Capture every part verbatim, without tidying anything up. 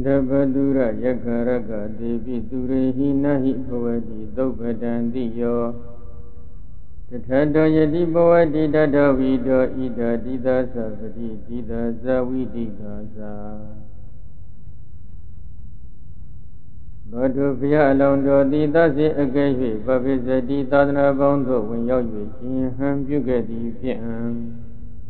Kandabadura Yakaraka Devi Durehi Nahi Bhavati Daupadandiyo Tathado Yadi Bhavati Dada Vida Ida Dida Savati Dida Zavidida Za Badu Pya Londo Dida Se Agavi Babizadi Tadna Bondo When Yawi Ham Bugadi Pian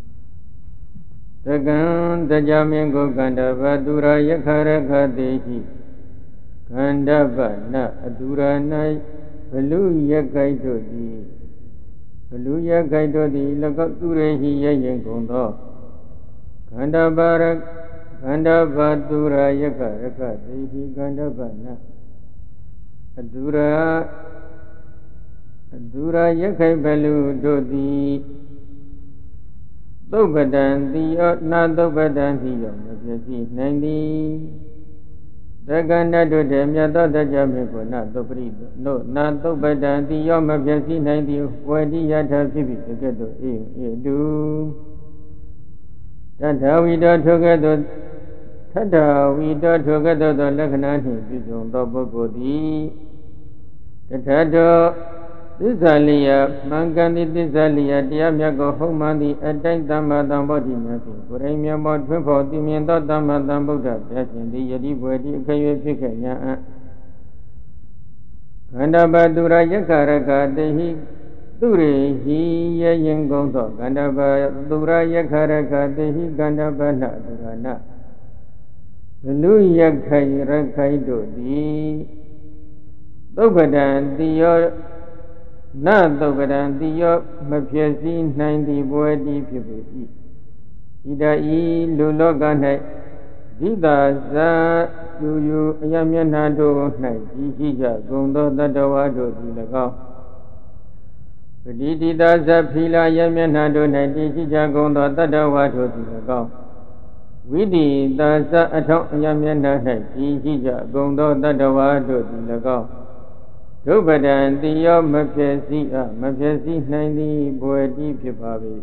Tagan Dajamingo Gandava Dura Yakaraka Dehi Gandava Na Adura Nai Balu Yakaido Di Balu Yakaido Di Lagadurehi Yayangondo Gandavarak Gandava Dura Yakaraka Dehi Gandava Na Adura Adura Yakai Balu Dodi Dobadan the not Dobadan the ninety Dagana do them Yada the Jamaica, not Dobri, no, not Dobadan the Yoma Piasi ninety, where the Yata Pipi together, eh, do. Tata we do together, Tata we do together the Lakanani, Bijon Dobogodi, Tata. Disalia, Mangani Disalia, Diamiago, Homandi, a tank Damadam body nothing. Kuramia mod Pimpo, Dimian Damadam Buddha, Yasin, the Yadi Body, Kaya Pikaya. Gandabadura Yakaraka, Dehi Dure, he Yayangonto, Gandabadura Yakaraka, Dehi Gandabana Durana. Lu Yakai Rakaido, the Dobadan, the Na Dogadan, the York Mapiasi, ninety Boadi Pipi. Ida E. Lulogane, Dida Za, Yuyu, Yamianado, Nijija, Gondo, Dadawado, Dilago. Dida Zapila, Yamianado, Nijija, Gondo, Dadawado, Dilago. Widi, the Za Atom Yamiana, Nijija, Gondo, Dadawado, Dilago. Dobadan the Yom Mapiasi, Mapiasi ninety Boadi Pipavi.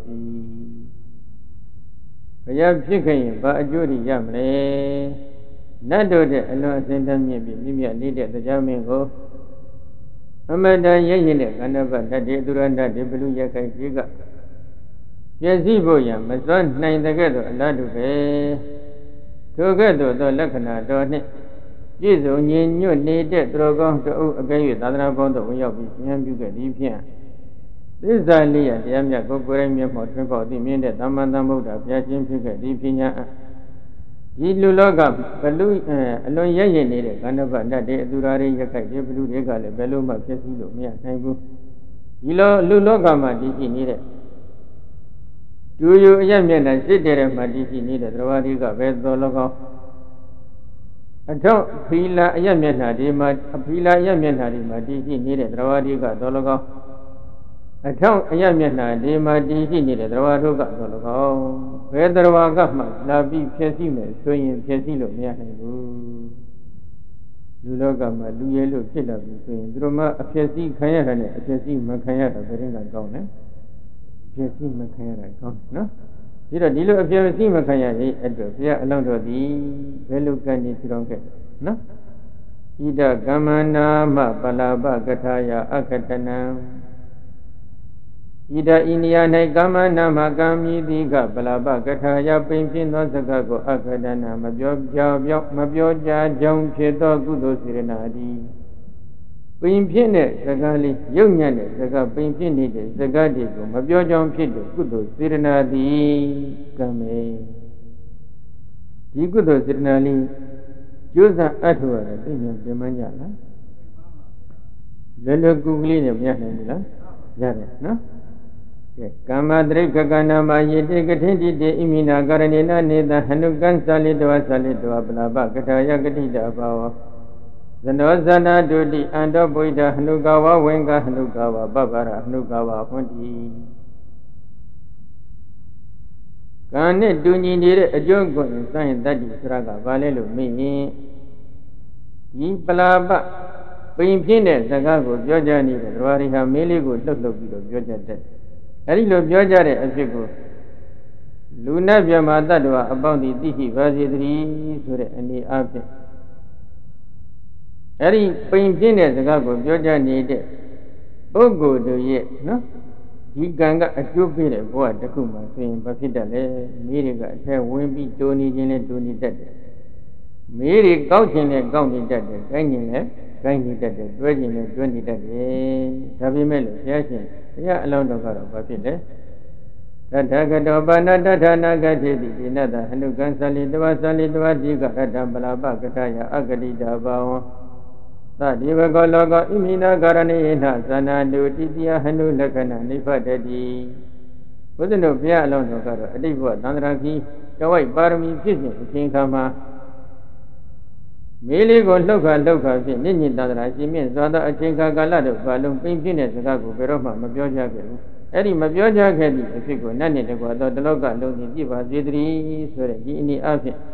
Payab Chicken, Bajuri Yamle. Nado de Alo Sentami, Mimia needed the Jamingo. Amanda Yayin, Ganava, Nadi Duranda, de Blue Yaka Giga. Yaziboya, my son, nine together, Ladu. Together, the Lakana, Donny. Jesus, you need it, Drogon to obey with other bond of your vision, you get Lipian. This is Ali and Yamia go bring me for twenty forty minutes, Damanamuda, Piachin Pica, Lipina. Yiluloga, Balu, alone Yayin needed, Ganava, that day, Durari, Yaka, Blue Regal, Beluma, Pesilo, Mia, Tangu. Yilo, Lulogama, did he need it? Do you, Yamin, and sit there, my did he need it, Ravariga, Vedo I don't feel a Yamena, a Pila Yamena, my D C needed Ravadiga, Dologo. I don't Yamena, de my D C needed Ravaduga, Dologo. Where the Ravagama, Labi Pesime, swinging Pesilo, Yahangu. Lulogama, Luyelo, Pilla, between Droma, a Pesi Kayana, a Pesi Makayana, Verena Gone. Pesi Makayana, no? Did a deal of your team of Kayani at the fair along the Velukani Tironke? No? Ida Gamana, Balaba, Gataya, Akatana. Ida Indiana Gamana, Magami, Diga, Balaba, Gataya, Pimpin, Nosagago, Akadana, Mabio, Mabioja, John Cheto, Gudo Sirenadi. Pimpin, Zagali, Union, Zaga, Pimpin, Zagadi, Mabio John Pito, Gudo Sirenadi, Game. Gudo Sirenali, Josa Atua, the Manjala. Lelo Googling of Yanamila, Yare, no? Kamadre Gaganama, Yeti, the Imina, Garanina, Neda, Hanugan Salido, Salido, Blaba, Kataya, Gatida, Bawa. The Nozana do the Andoboida, Hanugawa, Wenga, Hanugawa, Babara, Hanugawa, Hundi. Can it do need a joke in sign that is Raga, Valelu, me? Ye Palaba, Pimpin, Zagago, Georgia, Rari, Hamili, good look of Georgia dead. Arilo Georgia, as you go. Luna Biamadadua about the Dihi, Vazidri, Sure, and the Ape. အဲ့ဒီပိန်ပြင်းတဲ့စကားကိုပြောကြနေတဲ့ပုဂ္ဂိုလ်တို့ရဲ့နော်ဒီကံကအကျိုးပေးတဲ့ဘဝတစ်ခုမှဆိုရင်ဘာဖြစ်တတ်လဲမိတွေကအထက်ဝင်ပြီးတိုးနေခြင်းနဲ့တိုးနေတတ်တယ်မိတွေကောက်ခြင်းနဲ့ကောက်နေတတ်တယ်ကိုင်းခြင်းနဲ့ကိုင်းနေတတ်တယ်တွဲခြင်းနဲ့တွဲနေတတ်တယ်ဒါပေမဲ့လို့ဘုရားရှင်ဘုရားအလောင်းတော်ကတော့ဘာဖြစ်လဲတထာဂတောပါဏတထာနာဂတိတိဒီနတဟနုကံသလိတဝသလိတဝတိကရတ္တပလာပကထယအဂတိတာဘာဝသတိဝကောလောကောဣမိနာကာရဏိဟသနာတုတိတိယဟနုလက္ခဏာနိဖတတိဘုဇ္ဇနုဘုရားအလောင်းတော်ကတော့အတိတ်ဘဝသန္တရာကြီးတဝိုက်ပါရမီဖြစ်စဉ်အချိန်ခါမှာမေးလေးကိုလှုပ်ခါလှုပ်ခါဖြင့်နိညင်သန္တရာရှင်မြင့်စွာသောအချိန်ခါကာလတို့ဘာလုံးပိန်ပြင်းတဲ့စကားကိုဘယ်တော့မှမပြောကြခဲ့ဘူးအဲ့ဒီမပြောကြခဲ့သည့်အဖြစ်ကိုနတ်နှင့်တကွာသောတလောကလုံးကြီးပြပါစေတည်းဆိုတဲ့ဒီအနည်းအဖြစ်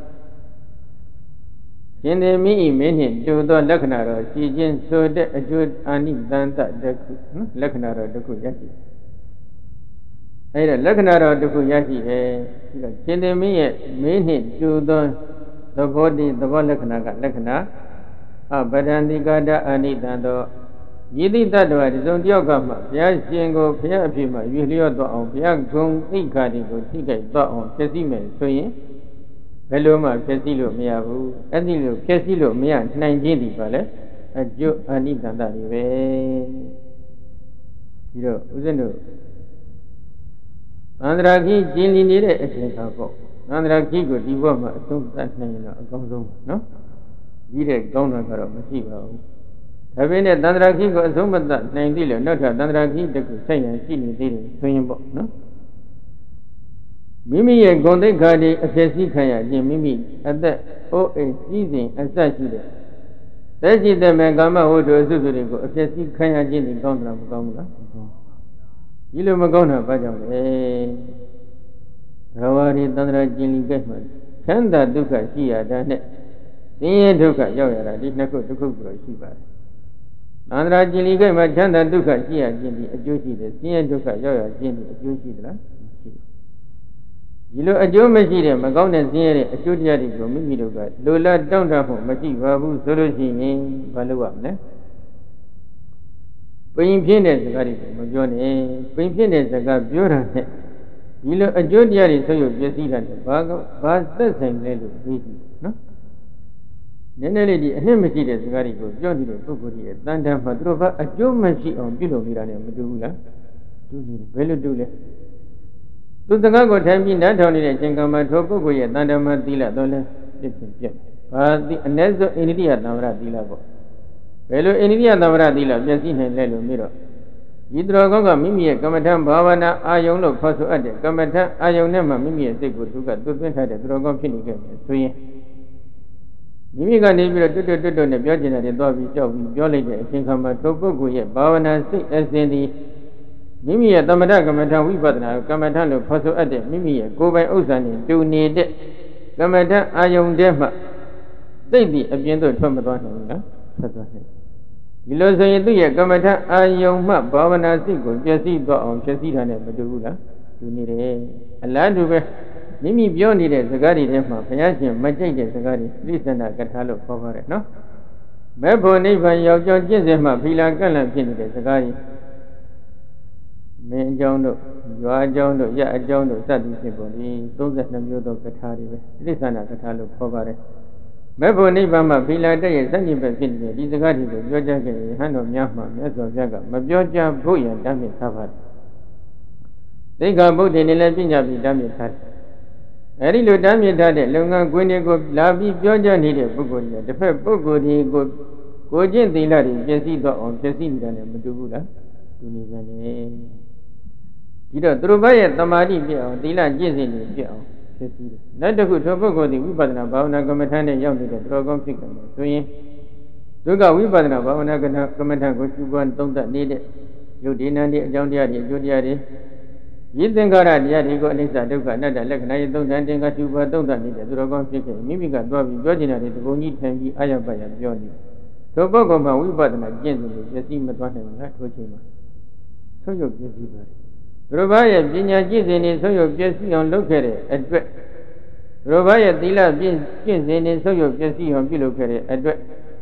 ရှင်သေမိဤမင်းနှင့်တူသောလက္ခဏာတော်ရှိခြင်းဆိုတဲ့အကျိုးအာနိသန္တတခုလက္ခဏာတော်တစ်ခုရရှိအဲ့ဒါလက္ခဏာတော်တစ်ခုရရှိတယ်ပြီးတော့ရှင်သေမိရဲ့မင်းနှင့်တူသောသဘောတည်းသဘောလက္ခဏာကလက္ခဏာအပဒံတိကာတအာနိသံတော်ယတိတ္တဝါဒီစုံတယောက်ကမှဘုရားရှင်ကိုဘုရားအဖြစ်မှရွေလျော့တော့အောင်ဘုရားဂုဏ်သိက္ခာတွေကိုထိခိုက်တော့အောင်ဖြစ်စီမယ်ဆိုရင်ဘယ်လိုမှဖြစ်စီလို့မရဘူးအဲ့ဒီလိုဖြစ်စီလို့မရနိုင်ခြင်းဒီပါလေအကျိုးအာနိသန္တတွေပဲပြီးတော့ဦးဇင်းတို့သန္တရာကြီးကျင်းလီနေတဲ့အချိန်ခါပေါ့သန္တရာကြီးကိုဒီဘဝမှာအဆုံးသတ်နိုင်ရင်တော့အကောင်းဆုံးပါနော်ကြီးတဲ့ကောင်းတာကတော့မရှိပါဘူးဒါပေမဲ့သန္တရာကြီးကိုအဆုံးမသတ်နိုင်သေးလို့နောက်ထပ်သန္တရာကြီးတခုဆက်ရန်ရှိနေသေးတယ်ဆိုရင်ပေါ့နော်မိမိရဲ့ဂုဏ်သိက္ခာတွေအဖြစ်ရှိခံရခြင်းမိမိအသက်အိုးအိမ်စည်းစိမ်အစရှိတဲ့သက်ရှိတဲ့မဲ့ကာမဝတ္ထုအစုစုတွေကိုအဖြစ်ရှိခံရခြင်းဒီကောင်းတာမကောင်းဘူးလားဒီလိုမကောင်းတာဘာကြောင့်လဲဘဝရည်သန္တရာကျင်လီကဲ့မှာချမ်းသာဒုက္ခရှိရတာနဲ့ဆင်းရဲဒုက္ခရောက်ရတာဒီနှစ်ခုတစ်ခုတော့ရှိပါတယ်သန္တရာကျင်လီကဲ့မှာချမ်းသာဒုက္ခရှိရခြင်းဒီအကျိုးရှိတယ်ဆင်းရဲဒုက္ခရောက်ရခြင်းဒီအကျိုးရှိသလားမရှိဘူးဒီလိုအကျိုးမရှိတဲ့မကောင်းတဲ့ဆင်းရဲတဲ့အကျိုးတရားတွေကိုမိမိတို့ကလိုလားတောင့်တမှုမရှိပါဘူးဆိုလို့ရှိရင်ဘာလုပ်ရမလဲပိန်ဖြစ်တဲ့စကားတွေကိုမပြောနဲ့ပိန်ဖြစ်တဲ့စကားပြောတာနဲ့ဒီလိုအကျိုးတရားတွေဆွေးရုပ်ပြည့်စည်တာနဲ့ဘာဘာသက်ဆိုင်လဲလို့ပြီးပြီနော်နည်းနည်းလေးဒီအနှစ်မရှိတဲ့စကားတွေကိုပြောနေတဲ့ပုဂ္ဂိုလ်ကြီးရဲ့တန်တမ်းမှာသူတို့ဘာအကျိုးမရှိအောင်ပြုလုပ်နေတာနဲ့မတူဘူးလားတူနေတယ်ဘယ်လိုတူလဲသူစကားကိုထိုင်ပြီးနားထောင်နေတဲ့အချိန်ကမှထိုပုဂ္ဂိုလ်ရဲ့တန်တမ်းမှာသီလတော့လဲပြည့်စုံပြည့်ဘာဒီအ ਨੇ ဆိုအိန္ဒိယသံဝရသီလပေါ့ဘယ်လိုအိန္ဒိယသံဝရသီလပြည့်စည်နိုင်လဲလို့ပြီးတော့ဤတော်ကောင်းကမိမိရဲ့ကမ္မထံဘာဝနာအာယုံလို့ခေါ်ဆိုအပ်တဲ့ကမ္မထံအာယုံနဲ့မှမိမိရဲ့စိတ်ကိုသူကသွတ်သွင်းထားတဲ့သူတော်ကောင်းဖြစ်နေခဲ့တယ်ဆိုရင်မိမိကနေပြီးတော့တွတ်တွတ်တွတ်တွတ်နဲ့ပြောကျင်တယ်သွားပြီးကြောက်ပြီးပြောလိုက်တဲ့အချိန်ခါမှာထိုပုဂ္ဂိုလ်ရဲ့ဘာဝနာစိတ်အစဉ်ဒီမိမိရဲ့သမထကမ္မထံဝိပဿနာကမ္မထံလို့ခေါ်ဆိုအပ်တဲ့မိမိရဲ့ကိုယ်ပိုင်ဥစ္စာနဲ့တူနေတဲ့ကမ္မထံအာယုံထဲမှသိပြီးအပြင်သို့ထွက်မသွားနိုင်ဘူးလားထွက်သွားနိုင်ဒီလိုဆိုရင်သူ့ရဲ့ကမ္မထအာယုံမှဘာဝနာစိတ်ကိုပြည့်စည်သွားအောင်ဖြစ်စည်းတာနဲ့မတူဘူးလားတူနေတယ်အလားတူပဲမိမိပြောနေတဲ့စကားတွေထဲမှာဘုရားရှင်မကြိုက်တဲ့စကားတွေသိသနာကထာလို့ခေါ်ပါတယ်နော်မဲ့ဖို့နိဗ္ဗာန်ရောက်ကြောင်းကျင့်စဉ်မှာဖီလာကန့်လန့်ဖြစ်နေတဲ့စကားတွေမင်းအကြောင်းတို့ရွာအကြောင်းတို့ရအကြောင်းတို့စသည်ဖြင့်ပေါ့ဒီသုံးဆယ်နှစ်မျိုးသောကထာတွေပဲသိသနာကထာလို့ခေါ်ပါတယ်မဲ့ဖို့နိဗ္ဗာန်မှာဖီလာတဲ့ရဲ့စัจ jin ပဲဖြစ်နေတဲ့ဒီစကားတွေကိုပြောကြခဲ့ရင်ဟန်တော်များမှာမြတ်စွာဘုရားကမပြောကြဖို့ရန်တမ်းမြစ်ထားပါတယ်သိက္ခာပုဒ်တွေနဲ့လည်းပြညာပြီးတမ်းမြစ်ထားတယ်အဲဒီလိုတမ်းမြစ်ထားတဲ့လုပ်ငန်းခွင်တွေကိုလာပြီးပြောကြနေတဲ့ပုဂ္ဂိုလ်တွေတစ်ဖက်ပုဂ္ဂိုလ်တွေကိုကိုကျင့်သီလတွေပြည့်စည်တော့အောင်ပြည့်စည်နေတာနဲ့မတူဘူးလားတူနေပြန်တယ်ဒီတော့သူတို့ဘရဲ့တမာတိပြည့်အောင်သီလကျင့်စဉ်တွေပြည့်အောင်ဖြစ်စီတယ်။နောက်တစ်ခုထိုပုဂ္ဂိုလ်သည်ဝိပဿနာဘာဝနာကမ္မထံနဲ့ရောက်နေတဲ့တော်ကောင်းဖြစ်ကြတယ်ဆိုရင်သူကဝိပဿနာဘာဝနာကမ္မထံကိုရှုပွားသုံးသပ်နေတဲ့ယုတ်ဒီနံဒီအကြောင်းတရားတွေအကျိုးတရားတွေရည်သင်္ခါရတရားတွေကိုအနိစ္စဒုက္ခအနတ္တလက္ခဏာရဲ့သုံးသပ်တင်ကရှုပွားသုံးသပ်နေတဲ့သူတော်ကောင်းဖြစ်ခဲ့မိမိကသွားပြီးပြောချင်တာတွေဒီကုံကြီးထင်ပြီးအာရပါရပြောနေထိုပုဂ္ဂိုလ်မှာဝိပဿနာကျင့်စဉ်တွေပြည့်မသွားနိုင်ဘူးလားထိုချိန်မှာဆုံးယုတ်ပြည့်စည်ပါတယ်သူတို့ဘာရဲ့ပညာကျင့်စဉ်တွေဆုံးယုတ်ပြည့်စည်အောင်လုပ်ခဲ့တဲ့အတွက်သူတို့ဘာရဲ့သီလကျင့်ကျင့်စဉ်တွေဆုံးယုတ်ပြည့်စည်အောင်ပြုလုပ်ခဲ့တဲ့အတွက်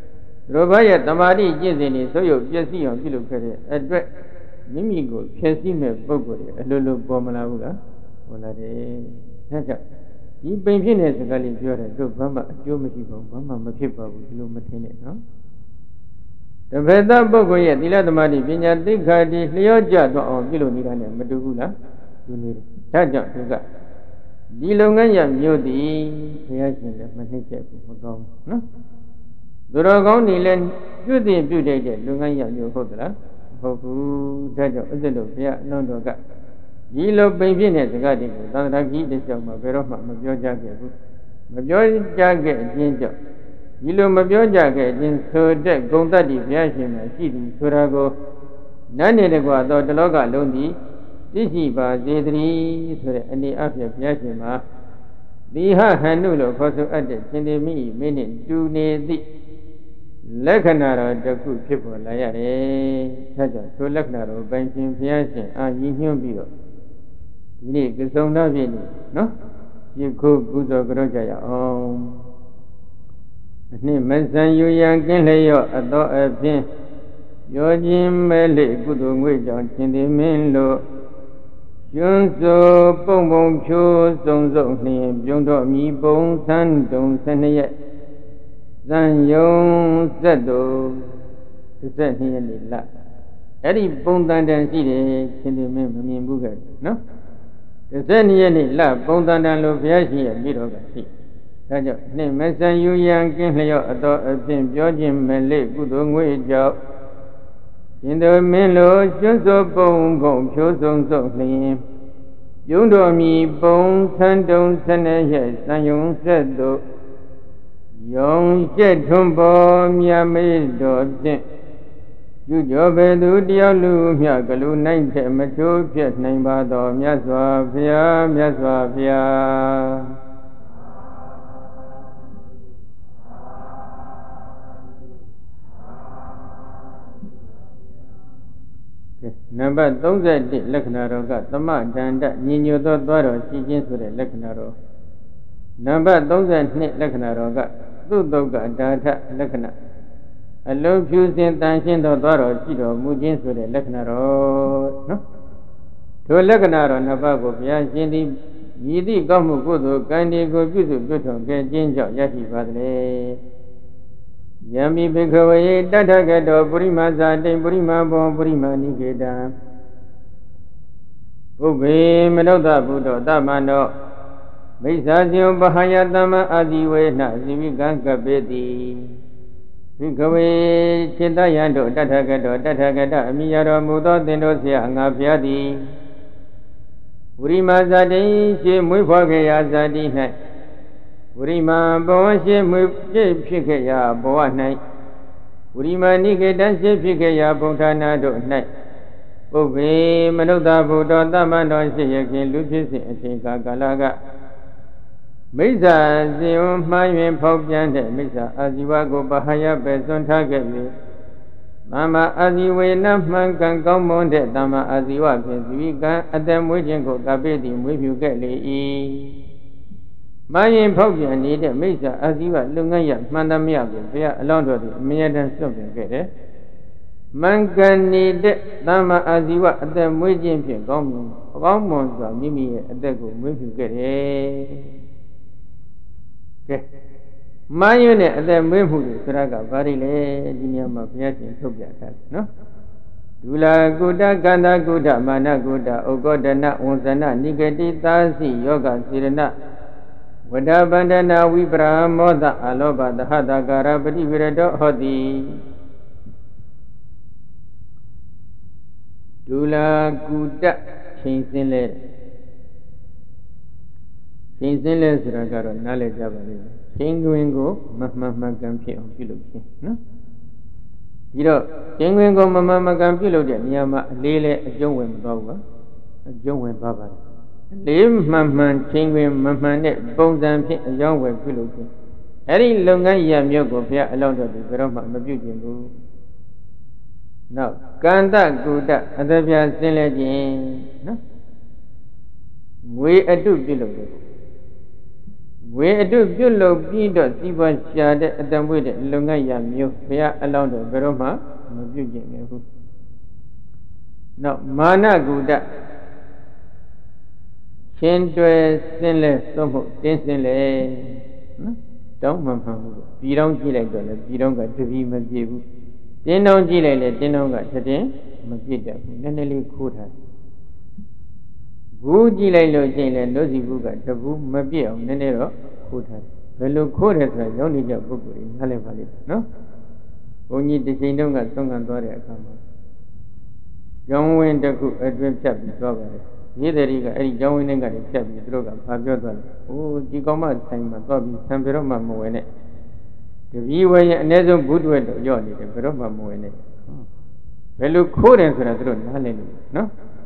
ရောဘရဲ့တမာတိကျင့်စဉ်တွေဆိုရုပ်ပြည့်စည်အောင်ပြုလုပ်ခဲ့တဲ့အတွက်မိမိကိုဖျက်ဆီးမဲ့ပုဂ္ဂိုလ်တွေအလိုလိုပေါ်မလာဘူးလားပေါ်လာတယ်ဒါကြောင့်ဒီပိန်ဖြစ်တဲ့စကားလေးပြောတယ်တို့ဘာမှအကျိုးမရှိပါဘူးဘာမှမဖြစ်ပါဘူးဒီလိုမထင်နဲ့နော်တပည့်သားပုဂ္ဂိုလ်ရဲ့သီလသမာဓိပညာသိက္ခာတိလျော့ကျသွားအောင်ပြုလုပ်နေတာနဲ့မတူဘူးလားတူနေတယ်ဒါကြောင့်သူကဒီလုပ်ငန်းရမျိုးတည်ဘုရားရှင်လည်းမနှိမ့်ချက်ဘူးမကောင်းဘူးနော်သူတော်ကောင်းတွေလည်းပြုတင်ပြုတဲ့လုပ်ငန်းရမျိုးဟုတ်သလားမဟုတ်ဘူးဒါကြောင့်ဥစ္စလို့ဘုရားအလုံးတော်ကဒီလိုပိန်ဖြစ်တဲ့စကားတွေကိုသန္တာကြီးတစ်ကြောင်မှာဘယ်တော့မှမပြောကြခဲ့ဘူးမပြောကြခဲ့အချင်းကြောင့်ဒီလိုမပြောကြခဲ့ခြင်းဆိုတဲ့ဂုဏ်တတ္တိဘုရားရှင်မှာရှိသည်ဆိုတာကိုနတ်နေတကွာတော့တလောကလုံးသည်သိရှိပါစေတည်းဆိုတဲ့အနေအဖြင့်ဘုရားရှင်မှာသီဟဟန္တုလို့ခေါ်ဆိုအပ်တဲ့ရှင်သေမိမင်းနှင့်တူနေသည့်လက္ခဏာတော်တစ်ခုဖြစ်ပေါ်လာရတယ်။ဒါကြောင့်ထိုလက္ခဏာတော်ပိုင်ရှင်ဘုရားရှင်အာရည်ညွှန်းပြီးတော့ဒီနေ့ကစုံတော်ဖြစ်နေနော်ဒီခုကုသိုလ်ကြောကြရအောင်အနှစ်မဆန်ယူရန်ကင်းလျော့အတော်အဖြင့်ရောခြင်းမဲ့လေကုသိုလ်ငွေကြောင့်ရှင်သေမင်းလို့ကျွန်းစိုးပုံပုံဖြိုးစုံစုံနှင့်ပြုံးတော်မြည်ပုံသန်းတုံဆယ်နှစ်ရက်ဇန်ယုံဇက်တို့တစ်ဆက်နှစ်ရက်နေလအဲ့ဒီပုံတန်တန်ရှိတယ်ရှင်သေမင်းမမြင်ဘူးခဲ့နော်တစ်ဆက်နှစ်ရက်နေလပုံတန်တန်လို့ဘုရားရှင်ရဲ့မိတော်ကရှိဒါကြောင့်နှင့်မဆန်ယူရန်ကင်းလျော့အတော်အဖြင့်ပြောခြင်းမဲ့လေကုသိုလ်ငွေကြောင့်ရှင်သေမင်းလို့ကျွန်းစိုးပုံပုံဖြိုးစုံစုံလျင်ပြုံးတော်မီပုံသန်းတုံဆယ်နှစ်ရက်ဇန်ယုံဇက်တို့ယုံကျက်ထွန်းပေါ်မြတ်မေတော်ဖြင့်ပြုကြောဘယ်သူတယောက်လူမြကလူနိုင်တဲ့မချိုးပြတ်နိုင်ပါတော်မြတ်စွာဘုရားမြတ်စွာဘုရားနံပါတ်သုံး၁လက္ခဏာတော်ကသမဒန္တညီညွတ်သောသွားတော်ရှိခြင်းဆိုတဲ့လက္ခဏာတော်နံပါတ်သုံး၂လက္ခဏာတော်ကသုတုကဒါထလက္ခဏာအလုံးဖြူစင်တန်ရှင်းသောသွားတော်ရှိတော်မူခြင်းဆိုတဲ့လက္ခဏာတော်နော်ထိုလက္ခဏာတော်နှစ်ပါးကိုဘုရားရှင်သည်မြည်သည့်ကောင်းမှုကုသိုလ်ကံဒီကိုပြုစုပြုထွန်ခဲ့ခြင်းကြောင့်ရရှိပါသလေယံမိဘေခဝေတထကတောပုရိမဇာတိပုရိမဘောပုရိမနိကေတံဥပ္ပေမနုဿဘုဒ္ဓတမန္တောမိစ္ဆာဇယံပဟယသမ္မအာဇီဝေနဇိဝိကံကပေတိဘိခဝေจิตတယံတို့တထကတောတထကတအမိယတော်မူသောသင်တို့ဆရာငါဖျားသည်ပုရိမဇာတိရှေမွေးဖွားခဲ့ရာဇာတိ၌ဝိရိမာဘဝရှိမွေဖြစ်ခဲ့ရာဘဝ၌ဝိရိမာနိကေတရှိဖြစ်ခဲ့ရာဘုံဌာနတို့၌ပုဗ္ဗေမနုဿဘုဒ္ဓတမန္တောရှိရခင်လူဖြစ်စဉ်အချိန်ကာကာလကမိစ္ဆာဇေဝမှားယွင်ဖောက်ပြန်တဲ့မိစ္ဆာအာဇီဝကိုပဟယပဲစွန့်ထားခဲ့၍သမ္မာအာဇီဝေနမှန်ကန်ကောင်းမွန်တဲ့သမ္မာအာဇီဝဖြင့်ဇီဝကံအသက်မွေးခြင်းကိုကပိတိမွေးပြုခဲ့လေ၏မရင်ဖောက်ပြန်နေတဲ့မိစ္ဆာအာဇီဝလုပ်ငန်းရမှန်သမျှကိုဘုရားအလောင်းတော်သည်အမြဲတမ်းစွန့်ပင်ခဲ့တယ်။မန်ကန်နေတဲ့သမ္မာအာဇီဝအသက်မွေးခြင်းဖြင့်ကောင်းမွန်ကောင်းမွန်စွာမိမိရဲ့အသက်ကိုမွေးပြုခဲ့တယ်။ကဲမယွန်းနဲ့အသက်မွေးမှုတွေဆိုတာကဘာတွေလဲဒီနေရာမှာဘုရားရှင်ထုတ်ပြထားတယ်နော်။ဒုလာကုတကန္တာကုတမာနကုတဩဂောဒနာဝဇနနိဂတိသာစီယောဂစေရဏဝဒဗန္ဒနာဝိပရာမောသအလောဘသဟတကာရပฏิဝရတောဟောတိဒုလာကုတချိန်စင်းလဲချိန်စင်းလဲဆိုတာကတော့နားလည်ကြပါလိမ့်မယ်ချိန်တွင်ကိုမမှန်မှန်ကန်ဖြစ်အောင်ပြုလုပ်ခြင်းနော်ပြီးတော့ချိန်တွင်ကိုမမှန်မှန်ကန်ပြုလုပ်တဲ့နေရာမှာအလေးလဲအကျုံးဝင်မသွားဘူးကွာအကျုံးဝင်သွားပါတယ်လေးမှန်မှန်ချင်းတွင်မမှန်တဲ့ပုံစံဖြင့်အကြောင်းဝယ်ပြုလုပ်ခြင်းအဲ့ဒီလုပ်ငန်းရမျိုးကိုဘုရားအလောင်းတော်သူဘယ်တော့မှမပြုခြင်းဘူးနောက်ကန္တကုတအတပြာဆင်းလဲခြင်းနော်ငွေအတုပြုလုပ်တယ်ဝေအတုပြုလုပ်ပြီးတော့စီးပွားရှာတဲ့အတံပွေးတဲ့လုံငတ်ရမျိုးဘုရားအလောင်းတော်ဘယ်တော့မှမပြုကျင့်ခဲ့ဘူးနောက်မာနကုဒရှင်တွယ်စင်းလဲသို့မဟုတ်တင်းစင်းလဲနော်တောင်းမှန်မှန်ဘူးပြည်တော်ကြည့်လိုက်တော့လေပြည်တော်ကတပီမပြေဘူးတင်းတော်ကြည့်လိုက်လေတင်းတော်ကထတင်းမပြစ်တတ်ဘူးနည်းနည်းလေးခိုးထားဘူးကြည့်လိုက်လို့ချင်းလေလို့စီဘူးကတဘူးမပြစ်အောင်နည်းနည်းတော့ခိုးထားဘယ်လိုခိုးတယ်ဆိုတာရောက်နေကြပုဂ္ဂိုလ်တွေနားလည်ပါလိမ့်မယ်နော်ဘုန်းကြီးတစ်ချိန်တုန်းကသုံးခံသွားတဲ့အခါမှာကျောင်းဝင်းတစ်ခုအတွင်းဖြတ်ပြီးသွားပါတယ်ရေးတယ်ကြီးကအဲ့ဒီကျောင်းဝင်းတွေကလည်းဖြတ်ပြီးသူတို့ကဘာပြောသွားလဲအိုးဒီကောင်မဆိုင်မှာသွားပြီးဆံပြတော့မှမဝင်နဲ့တပီးဝဲရင်အ ਨੇ ဆုံးဘုဒ္ဓဝဲတော့ရော့နေတယ်ဘယ်တော့မှမဝင်နဲ့ဘယ်လိုခိုးတယ်ဆိုတာသူတို့နားလည်လို့နော်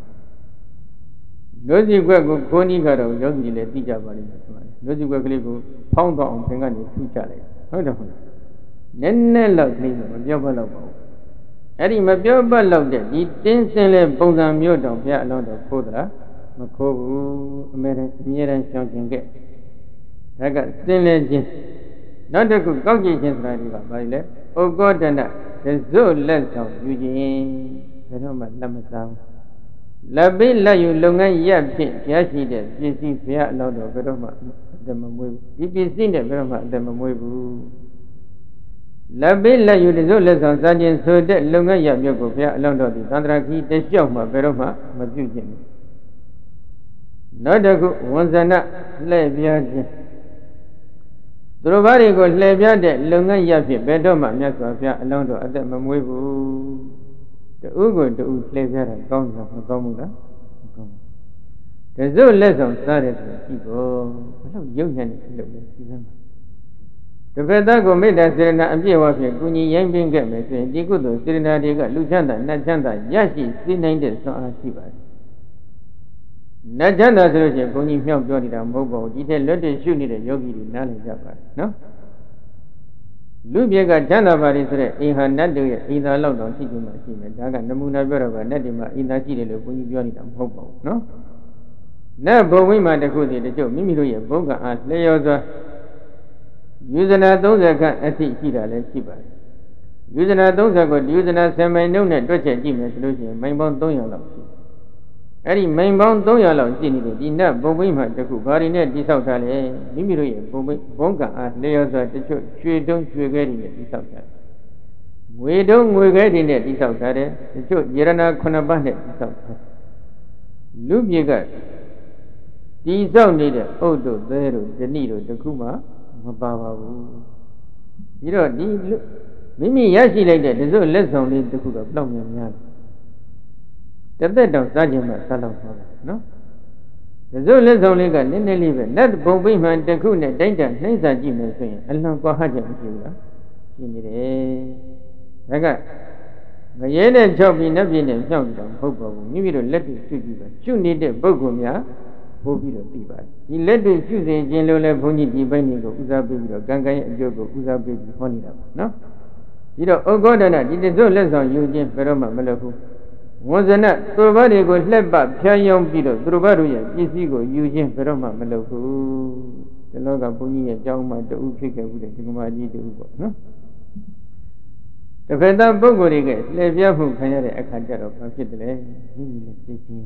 လူစီကွက်ကိုခိုးနီးကတော့ယောဂီလည်းသိကြပါလိမ့်မယ်ဆိုပါတယ်လူစီကွက်ကလေးကိုဖောင်းတော့အောင်သင်ကနေထူချလိုက်ဟုတ်တယ်ဟုတ်လားနည်းနည်းလောက်ကလေးဆိုမပြောပတ်တော့ပါဘူးအဲ့ဒီမပြောပတ်တော့တဲ့ဒီတင်းစင်လဲပုံစံမျိုးတောင်ဘုရားအလောင်းတော်ခိုးသလားမခိုးဘူးအမြဲတမ်းအမြဲတမ်းရှောင်ကျင်ခဲ့ဒါကစင်လဲခြင်းနောက်တစ်ခုကောက်ကြည့်ခြင်းဆိုတာဒီကဘာလဲဩကောတဏတဇွတ်လက်ဆောင်ယူခြင်းဘယ်တော့မှလက်မစားဘူးလက်ပေးလက်ယူလုပ်ငန်းရပ်ဖြင့်ရရှိတဲ့ပစ္စည်းဘုရားအလောင်းတော်ဘယ်တော့မှအတမမွေးဘူးဒီပစ္စည်းနဲ့ဘယ်တော့မှအတမမွေးဘူးလက်ပေးလက်ယူတဇွတ်လက်ဆောင်စားခြင်းဆိုတဲ့လုပ်ငန်းရပ်မျိုးကိုဘုရားအလောင်းတော်ဒီသန္တရာခီတလျှောက်မှဘယ်တော့မှမပြုခြင်းဘူးနောက်တစ်ခုဝန်ဇနလှည့်ပြားခြင်းသူတို့ဘာတွေကိုလှည့်ပြားတဲ့လုပ်ငန်းရပ်ဖြင့်ဘယ်တော့မှမြတ်စွာဘုရားအလောင်းတော်အသက်မမွေးဘူးတူကိုတူလှည့်ပြားတာကောင်းလားမကောင်းဘူးလားမကောင်းဘူးတစုလက်ဆောင်စားတယ်ဆိုကြည့်ပေါ့ဘလို့ရုပ်ညံ့နေလို့လဲဒီစမ်းပါတပည့်သားကိုမေတ္တာစေရနာအပြည့်ဝဖြင့်ကုညီရိုင်းပင်းခဲ့မယ်ဆိုရင်ဒီကုသိုလ်စေရနာတွေကလူချမ်းသာနတ်ချမ်းသာရရှိစေနိုင်တဲ့စွမ်းအားရှိပါတယ်နတ်ချမ်းသာဆိုလို့ရှိရင်ဘုန်းကြီးမြောက်ပြောနေတာမဟုတ်ပါဘူးဒီထက်လွတ်တရှုနေတဲ့ယောဂီတွေနားလည်ကြပါတယ်နော်လူပြေကချမ်းသာပါလေဆိုတဲ့အိမ်ဟာနတ်တို့ရဲ့အိမ်သာလောက်တောင်ရှိကြမှရှိမယ်ဒါကနမူနာပြောတော့ကနတ်တွေမှာအိမ်သာရှိတယ်လို့ဘုန်းကြီးပြောနေတာမဟုတ်ပါဘူးနော်နတ်ဘုံဝိမာန်တစ်ခုစီတချို့မိမိတို့ရဲ့ဘုံကအားလျော်စွာယူဇနာသုံးဆယ်ခန့်အထိရှိတာလည်းရှိပါတယ်ယူဇနာသုံးဆယ်ကိုယူဇနာဆယ်မိုင်နှုန်းနဲ့တွက်ချက်ကြည့်မယ်ဆိုလို့ရှိရင်မိုင်ပေါင်းသုံးရာလောက်ရှိအဲ့ဒီမိန်ပေါင်းသုံးရာလောက်ရှိနေတဲ့ဒီနတ်ဘုံဘိမှတခုဘာတွေနဲ့တိဆောက်ထားလဲမိမိတို့ရဲ့ဘုံဘိဘုံကအားလျော်စွာတချို့ရွှေတုံးရွှေခဲတွေနဲ့တိဆောက်ထားတယ်ငွေတုံးငွေခဲတွေနဲ့တိဆောက်ထားတယ်တချို့ယရနာခုနှစ်ပါးနဲ့တိဆောက်ထားလူပြေကတိဆောက်နေတဲ့ဥဒ္ဒသဲတို့ဇဏိတို့တခုမှမပါပါဘူးပြီးတော့ဒီမိမိရရှိလိုက်တဲ့တစုလက်ဆောင်လေးတခုတော့ပလောက်များများတသက်တောင်စားခြင်းမှစားတော့သွားတယ်နော်တစုလက်ဆောင်လေးကနည်းနည်းလေးပဲနတ်ဘုံပိမှန်တစ်ခုနဲ့တိုင်းတန်နှိမ့်စာကြည့်မယ်ဆိုရင်အလွန်ကွာဟချက်မရှိဘူးလားရှိနေတယ်ဒါကငရဲနဲ့၆ပြီးနတ်ပြည်နဲ့မြောက်ကြတော့မဟုတ်ပါဘူးမိမိတို့လက်တွေ့ရှုကြည့်ပါရှုနေတဲ့ပုဂ္ဂိုလ်များပို့ပြီးတော့ပြီးပါတယ်ဒီလက်တွေ့ရှုစေခြင်းလို့လဲဘုန်းကြီးဒီဘက်နေကိုဦးစားပေးပြီးတော့ကံကံရဲ့အကျိုးကိုဦးစားပေးပြီးဟောနေတာပါနော်ဒီတော့ဩဃဒနာဒီတစုလက်ဆောင်ယူခြင်းဘယ်တော့မှမလုပ်ဘူးဝန်ဇနသူတို့ဘာတွေကိုလှက်ပဖြန်းယောင်းပြီးတော့သူတို့ဘာတို့ရဲ့ပစ္စည်းကိုယူခြင်းဘယ်တော့မှမလုပ်ဘူးဒီလောကဘုန်းကြီးရဲ့အကြောင်းမှတူဖြစ်ခဲ့ဘူးတဲ့ဒီကမာကြီးတူပေါ့နော်တစ်ဖက်သားပုဂ္ဂိုလ်တွေကလှည့်ပြမှုခံရတဲ့အခါကျတော့ဘာဖြစ်တယ်လဲမိမိနဲ့သိချင်း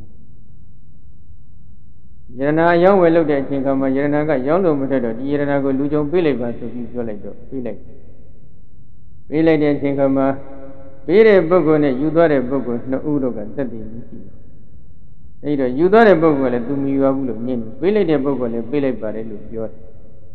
ယရနာရောင်းဝယ်လုပ်တဲ့အချိန်ကမှယရနာကရောင်းလို့မထက်တော့ဒီယရနာကိုလူကြုံပေးလိုက်ပါဆိုပြီးပြောလိုက်တော့ပေးလိုက်ပေးလိုက်တဲ့အချိန်ကမှပေးတဲ့ပုဂ္ဂိုလ်နဲ့ယူသွားတဲ့ပုဂ္ဂိုလ်နှစ်ဦးတို့ကသက်တည်မှုရှိတယ်။အဲဒီတော့ယူသွားတဲ့ပုဂ္ဂိုလ်ကလည်းသူမယူရဘူးလို့ညင်းတယ်ပေးလိုက်တဲ့ပုဂ္ဂိုလ်လည်းပေးလိုက်ပါတယ်လို့ပြောတယ်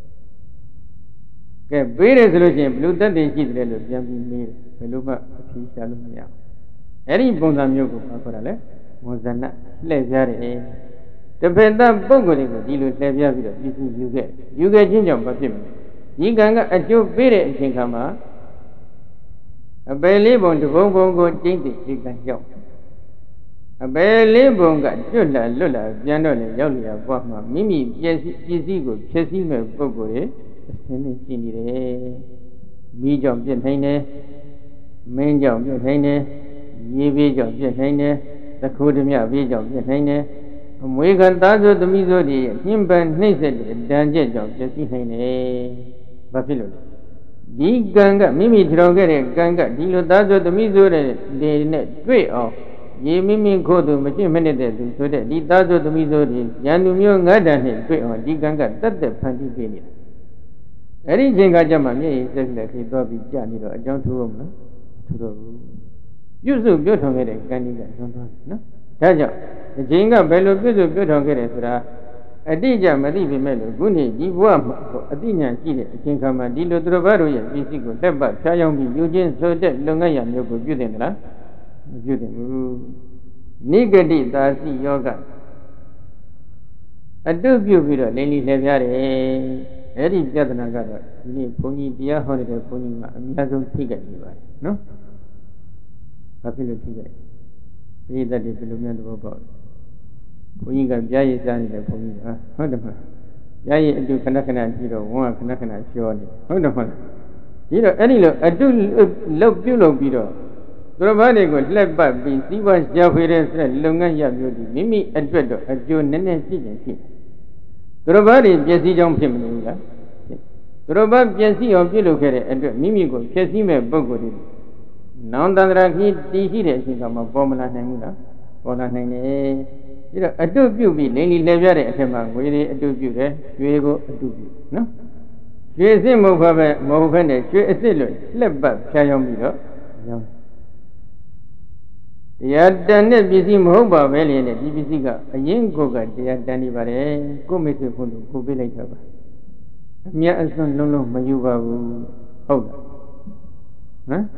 ။ကဲပေးတယ်ဆိုလို့ရှိရင်ဘယ်လိုသက်တည်ရှိတယ်လို့ပြန်ပြီးမေးတယ်ဘယ်လိုမှအဖြေရှာလို့မရဘူး။အဲဒီပုံစံမျိုးကိုဘာခေါ်တာလဲဝန်ဇနလှည့်ပြားတယ်။တစ်ဖက်သားပုဂ္ဂိုလ်တွေကိုဒီလိုလှည့်ပြားပြီးတော့ပြည်စုယူခဲ့ယူခဲ့ခြင်းကြောင့်ဘာဖြစ်မလဲ။ဒီကံကအကျိုးပေးတဲ့အချိန်ခါမှာအပယ်လေးပုံတဘုံဘုံကိုကျင့်သိဒီကံရောက်အပယ်လေးပုံကကျွတ်လာလွတ်လာပြန်တော့လေရောက်လျာဘွားမှာမိမိပစ္စည်းပစ္စည်းကိုဖြည့်ဆည်းမဲ့ပုဂ္ဂိုလ်တွေအစင်းနေရှိနေတယ်မိကြောင့်ပြည့်နိုင်တယ်မင်းကြောင့်ပြည့်နိုင်တယ်ရေဘေးကြောင့်ပြည့်နိုင်တယ်သခိုးဓမြဘေးကြောင့်ပြည့်နိုင်တယ်မွေကသားဆိုသမီးဆိုတွေညှင်းပန်းနှိမ့်ဆက်တဲ့တန်ကျက်ကြောင့်ပျက်စီးနိုင်တယ်။ဘာဖြစ်လို့လဲ။ဒီကံကမိမိထထောင်ခဲ့တဲ့ကံကဒီလိုသားဆိုသမီးဆိုတဲ့တွေနဲ့တွေ့အောင်ရေမိမိခို့သူမကျင့်မနစ်တဲ့သူဆိုတဲ့ဒီသားဆိုသမီးဆိုတွေရန်သူမျိုးငတ်တန်နဲ့တွေ့အောင်ဒီကံကတတ်သက်ဖန်တီးပေးနေတာ။အဲ့ဒီချိန်ကကြမှာမျက်ရည်စက်လက်ခေသွားပြီးကြာနေတော့အကြောင်းထူးအောင်မလား။ထူးတော့ဘူး။ပြုစုပြုထောင်ခဲ့တဲ့ကံကြီးကလွန်သွားတယ်နော်။ဒါကြောင့်ဒီချိန်ကဘယ်လိုပြုစုပြုထောင်ခဲ့တယ်ဆိုတာအတိအကျမသိပေမဲ့လို့ခုနေ့ဒီဘဝမှာအတိညာရှိတဲ့အချိန်ခါမှာဒီလိုသူတော်ဘာတို့ရဲ့ပစ္စည်းကိုလက်ပတ်ဖြားယောင်းပြီးယူခြင်းဆိုတဲ့လုပ်ငန်းရမျိုးကိုပြုတင်သလားမပြုတင်ဘူးနိဂတိသာစီယောဂအတုပြုပြီးတော့လိမ့်လိလှည့်ပြားတယ်အဲ့ဒီပြဿနာကတော့ဒီနေ့ဘုန်းကြီးတရားဟောနေတဲ့ဘုန်းကြီးကအများဆုံးထိခိုက်နေပါတယ်နော်ဘာဖြစ်လို့ထိခိုက်ပိဋကတ်တွေဘယ်လိုများသဘောပေါက်လဲဘုန်းကြီးကပြားရည်စားနေတဲ့ဘုန်းကြီးကဟုတ်တယ်မလားပြားရည်အတူခဏခဏကြည့်တော့ဝန်းကခဏခဏလျှောနေဟုတ်တယ်မလားဒီတော့အဲ့ဒီလိုအတုလုတ်ပြုတ်လုပ်ပြီးတော့သူတော်ဘာတွေကိုလှက်ပတ်ပြီးစီးပွားရှာဖွေတဲ့ဆိုတဲ့လုပ်ငန်းရမျိုးဒီမိမိအတွက်တော့အကျိုးနည်းနည်းရှိရင်ရှိသူတော်ဘာတွေပျက်စီးကြောင်းဖြစ်မနေဘူးလားသူတော်ဘာပျက်စီးအောင်ပြုလုပ်ခဲ့တဲ့အတွက်မိမိကိုပျက်စီးမဲ့ပုဂ္ဂိုလ်တွေနောင်တန္တရာကြီးတည်ရှိတဲ့အချိန်ကမှပေါ်မလာနိုင်ဘူးလားပေါ်လာနိုင်တယ်ဒီတော့အတုပြုပြီးလိမ့်လီလဲပြတဲ့အထက်မှာငွေတွေအတုပြုတယ်ရွှေကိုအတုပြုနော်ရွှေအစ်စ်မဟုတ်ဘဲမဟုတ်ဘဲနဲ့ရွှေအစ်စ်လို့လက်ပတ်ဖြားယောင်းပြီးတော့ရောင်းတရားတန်တဲ့ပစ္စည်းမဟုတ်ပါပဲလေနဲ့ဒီပစ္စည်းကအရင်ကိုကတရားတန်နေပါတယ်ကိုမိတ်ဆွေဖို့လို့ကိုပေးလိုက်တာပါအမြတ်အစွန်းလုံးလုံးမယူပါဘူးဟုတ်လားဟမ်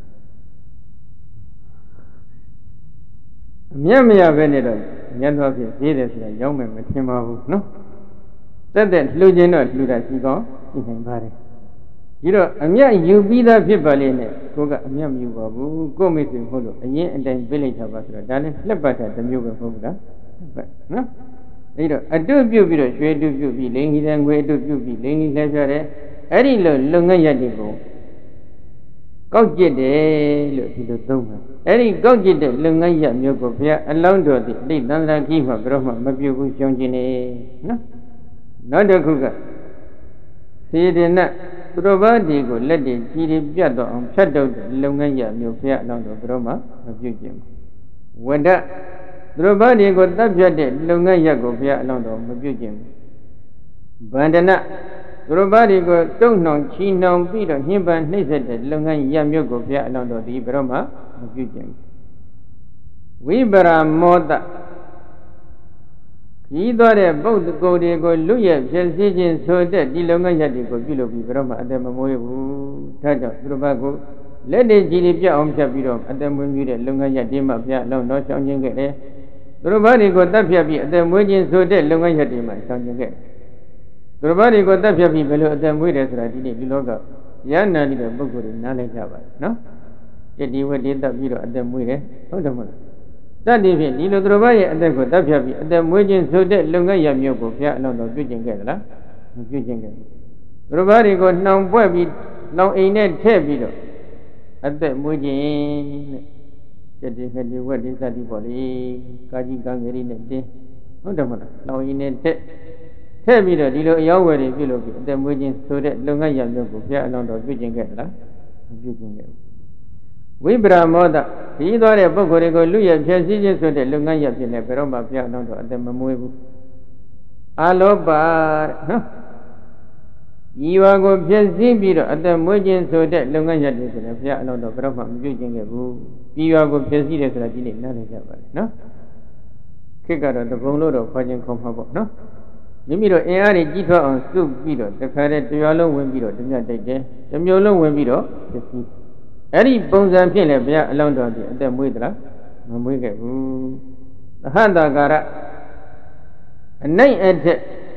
အမြတ်မရပဲနဲ့တော့ညတ်သွားဖြစ်သေးတယ်ဆိုတာရောက်မယ်မထင်ပါဘူးနော်တက်တဲ့လှူခြင်းတော့လှူတာရှိကောင်းရှိနိုင်ပါတယ်ဒီတော့အမြတ်ယူပြီးသားဖြစ်ပါလေနဲ့ကိုကအမြတ်မယူပါဘူးကိုမိတ်ဆွေဟုတ်လို့အရင်အတိုင်းပြလိုက်တာပါဆိုတော့ဒါလည်းလက်ပတ်တာတစ်မျိုးပဲမဟုတ်ဘူးလားနော်အဲ့တော့အတုပြုတ်ပြီးတော့ရွှေတုပြုတ်ပြီးလိန်ကြီးတဲ့ငွေအတုပြုတ်ပြီးလိန်ကြီးလဲပြတယ်အဲ့ဒီလိုလုပ်ငန်းရက်တွေကိုကောက်ကျစ်တယ်လို့ဒီလိုသုံးတာအဲ့ဒီကောက်ကျစ်တဲ့လုပ်ငန်းရမျိုးကိုဘုရားအလောင်းတော်သည်အတိတ်သန္တာကြီးမှာဘယ်တော့မှမပြုတ်ဘူးရှောင်ကျင်နေနော်နောက်တစ်ခုကစေတနာသူတော်ဘာဒီကိုလက်တည်ကြီးတွေပြတ်တော့အောင်ဖြတ်တော့တဲ့လုပ်ငန်းရမျိုးဘုရားအလောင်းတော်ဘယ်တော့မှမပြုတ်ကျင်ဘူးဝဒသူတော်ဘာဒီကိုတပ်ဖြတ်တဲ့လုပ်ငန်းရကိုဘုရားအလောင်းတော်မပြုတ်ကျင်ဘူးဗန္ဒနာသူတို့ဘာတွေကိုတုံ့နှောင်ချီနှောင်ပြီးတော့ညှဉ်းပန်းနှိပ်စက်တဲ့လုပ်ငန်းရမျိုးကိုဘုရားအလောင်းတော်ဒီဘယ်တော့မှမပြုကျင်ဘူးဝိပရာမောတကြီးသွားတဲ့ပုဂ္ဂိုလ်တွေကိုလွတ်ရဖြစ်စေခြင်းဆိုတဲ့ဒီလုပ်ငန်းရတွေကိုပြုလုပ်ပြီးဘယ်တော့မှအတ္တမမွေးဘူးဒါကြောင့်သူတို့ဘာကိုလက်တွေကြီးတွေပြတ်အောင်ဖြတ်ပြီးတော့အတ္တမွေးမြူတဲ့လုပ်ငန်းရဒီမှာဘုရားအလောင်းတော်ရှောင်ကျင်ခဲ့တယ်သူတို့ဘာတွေကိုတတ်ဖြတ်ပြီးအတ္တမွေးခြင်းဆိုတဲ့လုပ်ငန်းရဒီမှာရှောင်ကျင်ခဲ့သူတော်ဘာတွေကိုတတ်ဖြတ်ပြီးဘယ်လိုအတ္တမွေးတယ်ဆိုတာဒီနေ့ဒီလောကရဟန္တာနေတဲ့ပုဂ္ဂိုလ်တွေနားလည်ကြပါနော်တတိဝတ္တိတတ်ပြီးတော့အတ္တမွေးတယ်ဟုတ်တယ်မဟုတ်လားတတ်တယ်ဖြင့်ဒီလိုသူတော်ဘာရဲ့အတ္တကိုတတ်ဖြတ်ပြီးအတ္တမွေးခြင်းဆိုတဲ့လုပ်ငန်းရမျိုးကိုဘုရားအလောင်းတော်ပြုကျင့်ခဲ့သလားမပြုကျင့်ခဲ့ဘူးသူတော်ဘာတွေကိုနှောင်ပွဲပြီးနှောင်အိမ်နဲ့ထည့်ပြီးတော့အတ္တမွေးခြင်းတဲ့တတိခတိဝတ္တိသတိပေါ့လေကာကြီးကံငယ်လေးနဲ့တင်းဟုတ်တယ်မဟုတ်လားနှောင်အိမ်နဲ့ထည့်ထည့်ပြီးတော့ဒီလိုအယောဝယ်တွေပြုလုပ်ပြီးအတ္တမွေးခြင်းဆိုတဲ့လုပ်ငန်းရမျိုးကိုဘုရားအလောင်းတော်ပြုကျင့်ခဲ့သလားမပြုကျင့်ခဲ့ဘူးဝိပရာမောဒဒီသွားတဲ့ပုဂ္ဂိုလ်တွေကိုလူရဖြည့်စည်းခြင်းဆိုတဲ့လုပ်ငန်းရဖြစ်နေဘယ်တော့မှဘုရားအလောင်းတော်အတ္တမမွေးဘူးအာလောဘနော်ဒီဝါကိုဖြည့်စည်းပြီးတော့အတ္တမွေးခြင်းဆိုတဲ့လုပ်ငန်းရတွေဆိုရင်ဘုရားအလောင်းတော်ဘယ်တော့မှမပြုကျင့်ခဲ့ဘူးဒီဝါကိုဖြည့်စည်းတယ်ဆိုတာဒီနေ့နားလည်ကြပါလေနော်ခေတ်ကတော့တပုံလို့တော့ခွာခြင်းခေါ်မှာပေါ့နော်မိမိတို့အင်အားတွေကြီးထွားအောင်စုပြီးတော့တခါတည်းတရားလုံးဝင်ပြီးတော့တမျက်တိုက်တယ်တမျိုးလုံးဝင်ပြီးတော့ဖြည့်စည်းအဲ့ဒီပုံစံဖြင့်လည်းဘုရားအလောင်းတော်ဒီအသက်မွေးသလားမမွေးခဲ့ဘူးသဟတကာရအနိုင်အထက်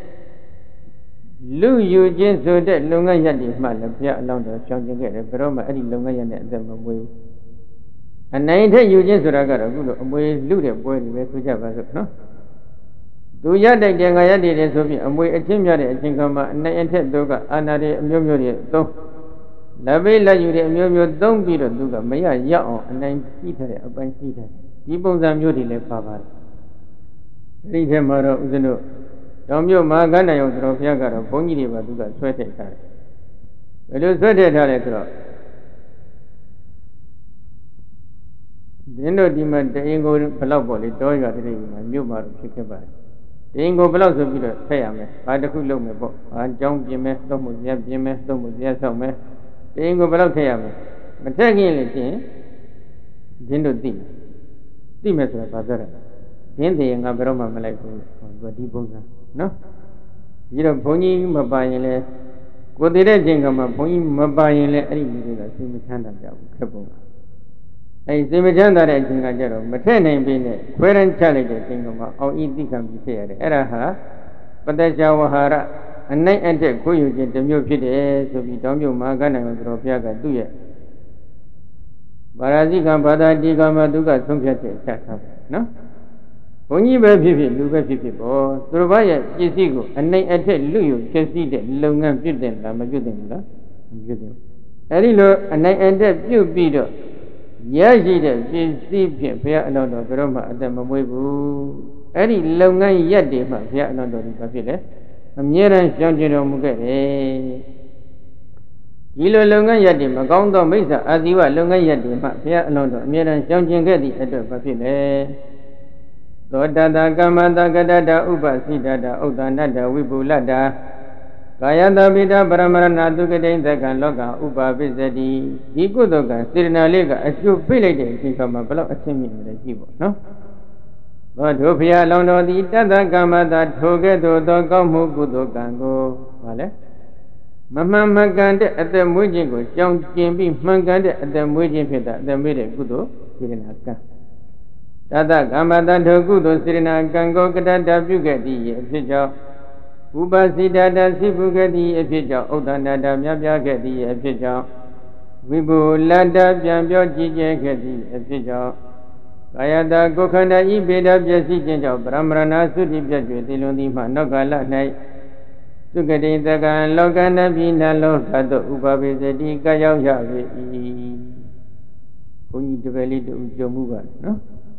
လူယူခြင်းဆိုတဲ့လုပ်ငန်းရပ်တွေမှလည်းဘုရားအလောင်းတော်ရှောင်ကျင်ခဲ့တယ်ဘယ်တော့မှအဲ့ဒီလုပ်ငန်းရပ်နဲ့အသက်မမွေးဘူးအနိုင်ထက်ယူခြင်းဆိုတာကတော့အခုလိုအမွေလူတဲ့ပွဲတွေပဲဆိုကြပါစို့နော်သူရတိုက်တယ်ငါရတည်တယ်ဆိုပြီးအမွေအချင်းများတဲ့အချင်းကမှအနိုင်အထက်တို့ကအာနာတွေအမျိုးမျိုးတွေသုံးလက်ပိတ်လက်ယူတဲ့အမျိုးမျိုးသုံးပြီးတော့သူကမရရောက်အောင်အနိုင်စီးထားတဲ့အပိုင်းစီးထားတယ်ဒီပုံစံမျိုးတွေလည်းပါပါတယ်ဒီထဲမှာတော့ဦးဇင်းတို့တောင်မြို့မဟာကဏ္ဍရောက်တော်ဘုရားကတော့ဘုန်းကြီးတွေပါသူကဆွဲထည့်ထားတယ်ဘယ်လိုဆွဲထည့်ထားလဲဆိုတော့ဒင်းတို့ဒီမှာတရင်ကိုဘလောက်ပေါ့လေတောရွာတည်းမှာမြို့မှာတော့ဖြစ်ခဲ့ပါတယ်တရင်ကိုဘလောက်ဆိုပြီးတော့ထည့်ရမယ်ဘာတစ်ခုလုပ်မယ်ပေါ့ဘာကြောင်းပြင်မယ်သုံးမှုဇက်ပြင်မယ်သုံးမှုဇက်ဆောက်မယ်တရင်ကိုဘလောက်ထည့်ရမယ်မထည့်ခင်လည်းချင်းဒင်းတို့သိမယ်သိမယ်ဆိုတာဘာပြောတာဒင်းသေးငါဘယ်တော့မှမလိုက်ဘူးသူဒီပုံစံနော်ဒီတော့ဘုန်းကြီးမပါရင်လည်းကိုတည်တဲ့ချိန်ကမှဘုန်းကြီးမပါရင်လည်းအဲ့ဒီလူတွေကစိတ်မချမ်းသာကြဘူးခက်ပုံကအဲ့ဒီစိတ်မချမ်းသာတဲ့အချိန်ကကြတော့မထည့်နိုင်ပြီနဲ့ခွဲရန်ချလိုက်တဲ့အချိန်ကမှအောင်ဤသိခံပြီးဖြစ်ရတယ်အဲ့ဒါဟာပတ္တချဝဟာရအနိုင်အတက်ခွေယူခြင်းတစ်မျိုးဖြစ်တယ်ဆိုပြီးတောင်းပြုမဟာကဏ္ဍတော်ဘုရားကသူ့ရဲ့ပါရဇိကဘာသာတိကမသူကဆုံးဖြတ်ချက်ချထားတယ်နော်ဘုန်းကြီးပဲဖြစ်ဖြစ်လူပဲဖြစ်ဖြစ်ပေါ့သူတို့ဘာရဲ့ပစ္စည်းကိုအနိုင်အထက်လူယူဖြစ်စီတဲ့လုပ်ငန်းပြုတ်တယ်လားမပြုတ်တယ်လားမပြုတ်တယ်အဲ့ဒီလိုအနိုင်အထက်ပြုတ်ပြီးတော့ရရှိတဲ့ပစ္စည်းဖြင့်ဘုရားအလောင်းတော်ဘယ်တော့မှအသက်မမွေးဘူးအဲ့ဒီလုပ်ငန်းရက်တွေမှဘုရားအလောင်းတော်ဒီဘာဖြစ်လဲအမြဲတမ်းကြောင်းကျင်တော်မူခဲ့တယ်ဒီလိုလုပ်ငန်းရက်တွေမကောင်းသောမိစ္ဆာအာဇီဝလုပ်ငန်းရက်တွေမှဘုရားအလောင်းတော်အမြဲတမ်းကြောင်းကျင်ခဲ့သည့်အတွက်ဘာဖြစ်လဲသောတတကမ္မတကတတဥပစိတတဥဒ္ဒနတဝိပုလတကာယတပိတပရမရဏသုကတိသကံလောကဥပပိစတိဒီကုသိုလ်ကစေတနာလေးကအကျိုးပြလိုက်တဲ့အချိန်မှာဘယ်လောက်အဆင့်မြင့်လဲကြည့်ပေါ့နော်သောတို့ဘုရားလောင်းတော်သည်တတကမ္မတထိုကဲ့သို့သောကောင်းမှုကုသိုလ်ကံကိုဟာလဲမမှန်မကန်တဲ့အသက်မွေးခြင်းကိုကြောင်းကျင်ပြီးမှန်ကန်တဲ့အသက်မွေးခြင်းဖြစ်တာအသက်မွေးတဲ့ကုသိုလ်စေတနာကံတတကမ္မတထိုကုသိုလ်စေတနာကံကိုကတတပြုခဲ့သည့်အဖြစ်ကြောင့်ဥပစိတတစိပုခဲ့သည့်အဖြစ်ကြောင့်ဥဒ္ဒနာတမြတ်ပြခဲ့သည့်အဖြစ်ကြောင့်ဝိပုလတ္တပြန်ပြောကြည်ကျဲခဲ့သည့်အဖြစ်ကြောင့်ကာယတကိုယ်ခန္ဓာဤပေဒပျက်စီးခြင်းကြောင့်ပရမရဏသုတိပြည့်ကျွေသီလွန်သည်မှနောက်ကလ၌သုကတိတကံလောကနပိနလောကတောဥပပိစတိကရောက်ရ၏ဘုန်းကြီးတပည့်လေးတူကြုံမှုကနော်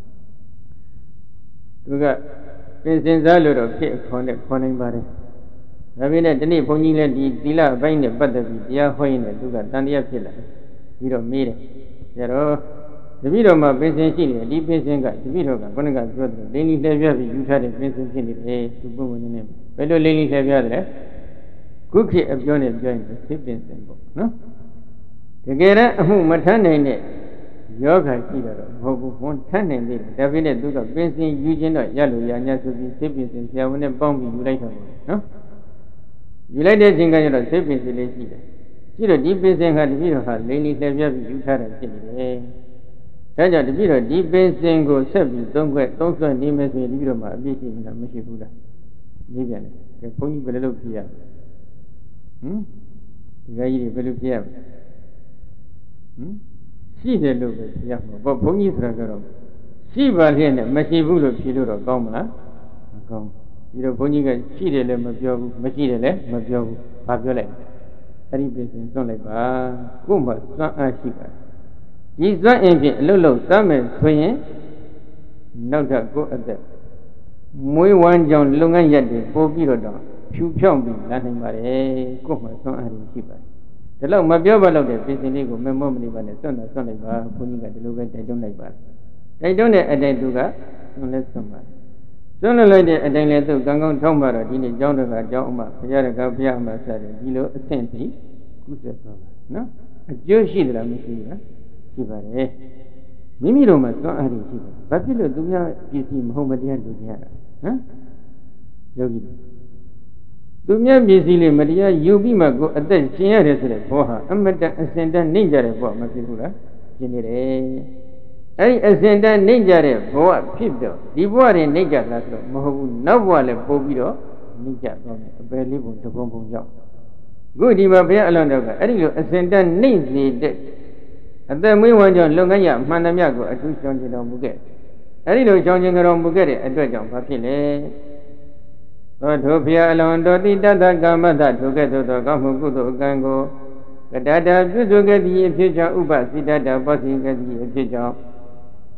သူကပြင်စင်စားလို့တော့ဖြစ်ခေါ်နဲ့ခေါ်နိုင်ပါတယ်ဒါပေမဲ့ဒီနေ့ဘုန်းကြီးလည်းဒီသီလအပိုင်းနဲ့ပတ်သက်ပြီးတရားဟောရင်းနဲ့သူကတန်တရားဖြစ်လာတယ်ပြီးတော့မေးတယ်ကျတော့တပည့်တော်မှာပင်စင်ရှိနေတယ်ဒီပင်စင်ကတပည့်တော်ကဘုန်းကပြောတယ်လိန်လီလှည့်ပြပြီးယူထားတဲ့ပင်စင်ဖြစ်နေတယ်သူပုံဝင်နေဘယ်လိုလိန်လီလှည့်ပြတယ်လဲခုခေတ်အပြောနဲ့ပြောရင်ဖြစ်ပင်စင်ပေါ့နော်တကယ်တော့အမှုမထမ်းနိုင်တဲ့ယောဂရှိတော့မဟုတ်ဘူးဘုန်းထမ်းနိုင်သေးတယ်ဒါပေမဲ့သူကပင်စင်ယူခြင်းတော့ရလို့ရ냐ဆိုပြီးဖြစ်ပင်စင်ဆရာဝန်နဲ့ပေါင်းပြီးယူလိုက်တာပေါ့နော်ယူလိုက်တဲ့အချိန်ကကျတော့ဖြစ်ပင်စင်လေးရှိတယ်ရှိတော့ဒီပင်စင်ကတပည့်တော်ဟာလိန်လီလှည့်ပြပြီးယူထားတာဖြစ်နေတယ်ဒါကြောင့်တပည့်တော်ဒီပင်စင်ကိုဆက်ပြီးသုံးခွဲသုံးဆွဲနေမယ်ဆိုရင်တပည့်တော်မှာအပြည့်ရှိနေတာမရှိဘူးလားနေပြန်တယ်ကဲဘုန်းကြီးဘယ်လိုလုပ်ပြရမလဲဟမ်ဒီကကြီးတွေဘယ်လိုပြရမလဲဟမ်ရှိတယ်လို့ပဲပြရမှာပေါ့ဘုန်းကြီးဆိုတာကတော့ရှိပါလျက်နဲ့မရှိဘူးလို့ဖြေလို့တော့ကောင်းမလားမကောင်းဒီတော့ဘုန်းကြီးကရှိတယ်လည်းမပြောဘူးမရှိတယ်လည်းမပြောဘူးဘာပြောလိုက်အဲ့ဒီပင်စင်စွန့်လိုက်ပါကို့မှာစွမ်းအားရှိပါတယ်ဒီစွမ်းအင်ဖြင့်အလုပ်လုပ်သမ်းမယ်ဆိုရင်နောက်ထပ်ကိုယ့်အသက်မွေးဝမ်းကြောင်းလုပ်ငန်းရက်တွေပို့ပြီးတော့ဖြူဖြောင်းပြီးလာနိုင်ပါတယ်ကိုယ့်မှာစွမ်းအားရှိပါတယ်ဒီလောက်မပြောပါတော့တဲ့ပင်စင်လေးကိုမမောမနေပါနဲ့စွန့်တာစွန့်လိုက်ပါဘုန်းကြီးကဒီလိုပဲတိုက်တွန်းလိုက်ပါတယ်တိုက်တွန်းတဲ့အတိုင်းသူကစွန့်လဲစွန့်ပါတယ်စွန့်လိုက်တဲ့အတိုင်းလဲသူကံကောင်းထောင်းပါတော့ဒီနေ့ကျောင်းတော်ကကျောင်းအမဘုရားတကားဘုရားအမဆက်တယ်ဒီလိုအဆင့်ထိကုသသွားပါနော်အကျိုးရှိသလားမရှိဘူးလားရှိပါတယ်မိမိတို့မှာစွန့်အားရှိတယ်ဘာဖြစ်လို့သူများပစ္စည်းမဟုတ်မတရားလူကြရတာဟမ်ယောဂီသူများပစ္စည်းလေးမတရားယူပြီးမှကိုအသက်ရှင်ရတယ်ဆိုတဲ့ဘောဟာအမတန်အစင်တန်းနှိမ့်ကြတဲ့ဘောမဖြစ်ဘူးလားရှင်နေတယ်အဲ့ဒီအစင်တန်းနှိမ့်ကြတဲ့ဘောကဖြစ်တော့ဒီဘောတွေနှိမ့်ကြလားဆိုတော့မဟုတ်ဘူးနောက်ဘောလည်းပို့ပြီးတော့နှိမ့်ကြတော့မယ်အပယ်လေးပုံတပုံပုံရောက်ခုဒီမှာဘုရားအလောင်းတော်ကအဲ့ဒီလိုအစင်တန်းနှိမ့်စေတဲ့အသက်မွေးဝမ်းကြောင့်လုပ်ငန်းရမှန်သမျှကိုအထူးကြောင်းကျင်တော်မူခဲ့အဲ့ဒီလိုကြောင်းကျင်တော်မူခဲ့တဲ့အတွက်ကြောင့်ဘာဖြစ်လဲသောထိုဘုရားအလောင်းတော်တိတတကမ္မတထိုကဲ့သို့သောကောင်းမှုကုသိုလ်ကံကိုကတတပြုစုခဲ့သည့်အဖြစ်ကြောင့်ဥပစိတတပောစီခဲ့သည့်အဖြစ်ကြောင့်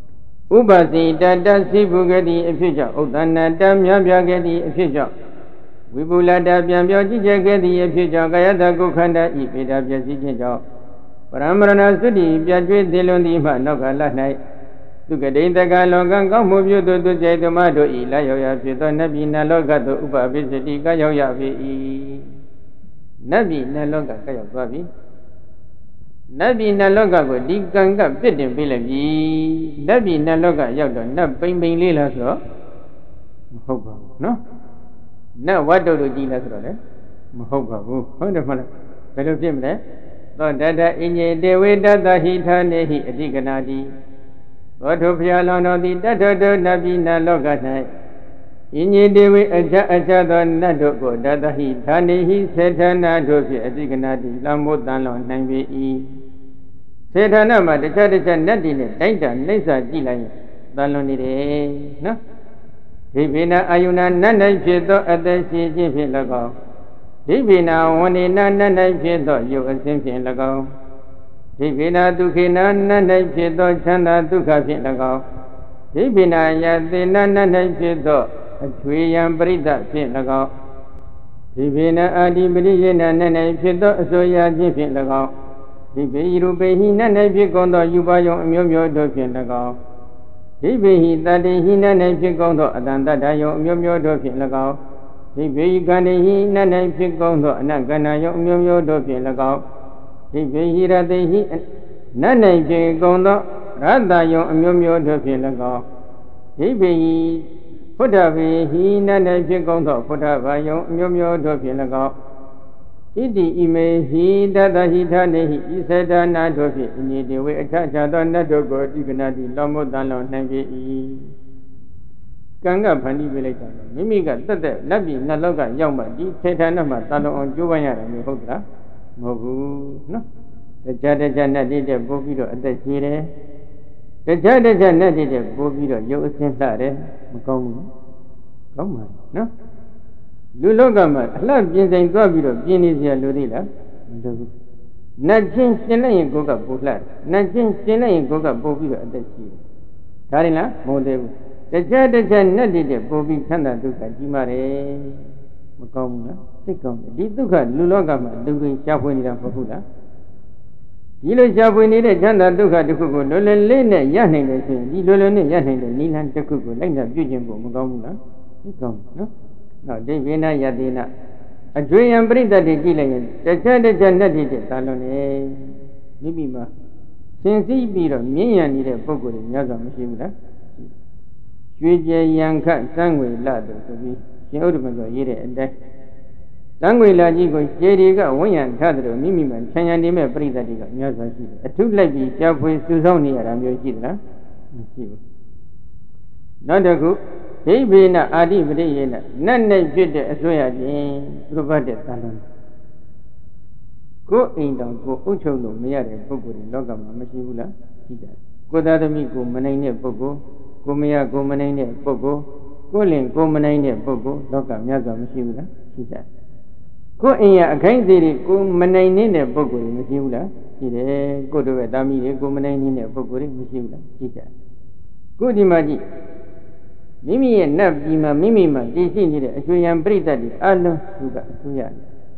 ဥပစီတတသိဘုဂတိအဖြစ်ကြောင့်ဥဒ္ဒနာတမြတ်ပြခဲ့သည့်အဖြစ်ကြောင့်ဝိပုလတပြန်ပြောကြည့်ချက်ခဲ့သည့်အဖြစ်ကြောင့်ကာယတကုခန္ဓာဤပေတာပျက်စီးခြင်းကြောင့်ပရမရဏသုတိပြတ်ကျွေးသေးလွန်သည်မှနောက်ကလ၌သူကတိတကလောကကောင်းမှုပြုသူသူကျေသမတို့ဤလာရောက်ရဖြစ်သောနတ်ပြည်နတ်လောကသို့ဥပပိစတိကရောက်ရပြီ၏နတ်ပြည်နတ်လောကကရောက်သွားပြီနတ်ပြည်နတ်လောကကိုဒီကံကပြစ်တင်ပေးလိုက်ပြီနတ်ပြည်နတ်လောကရောက်တော့နတ်ပိန်ပိန်လေးလားဆိုတော့မဟုတ်ပါဘူးနော်နတ်ဝတ္တုတို့ကြီးလားဆိုတော့လေမဟုတ်ပါဘူးဟုတ်တယ်မလားဘယ်လိုဖြစ်မလဲသောတတအညေတေဝေတတဟိဌာနေဟိအဓိကနာတိသောထုဖျာလောင်တော်သည်တတ္ထတောနတ်ပြည်နတ်လောက၌အညေတေဝေအချအချသောနတ်တို့ကိုတတဟိဌာနေဟိစေဌာနာတို့ဖြင့်အဓိကနာတိလမို့တန်လောင်နိုင်ပေ၏စေဌာနာမှာတခြားတခြားနတ်တွေနဲ့တိုက်တာနှိမ့်စာကြည့်လိုက်ရင်တန်လွန်နေတယ်နော်ဒီပိနာအာယုနာနတ်၌ဖြစ်သောအသက်ရှိခြင်းဖြင့်၎င်းဒီပိနာဝဏိနာနတ်၌ဖြစ်သောယုတ်အစဉ်ဖြင့်၎င်းဒီပိနာဒုက္ခိနာနတ်၌ဖြစ်သောချမ်းသာဒုက္ခဖြင့်၎င်းဒီပိနာယသေနာနတ်၌ဖြစ်သောအချွေယံပရိသဖြင့်၎င်းဒီပိနာအာဒီပရိယေနာနတ်၌ဖြစ်သောအစိုးရခြင်းဖြင့်၎င်းဒီပိယရုပေဟိနတ်၌ဖြစ်ကုန်သောယူပါယုံအမျိုးမျိုးတို့ဖြင့်၎င်းဒီပိဟိတတေဟိနတ်၌ဖြစ်ကုန်သောအတန်တတယုံအမျိုးမျိုးတို့ဖြင့်၎င်းဒီပိကန္တေဟိနတ်၌ဖြစ်ကုန်သောအနကန္နာယုံအမျိုးမျိုးတို့ဖြင့်၎င်းဒီပိဟိရတေဟိနတ်၌ဖြစ်ကုန်သောရတ္တယုံအမျိုးမျိုးတို့ဖြင့်၎င်းဒီပိဖုဒ္ဓဗေဟိနတ်၌ဖြစ်ကုန်သောဖုဒ္ဓဘာယုံအမျိုးမျိုးတို့ဖြင့်၎င်းဣတိဣမေဟိတတဟိဌာနေဟိဣစေတနာတို့ဖြင့်အညေတေဝေအထခြားသောနတ်တို့ကိုတိကနာတိလောမောတန်လောနိုင်ပြီကံကဖန်တီးပေးလိုက်တာမိမိကတက်တက်နတ်ပြည်နတ်လောကရောက်မှဒီထေဌာနမှာတန်လောအောင်ကြိုးပမ်းရတယ်မျိုးဟုတ်လားမဟုတ်ဘူးနော်တခြားတခြားနတ်တွေတဲ့ပို့ပြီးတော့အသက်ကြီးတယ်တခြားတခြားနတ်တွေတဲ့ပို့ပြီးတော့ရုပ်အစင်းလှတယ်မကောင်းဘူးကောင်းပါနော်လူလောကမှာအလှပြင်ဆိုင်သွားပြီးတော့ပြင်းနေစရာလိုသေးလားမလိုဘူးနတ်ချင်းရှင်လိုက်ရင်ကိုယ်ကပိုလှတယ်နတ်ချင်းရှင်လိုက်ရင်ကိုယ်ကပို့ပြီးတော့အသက်ကြီးတယ်ဒါရင်လားမဟုတ်သေးဘူးတခြားတခြားနတ်တွေတဲ့ပို့ပြီးခန္ဓာဒုက္ခကြီးမာတယ်မကောင်းဘူးလားသိကောင်းတယ်ဒီဒုက္ခလူလောကမှာလူတွေရှားဖွေနေတာမဟုတ်ဘူးလားဒီလိုရှားဖွေနေတဲ့ချမ်းသာဒုက္ခတစ်ခုကိုလွယ်လွယ်လေးနဲ့ရနိုင်တယ်ဆိုရင်ဒီလွယ်လွယ်နဲ့ရနိုင်တဲ့နိလန်းတစ်ခုကိုလိုက်တာပြုကျင့်ဖို့မကောင်းဘူးလားသိကောင်းနော်နော်ဒိဗေနယတိနအကျွေယံပရိသတ်တွေကြည့်လိုက်ရင်တခြားတခြားနတ်တွေသာလွန်နေမိမိမှာသင်သိပြီးတော့မြင့်ရနေတဲ့ပုဂ္ဂိုလ်တွေများစွာမရှိဘူးလားကျွေကြရန်ခတ်စံငွေလတို့ဆိုပြီးရှင်ဥဒ္ဓမကျော်ရေးတဲ့အတိုင်းစံငွေလကြီးကိုခြေတွေကဝန်းရံထားတယ်လို့မိမိမှာခြံရံနေမဲ့ပရိသတ်တွေကများစွာရှိတယ်အထုလိုက်ပြီးကြောက်ဖွေစူဆောင်းနေရတာမျိုးရှိသလားမရှိဘူးနောက်တစ်ခုဒိဗေနအာတိပရိယေနနတ်နဲ့ဖြစ်တဲ့အစွဲရခြင်းပြပတ်တဲ့သံတော်ကိုအိမ်တော်ကိုအုပ်ချုပ်လို့မရတဲ့ပုဂ္ဂိုလ်တွေလောကမှာမရှိဘူးလားရှိတယ်ကိုသားသမီးကိုမနိုင်တဲ့ပုဂ္ဂိုလ်ကိုမရကိုမနိုင်တဲ့ပုဂ္ဂိုလ်ကိုလင်ကိုမနိုင်တဲ့ပုဂ္ဂိုလ်လောကများစွာမရှိဘူးလားရှိတယ်ကိုအိမ်ရအခိုင်းသေးတွေကိုမနိုင်တဲ့ပုဂ္ဂိုလ်တွေမရှိဘူးလားရှိတယ်ကိုတို့ရဲ့သားမီးတွေကိုမနိုင်တဲ့ပုဂ္ဂိုလ်တွေမရှိဘူးလားရှိတယ်ကိုဒီမှာကြည့်မိမိရဲ့နတ်ပြည်မှာမိမိမှာတည်ရှိနေတဲ့အကျွေယံပရိသတ်တွေအလုံးသူကအစိုးရတယ်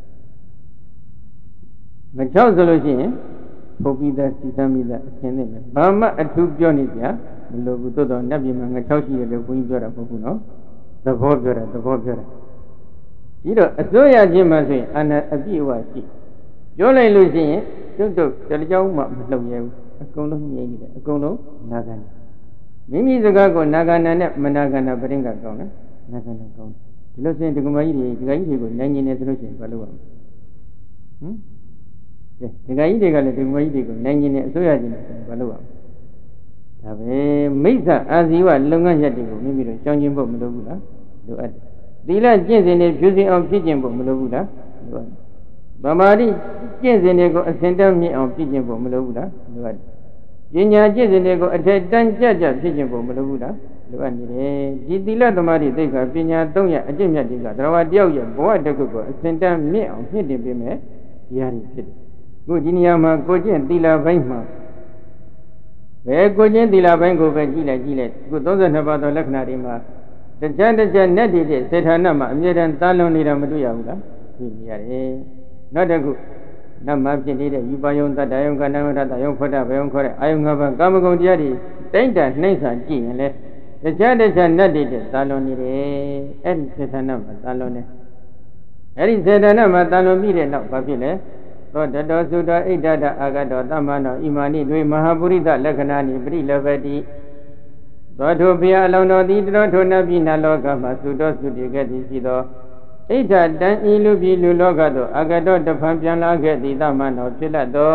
မချောက်ဆိုလို့ရှိရင်ပုပ္ပိသစီသမိသအရှင်နဲ့ဘာမှအထူးပြောနေကြမလို့ဘူးသို့တော့နတ်ပြည်မှာငါချောက်ရှိတယ်လို့ဘုန်းကြီးပြောတာမဟုတ်ဘူးနော်သဘောပြောတာသဘောပြောတာဒီတော့အစိုးရခြင်းမှာဆိုရင်အာဏာအပြည့်အဝရှိပြောလိုက်လို့ရှိရင်တုတ်တုတ်တကြောင်မှမလှုပ်ရဲဘူးအကုန်လုံးငြိမ့်နေတယ်အကုန်လုံးနာခံတယ်မိမိစကားကိုနာဂန္နာနဲ့မနာဂန္နာပရင်ကကောင်းတယ်နာဂန္နာကောင်းတယ်ဒီလိုဆိုရင်ဒီကမကြီးတွေဒီကကြီးတွေကိုနိုင်နေတယ်ဆိုလို့ရှိရင်ဘာလုပ်ရမလဲဟမ်ဒီကကြီးတွေကလည်းဒီကမကြီးတွေကိုနိုင်နေတယ်အစိုးရချင်းတွေဘာလုပ်ရမလဲဒါပဲမိစ္ဆာအာဇီဝလုပ်ငန်းရက်တွေကိုမိမိတို့ကြောင်းကျင်းဖို့မလိုဘူးလားလိုအပ်တယ်သီလကျင့်စဉ်တွေဖြူစင်အောင်ဖြစ်ကျင့်ဖို့မလိုဘူးလားလိုအပ်တယ်ဗမာတိကျင့်စဉ်တွေကိုအစဉ်တမ်းမြင့်အောင်ဖြစ်ကျင့်ဖို့မလိုဘူးလားလိုအပ်တယ်ပညာကျင့်စဉ်တွေကိုအထက်တန်းကြကြဖြစ်ခြင်းပုံမလိုဘူးလားလိုအပ်နေတယ်ဒီသီလသမာဓိသိက္ခာပညာသုံးရအကျင့်မြတ်တွေကသရဝတယောက်ရဲ့ဘဝတစ်ခုကိုအစဉ်တန်းမြင့်အောင်မြင့်တင်ပေးမယ်ဒီဟာတွေဖြစ်တယ်ခုဒီနေရာမှာကိုကျင့်သီလဘိုင်းမှာဘယ်ကိုချင်းသီလပိုင်းကိုပဲကြည့်လိုက်ကြည့်လိုက်အခုသုံးဆယ်နှစ်ပါးသောလက္ခဏာတွေမှာတကြတကြနဲ့တည်တဲ့စေထာနမှာအမြဲတမ်းတာလွန်နေတာမတွေ့ရဘူးလားတွေ့နေရတယ်နောက်တစ်ခုနတ်မှာဖြစ်နေတဲ့ယူပါယုံတတ္တယုံကဏ္ဍယုံတတယုံဖွတ်တာဘယုံခေါ်တဲ့အာယုံငါးပါးကာမဂုဏ်တရားတွေတိုင်းတာနှိမ့်စာကြည့်ရင်လေတခြားတခြားနတ်တွေတဲ့တာလွန်နေတယ်အဲ့ဒီစေထာနမှာတာလွန်နေအဲ့ဒီစေထာနမှာတာလွန်ပြီးတဲ့နောက်ဘာဖြစ်လဲသောတတောသုတောဣဒ္ဓတအာဂတောသမ္မာနောဣမာနိတွေမဟာပုရိသလက္ခဏာနိပရိလဘတိသောထိုဘုရားအလောင်းတော်သည်တတော်ထိုနတ်ပြည်နတ်လောကမှာသုတောသုတိကတိရှိသောဣဒ္ဓတံဤလူပြည်လူလောကသို့အာဂတောတဖန်ပြန်လာခဲ့သည်သမ္မာနောဖြစ်လတ်သော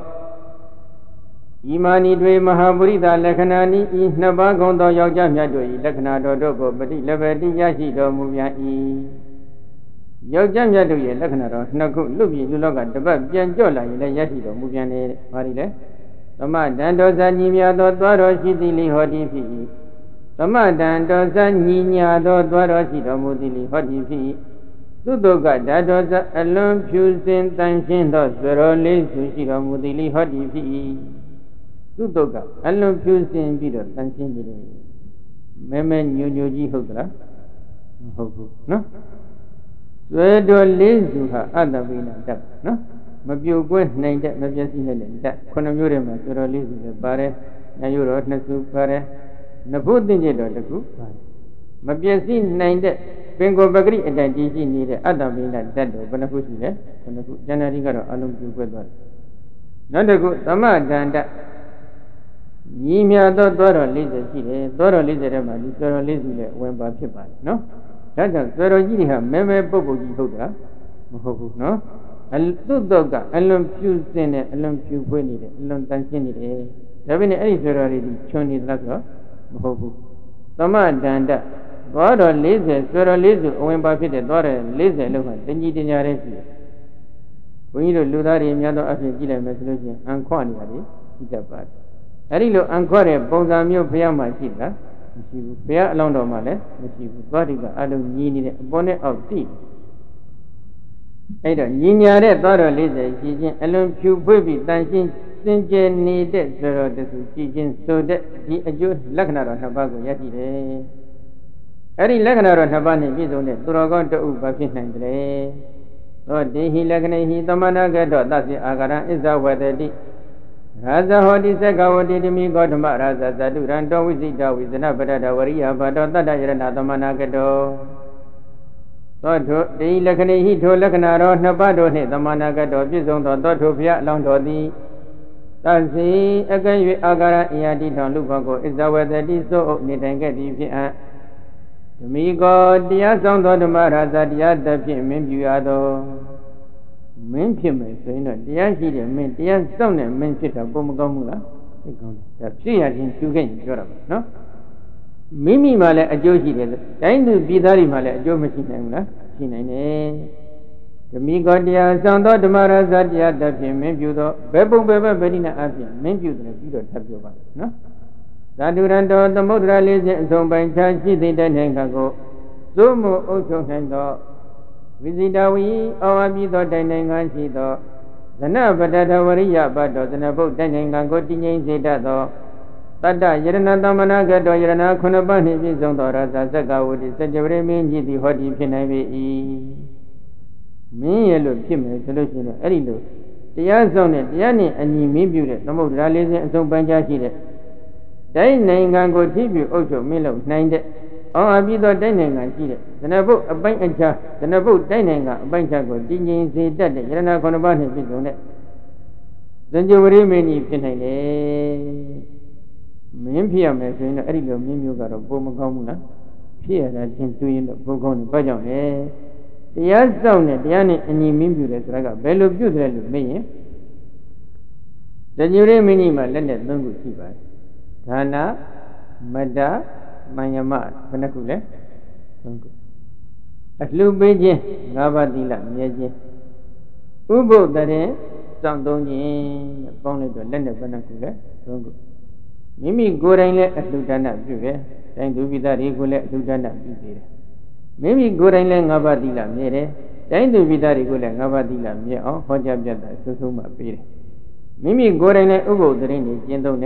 ဣမာနိတွေမဟာပုရိသလက္ခဏာနိဤနှစ်ပါးကုန်သောယောက်ျားမြတ်တို့၏လက္ခဏာတော်တို့ကိုပရိလဘတိရရှိတော်မူပြန်၏ယောက်ျားမြတ်တို့ရဲ့လက္ခဏာတော်နှစ်ခုလူပြည်လူလောကတပတ်ပြန်ကြော့လာရင်လည်းရရှိတော်မူပြန်တယ်။ဘာဒီလဲ။သမဒံတောဇာညီမြသောသွားတော်ရှိသည်လိဟောတိဖြစ်၏။သမဒံတောဇာညီညာသောသွားတော်ရှိတော်မူသည်လိဟောတိဖြစ်၏။သုတုကဓာတောဇာအလွန်ဖြူစင်တန်ရှင်းသောဇရောလေးစုရှိတော်မူသည်လိဟောတိဖြစ်၏။သုတုကအလွန်ဖြူစင်ပြီးတော့တန်ရှင်းနေတယ်။မဲမဲညိုညိုကြီးဟုတ်သလား။မဟုတ်ဘူးနော်။ဆွေတော်လေးစုဟာအတ္တပိဏတတ်နော်မပြုတ်ကွဲနိုင်တဲ့မပြည့်စည်နိုင်တဲ့တတ်ခုနှစ်မျိုးတည်းမှာဆွေတော်လေးစုလည်းပါတယ်ညယုတော်နှစ်စုပါတယ်နဖုသိကျတော်တစ်ခုပါတယ်မပြည့်စည်နိုင်တဲ့ပင်ကိုပဂရိအတိုင်းတည်ရှိနေတဲ့အတ္တပိဏတတ်တော်ဘယ်နှခုရှိလဲခုနှစ်ခုဉာဏ်ရီကတော့အလုံးပြုတ်ကွဲသွားတယ်နောက်တစ်ခုသမဒန္တညီမြသောသောတော်လေးစုရှိတယ်သောတော်လေးစုထဲမှာဒီဆွေတော်လေးစုလည်းဝင်ပါဖြစ်ပါတယ်နော်ဒါကြောင့်ဆွေတော်ကြီးတွေဟာမဲမဲပုတ်ပုတ်ကြီးဟုတ်တာမဟုတ်ဘူးနော်အတုတော့ကအလွန်ဖြူစင်တဲ့အလွန်ဖြူဖွေးနေတဲ့အလွန်တန်ရှင်းနေတယ်ဒါပေမဲ့အဲ့ဒီဆွေတော်တွေဒီချွန်နေသလားဆိုတော့မဟုတ်ဘူးသမဒန္တသွားတော်၄၀ဆွေတော်၄၀အဝင်ပါဖြစ်တဲ့သွားတော်၄၀လောက်ဟာတညီတညာတည်းရှိတယ်ဘုန်းကြီးတို့လူသားတွေများသောအဖြစ်ကြည့်လိုက်မယ်ဆိုလို့ရှိရင်အန်ခွနေရတယ်ကြည့်တတ်ပါတယ်အဲ့ဒီလိုအန်ခွတဲ့ပုံစံမျိုးဘုရားမှာရှိလားမရှိဘူးဘုရားအလောင်းတော်မှာလည်းမရှိဘူးသွားတိကအလုံးညီနေတဲ့အပေါ်နဲ့အောက်တိအဲ့တော့ညီညာတဲ့သွားတော်၄၀ရှိချင်းအလုံးဖြူဖွေးပြီးတန်ရှင်းစင်ကြယ်နေတဲ့ဆိုတော်တခုရှိချင်းဆိုတဲ့ဒီအကျိုးလက္ခဏာတော်နှစ်ပါးကိုရရှိတယ်အဲ့ဒီလက္ခဏာတော်နှစ်ပါးနဲ့ပြည့်စုံတဲ့သူတော်ကောင်းတဥပါဖြစ်နိုင်တယ်သောတေဟိလက္ခဏိဟိသမဏဂတောသစ္စေအာဂရံဣဇဝတတိရာဇဟောတိသက္ကဝတိတမိဂေါတမရာဇဇတုရံတောဝိစိတဝိဇနပတ္တဝရိယဘာတောတတ္တယရဏသမဏကတောသောထိုတေလက္ခဏိဟိထိုလက္ခဏာတော်နှစ်ပါးတို့နှင့်သမဏကတောပြည့်စုံသောသောထိုဘုရားအလောင်းတော်သည်သစ္စေအကဲ့၍အာဂရအယတိထောင်လူဘကိုဣဇဝတတိသို့အုပ်နေတိုင်ခဲ့သည်ဖြစ်အပ်ဓမိကောတရားဆောင်သောဓမ္မရာဇတရားတဖြင့်မင်းပြုရသောမင်းဖြစ်မယ်ဆိုရင်တော့တရားရှိတယ်မင်းတရားစောင့်တယ်မင်းဖြစ်တာပုံမကောင်းဘူးလားသိကောင်းတယ်ဒါဖြစ်ရခြင်းကျူခဲ့ရင်ပြောတာပါနော်မိမိမှလည်းအကျိုးရှိတယ်တိုင်းသူပြည်သားတွေမှလည်းအကျိုးမရှိနိုင်ဘူးလားရှိနိုင်တယ်ဓမိကောတရားဆောင်သောဓမ္မရာဇတရားတဖြင့်မင်းပြုသောဘယ်ပုံပဲပဲဗေဒိနာအပြင်မင်းပြုတယ်ပြီးတော့ထပ်ပြောပါနော်သာဓုရံတော်သမုဒ္ဒရာလေးစဉ်အဆုံးပိုင်းခြားရှိတဲ့နိုင်ငံကိုသို့မို့အုပ်ချုပ်နိုင်သောဝိဇိတဝီအောဝပြီးသောတိုင်နိုင်ငံရှိသောဇနပတ္တဝရိယဘတ်တော်ဇနဘုတ်တိုင်နိုင်ငံကိုတည်ငြိမ်စေတတ်သောတတ္တယရဏသမဏကတောယရဏခုနှစ်ပါးနှင့်ပြည့်စုံသောရသဇက္ကဝတိစัจ javare မင်းကြီးသည်ဟောဒီဖြစ်နိုင်ပေ၏မင်းရဲ့လို့ဖြစ်မယ်ဆိုလို့ရှိရင်အဲ့ဒီလိုတရားဆောင်တဲ့တရားနဲ့အညီမင်းပြုတဲ့သမုဒ္ဒရာလေးစဉ်အဆုံးပိုင်းခြားရှိတဲ့တိုင်းနိုင်ငံကိုထိပြုအုပ်ချုပ်မင်းလုပ်နိုင်တဲ့အောင်အပြီးတော့တိုင်းနိုင်ငံရှိတဲ့ဇနဘုတ်အပိုင်းအခြားဇနဘုတ်တိုင်းနိုင်ငံအပိုင်းခြားကိုတည်ငြိမ်စေတတ်တဲ့ယရဏခုနှစ်ပါးနဲ့ပြည့်စုံတဲ့ဇန်ကြဝရိမင်းကြီးဖြစ်နိုင်တယ်မင်းဖြစ်ရမယ်ဆိုရင်တော့အဲ့ဒီလိုမင်းမျိုးကတော့ပုံမကောင်းဘူးလားဖြစ်ရတာချင်းတွေ့ရင်တော့ဘုံကောင်းတယ်ဘာကြောင့်လဲတရားစောင့်နဲ့တရားနဲ့အညီမင်းပြုတယ်ဆိုတာကဘယ်လိုပြုတယ်လို့မေးရင်ဇန်ကြဝရိမင်းကြီးမှာလက်နဲ့သုံးခုရှိပါတယ်ဒါနမတ္တမယမဘယ်နှခုလဲသုံးခုအလှူပေးခြင်းငါးပါးသီလမြဲခြင်းဥပုသ်တရင်စောင့်သုံးခြင်းတဲ့ပေါင်းလိုက်တော့လက်နဲ့ဘယ်နှခုလဲသုံးခုမိမိကိုယ်တိုင်လည်းအလှူဒါနပြုတယ်တိုင်းသူပိသားတွေကိုလည်းအလှူဒါနပြုသေးတယ်မိမိကိုယ်တိုင်လည်းငါးပါးသီလမြဲတယ်တိုင်းသူပိသားတွေကိုလည်းငါးပါးသီလမြဲအောင်ဟောကြားပြတ်တာဆွဆုံးမှပေးတယ်မိမိကိုယ်တိုင်လည်းဥပုသ်တရင်ကိုကျင့်သုံးတယ်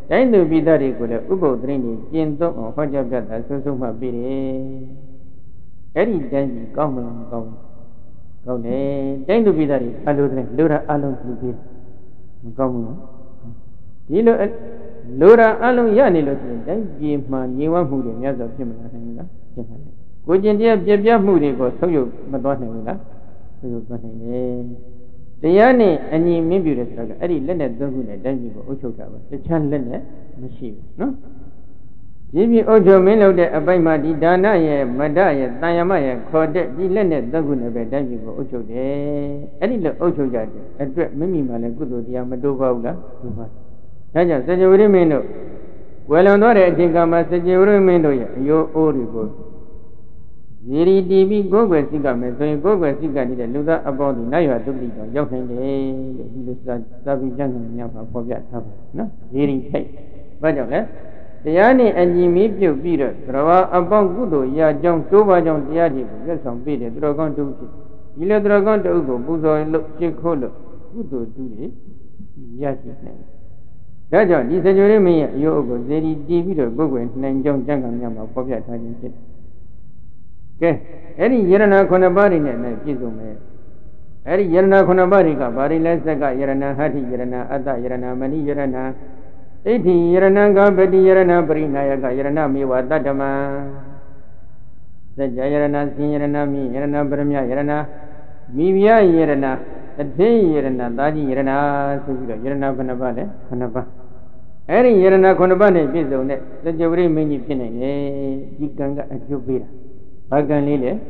တိုင်းသူပြည်သားတွေကိုလည်းဥပုသ်သတင်းတွေကျင့်သုံးအောင်ဟောကြားပြတာဆုံးဆုံးမှပြီးတယ်အဲ့ဒီတိုင်းကြီးကောင်းမလားမကောင်းဘူးကောင်းတယ်တိုင်းသူပြည်သားတွေအလိုတဲ့လိုတာအလုံးပြုပြီးမကောင်းဘူးနော်ဒီလိုလိုတာအလုံးရနေလို့ဆိုရင်တိုင်းပြည်မှာညီဝမှုတွေများစွာဖြစ်မလာနိုင်ဘူးလားဖြစ်ပါလေကိုကျင်တရားပြပြမှုတွေကိုဆုံးယုတ်မသွားနိုင်ဘူးလားဆုံးယုတ်သွားနိုင်တယ်တရားနဲ့အညီမင်းပြတယ်ဆိုတာကအဲ့ဒီလက်နဲ့သုံးခုနဲ့တိုင်းပြည်ကိုအုပ်ချုပ်တာပါတခြားလက်နဲ့မရှိဘူးနော်ဒီပြည်အုပ်ချုပ်မင်းလုပ်တဲ့အပိုက်မှာဒီဒါနရဲ့မဒရဲ့တန်ယမရဲ့ခေါ်တဲ့ဒီလက်နဲ့သုံးခုနဲ့ပဲတိုင်းပြည်ကိုအုပ်ချုပ်တယ်အဲ့ဒီလိုအုပ်ချုပ်ကြတဲ့အတွက်မိမိမှလည်းကုသိုလ်တရားမတိုးပါဘူးလားတိုးပါဒါကြောင့်စကြဝဠာမင်းတို့ဝယ်လွန်သွားတဲ့အချိန်ကမှစကြဝဠာမင်းတို့ရဲ့အယိုးအိုးတွေကိုရေရီတီပြီးကိုယ်ွယ်စိတ်ကမယ်ဆိုရင်ကိုယ်ွယ်စိတ်ကနေတဲ့လူသားအပေါင်းဒီနိုင်ရသုတိတော်ရောက်နိုင်တယ်လို့ဒီလိုစာစာပြီးကျမ်းဂန်များမှာဖော်ပြထားပါနော်ရေရီထိုက်ဘာကြောင့်လဲတရားနဲ့အညီမီးပြုတ်ပြီးတော့သရဝအပေါင်းကုသိုလ်ရာကြောင့်တိုးပါကြောင့်တရားကြီးကိုပြတ်ဆောင်ပြတယ်သူတော်ကောင်းတူဖြစ်ဒီလိုသူတော်ကောင်းတူကိုပူဇော်လို့ရှင်းခိုးလို့ကုသိုလ်တူတွေရရှိနိုင်တယ်ဒါကြောင့်ဒီစကြဝဠာမင်းရဲ့အယုတ်ကိုဇေဒီတီးပြီးတော့ကိုယ်ွယ်နိုင်ကြောင်းကျမ်းဂန်များမှာဖော်ပြထားခြင်းဖြစ်ကဲအဲ့ဒီယရဏခုနှစ်ပါးတွေနဲ့ပြည့်စုံမယ်အဲ့ဒီယရဏခုနှစ်ပါးတွေကဘာတွေလဲစက်ကယရဏဟဋ္ဌိယရဏအတ္တယရဏမဏိယရဏဣဋ္ဌိယရဏကပတိယရဏပရိနာယကယရဏမေဝတတ္တမစัจ jaya ယရဏစင်ယရဏမိယရဏပရမယရဏမိမြယရဏအထေယရဏသာကြီးယရဏဆိုပြီးတော့ယရဏခုနှစ်ပါးနဲ့ခုနှစ်ပါးအဲ့ဒီယရဏခုနှစ်ပါးနဲ့ပြည့်စုံတဲ့စัจ jaya မင်းကြီးဖြစ်နိုင်တယ်ဒီကံကအကျိုးပေးတာဘာကံလေးလဲ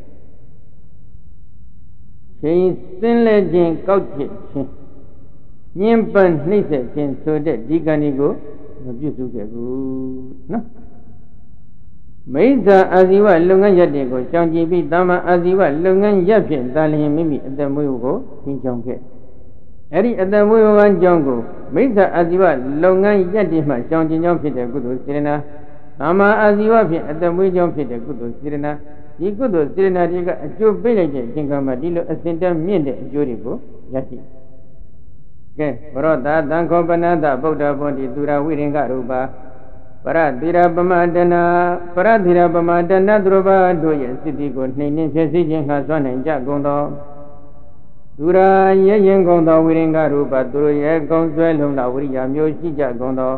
ချိန်စင်းလဲခြင်းကောက်ဖြစ်ခြင်းညှဉ်းပန်းနှိမ့်ဆက်ခြင်းဆိုတဲ့ဒီကံဒီကိုမပြည့်စုံခဲ့ဘူးနော်မိစ္ဆာအာဇီဝလုပ်ငန်းရပ်တွေကိုရှောင်ကြဉ်ပြီးတမ္မာအာဇီဝလုပ်ငန်းရပ်ဖြင့်တာလျင်မိမိအသက်မွေးကိုသင်ကြောင်းခဲ့အဲ့ဒီအသက်မွေးဝမ်းကြောင်းကိုမိစ္ဆာအာဇီဝလုပ်ငန်းရပ်တွေမှရှောင်ကြဉ်ကြောင်းဖြစ်တဲ့ကုသိုလ်စေတနာတမ္မာအာဇီဝဖြင့်အသက်မွေးကြောင်းဖြစ်တဲ့ကုသိုလ်စေတနာဒီကုသိုလ်စေတနာတွေကအကျိုးပေးလိုက်တဲ့အချိန်ကမှဒီလိုအစဉ်တန်းမြင့်တဲ့အကျိုးတွေကိုရရှိကဲဘရောတာသံခောပနတဗုဒ္ဓဘောဓိသူရဝိရင်ကရူပါပရတိရပမတနာပရတိရပမတနာသူရဘာတို့ရဲ့စိတ္တိကိုနှိမ်နှင်းဖြစ်စေခြင်းဟာစွမ်းနိုင်ကြကုန်သောသူရရဲ့ရင်ကုန်သောဝိရင်ကရူပါသူတို့ရဲ့ကုံဆွဲလုံးလာဝိရိယမျိုးရှိကြကုန်သော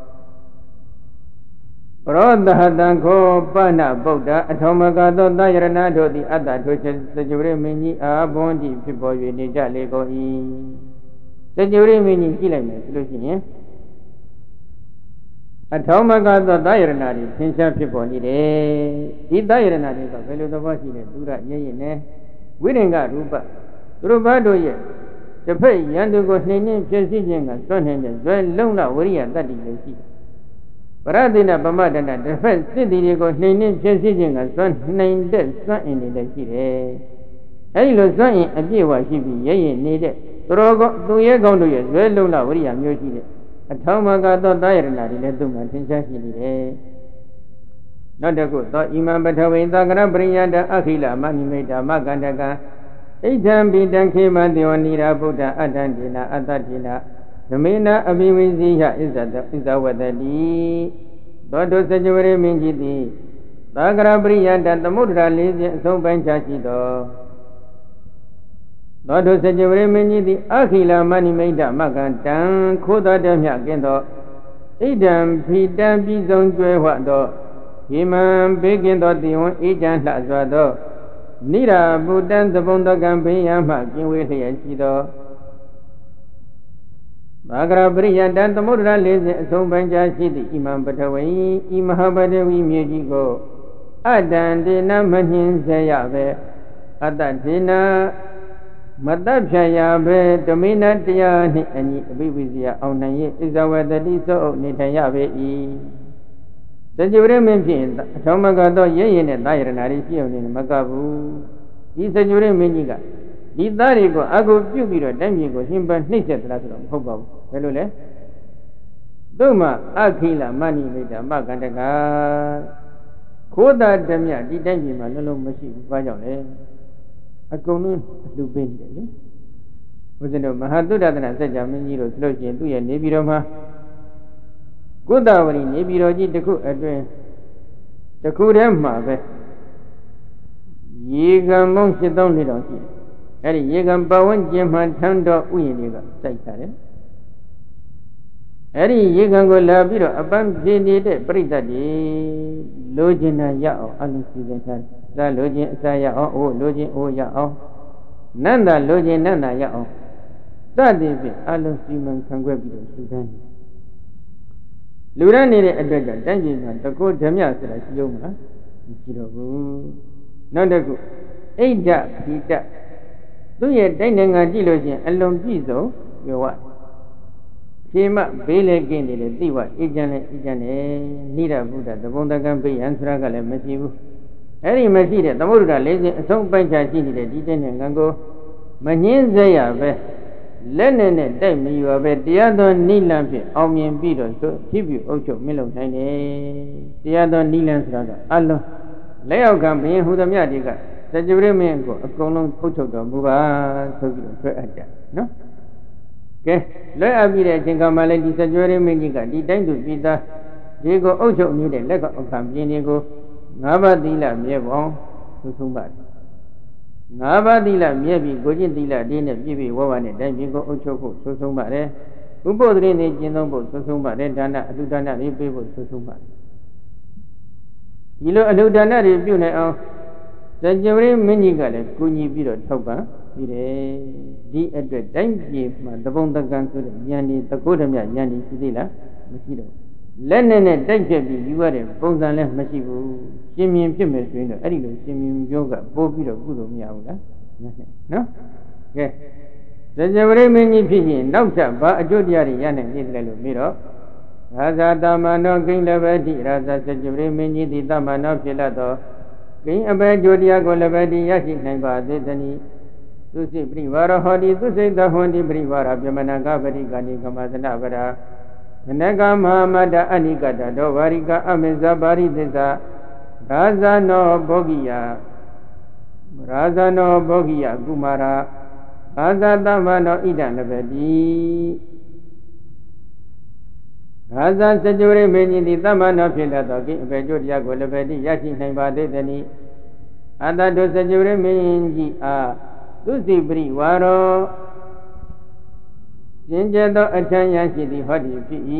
ပရောတဟတံခောပနဗုဒ္ဓအထောမကသောသယရဏတို့သည်အတ္တထိုချက်စကြဝဠာမင်းကြီးအာဘွန်တိဖြစ်ပေါ်၍နေကြလေကုန်၏စကြဝဠာမင်းကြီးကြည့်လိုက်မယ်ဆိုလို့ရှိရင်အထောမကသောသယရဏတွေသင်္ချာဖြစ်ပေါ်နေတယ်ဒီသယရဏတွေကဘယ်လိုသဘောရှိလဲသူရရည်ရည်နဲ့ဝိရင်ကရူပသူတို့ဘာတို့ရဲ့တစ်ဖက်ယန္တုကိုနှိမ်နှင်းဖြစ်စီခြင်းကစွန့်နေတဲ့ဇွဲလုံးလဝိရိယတတ္တိလည်းရှိတယ်ပရတိနပမတနာတစ်ဖက်စစ်တီတွေကိုနှိမ်နှင်းဖြစ်စီခြင်းကစွန့်နိုင်တဲ့စွန့်အင်တွေလည်းရှိတယ်အဲဒီလိုစွန့်အင်အပြည့်အဝရှိပြီးရည်ရည်နေတဲ့သူတော်ကသူရဲ့ကောင်းတို့ရဲ့ဇွဲလုံးလဝိရိယမျိုးရှိတဲ့အထောမကသောတာယရဏတွေလည်းသူ့မှာသင်္ချာရှိနေတယ်နောက်တစ်ခုသောဣမံပထဝေသကရပရိယတအခိလမဏိမိတ်တာမကန္တကဣဋ္ဌံပိတံခေမတေဝနိရာဗုဒ္ဓအတ္တံဒေနအတ္တဒေနဓမေနအဘိဝိဇိယဣဇတဣဇဝတတိသောတုစကြဝဠာမင်းကြီးသည်သကရပရိယတသမုဒ္ဒရာလေးဖြင့်အဆုံးပိုင်းခြားရှိသောသောတုစကြဝဠာမင်းကြီးသည်အခိလမဏိမိတ်မကန္တံခိုးသောတမြကင်းသောဣဒံဖိတံပြီးဆုံးကျွဲဝသောဟိမံဘေးကင်းသောတိဝံအေးချမ်းလှစွာသောနိရာဗုတံသဘုံတကံဘေးရန်မှကင်းဝေးလျက်ရှိသောဘာဂရပရိယတံသမုဒ္ဒရာလေးဖြင့်အဆုံးပိုင်းခြားရှိသည့်ဣမံပထဝီဤမဟာပထဝီမြေကြီးကိုအတ္တံဒေနမနှင်းစေရပဲအတ္တဒေနမတ္တဖြယပဲဓမေနတရားနှင့်အညီအဘိဝိဇ္ဇယအောင်နိုင်၏ဣဇဝတတိသောအုပ်နေထိုင်ရပေ၏စကြဝဠာမင်းဖြင့်အထောမကသောရည်ရည်နဲ့သာယရဏတွေရှိအောင်နေမကဘူးဒီစကြဝဠာမင်းကြီးကဒီသားတွေကိုအကုပြုတ်ပြီးတော့တိုင်းပြည်ကိုရှင်းပနှိမ့်ဆက်သလားဆိုတော့မဟုတ်ပါဘူးဘယ်လိုလဲသူ့မှာအခိလမဏိမိတ်တာမကန္တကခိုးတာဓမြဒီတိုင်းပြည်မှာလုံးလုံးမရှိဘူးဘာကြောင့်လဲအကုန်လုံးအလှပေးနေတယ်လေဘုရားတို့မဟာသုဒ္ဓတနာစัจ जा မင်းကြီးတို့ဆိုလို့ရှိရင်သူ့ရဲ့နေပြည်တော်မှာကုသဝရီနေပြည်တော်ကြီးတစ်ခုအတွင်းတစ်ခုတည်းမှာပဲရေကံပေါင်းရှစ်သောင်းလေးတောင်ရှိတယ်အဲ့ဒီရေကံပတ်ဝန်းကျင်မှာထမ်းတော်ဥယျာဉ်တွေကစိုက်ထားတယ်အဲ့ဒီရေကံကိုလာပြီးတော့အပန်းပြင်းနေတဲ့ပြိတ္တတွေလိုချင်တာရအောင်အလုံးစီစဉ်ထားတယ်။ဒါလိုချင်အစာရအောင်အိုးလိုချင်အိုးရအောင်နန္တာလိုချင်နန္တာရအောင်စသည်ဖြင့်အလုံးစီမံခံွက်ပြီးတော့လူတန်းနေလူတန်းနေတဲ့အတွက်ကြောင့်တိုင်းပြည်မှာတကောဓမြဆိုတာရှိအောင်မလားမရှိတော့ဘူး။နောက်တစ်ခုအိဋ္ဌခိတသူ့ရဲ့တိုင်းနိုင်ငံကြည့်လို့ရှိရင်အလုံးပြည့်စုံပြောရဖြေမဘေးလေကင်းနေတယ်သိဝအေးချမ်းလေအေးချမ်းတယ်နိဒဗုဒ္ဓသဘုံတကံပိယံဆိုတာကလည်းမရှိဘူးအဲ့ဒီမရှိတဲ့သမုဒ္ဒရာလေးစဉ်အဆုံးပိုက်ချရှိနေတဲ့ဒီတဲ့နိုင်ငံကိုမငင်းစေရပဲလက်နဲ့နဲ့တိုက်မယူရပဲတရားတော်နိလန့်ဖြင့်အောင်မြင်ပြီးတော့ဖြစ်ပြီးအုပ်ချုပ်မင်းလုံနိုင်တယ်တရားတော်နိလန့်ဆိုတာကအလုံးလက်အောက်ကဘုရင်ဟူသည်မြတ်တွေကစကြဝဠာမင်းကိုအကုန်လုံးအုပ်ချုပ်တော်မူပါဆိုပြီးတော့ဆွဲအပ်ကြနော်ကဲလွဲအပ်ပြီးတဲ့အချိန်ကမှလည်းဒီစကြဝဠာမင်းကြီးကဒီတိုင်းသူပြည်သားဒီကိုအုပ်ချုပ်နေတဲ့လက်ကအကံပြင်းတွေကိုငါးပါးသီလမြဲပေါင်းသုံးဆုံးပါတယ်ငါးပါးသီလမြဲပြီးကိုကျင့်သီလဒီနဲ့ပြည့်ပြည့်ဝဝနဲ့တိုင်းပြည်ကိုအုပ်ချုပ်ဖို့သုံးဆုံးပါတယ်ဥပုသ်တရင်နေကျင့်သုံးဖို့သုံးဆုံးပါတယ်ဒါနအလှူဒါနတွေပေးဖို့သုံးဆုံးပါတယ်ဒီလိုအလှူဒါနတွေပြုနေအောင်စကြဝဠာမင်းကြီးကလည်းကူညီပြီးတော့ထောက်ပံ့ပြီးတယ်ဒီအတွက်တိုင်းပြည်မှာတပုံတကံဆိုတဲ့ဉာဏ်ဒီသကုဓမြဉာဏ်ဒီရှိသေးလားမရှိတော့လက်နဲ့နဲ့တိုက်ဖြတ်ပြီးယူရတဲ့ပုံစံလည်းမရှိဘူးရှင်မြင်ဖြစ်မယ်ဆိုရင်တော့အဲ့ဒီလိုရှင်မြင်ပြောကပိုးပြီးတော့ကုသိုလ်မရဘူးလားနော်ကဲစကြဝဠာမင်းကြီးဖြစ်ရင်နောက်ထပ်ဘာအကျိုးတရားတွေရနိုင်သေးတယ်လို့ပြီးတော့ရာဇာတမနောကိဉ္လဘတိရာဇာစကြဝဠာမင်းကြီးသည်တမနောဖြစ်လာသောကိဉ္အဘေကျိုးတရားကိုလည်းပဲဒီရရှိနိုင်ပါစေတည်းသုစိပရိဝါရဟောတိသုစိတဟွန်တိပရိဝါရပြမနာကပရိကာနိကမသနဗရာမနကမဟာမတ္တအနိကတတောဝါရိကအမေဇပါရိသစ္စာရာဇနောဘောဂိယရာဇနောဘောဂိယကုမာရဘာဇသမနောဣဒံလဘတိရာဇစကြဝဠာမင်းကြီးသည်သမနောဖြစ်တတ်သောကိအဘေကျိုးတရားကိုလဘတိရရှိနိုင်ပါသေးသည်။အတ္တတို့စကြဝဠာမင်းကြီးအားသုစိပရိဝါရောကျင့်ကြသောအထံရရှိသည်ဟောဒီဖြစ်၏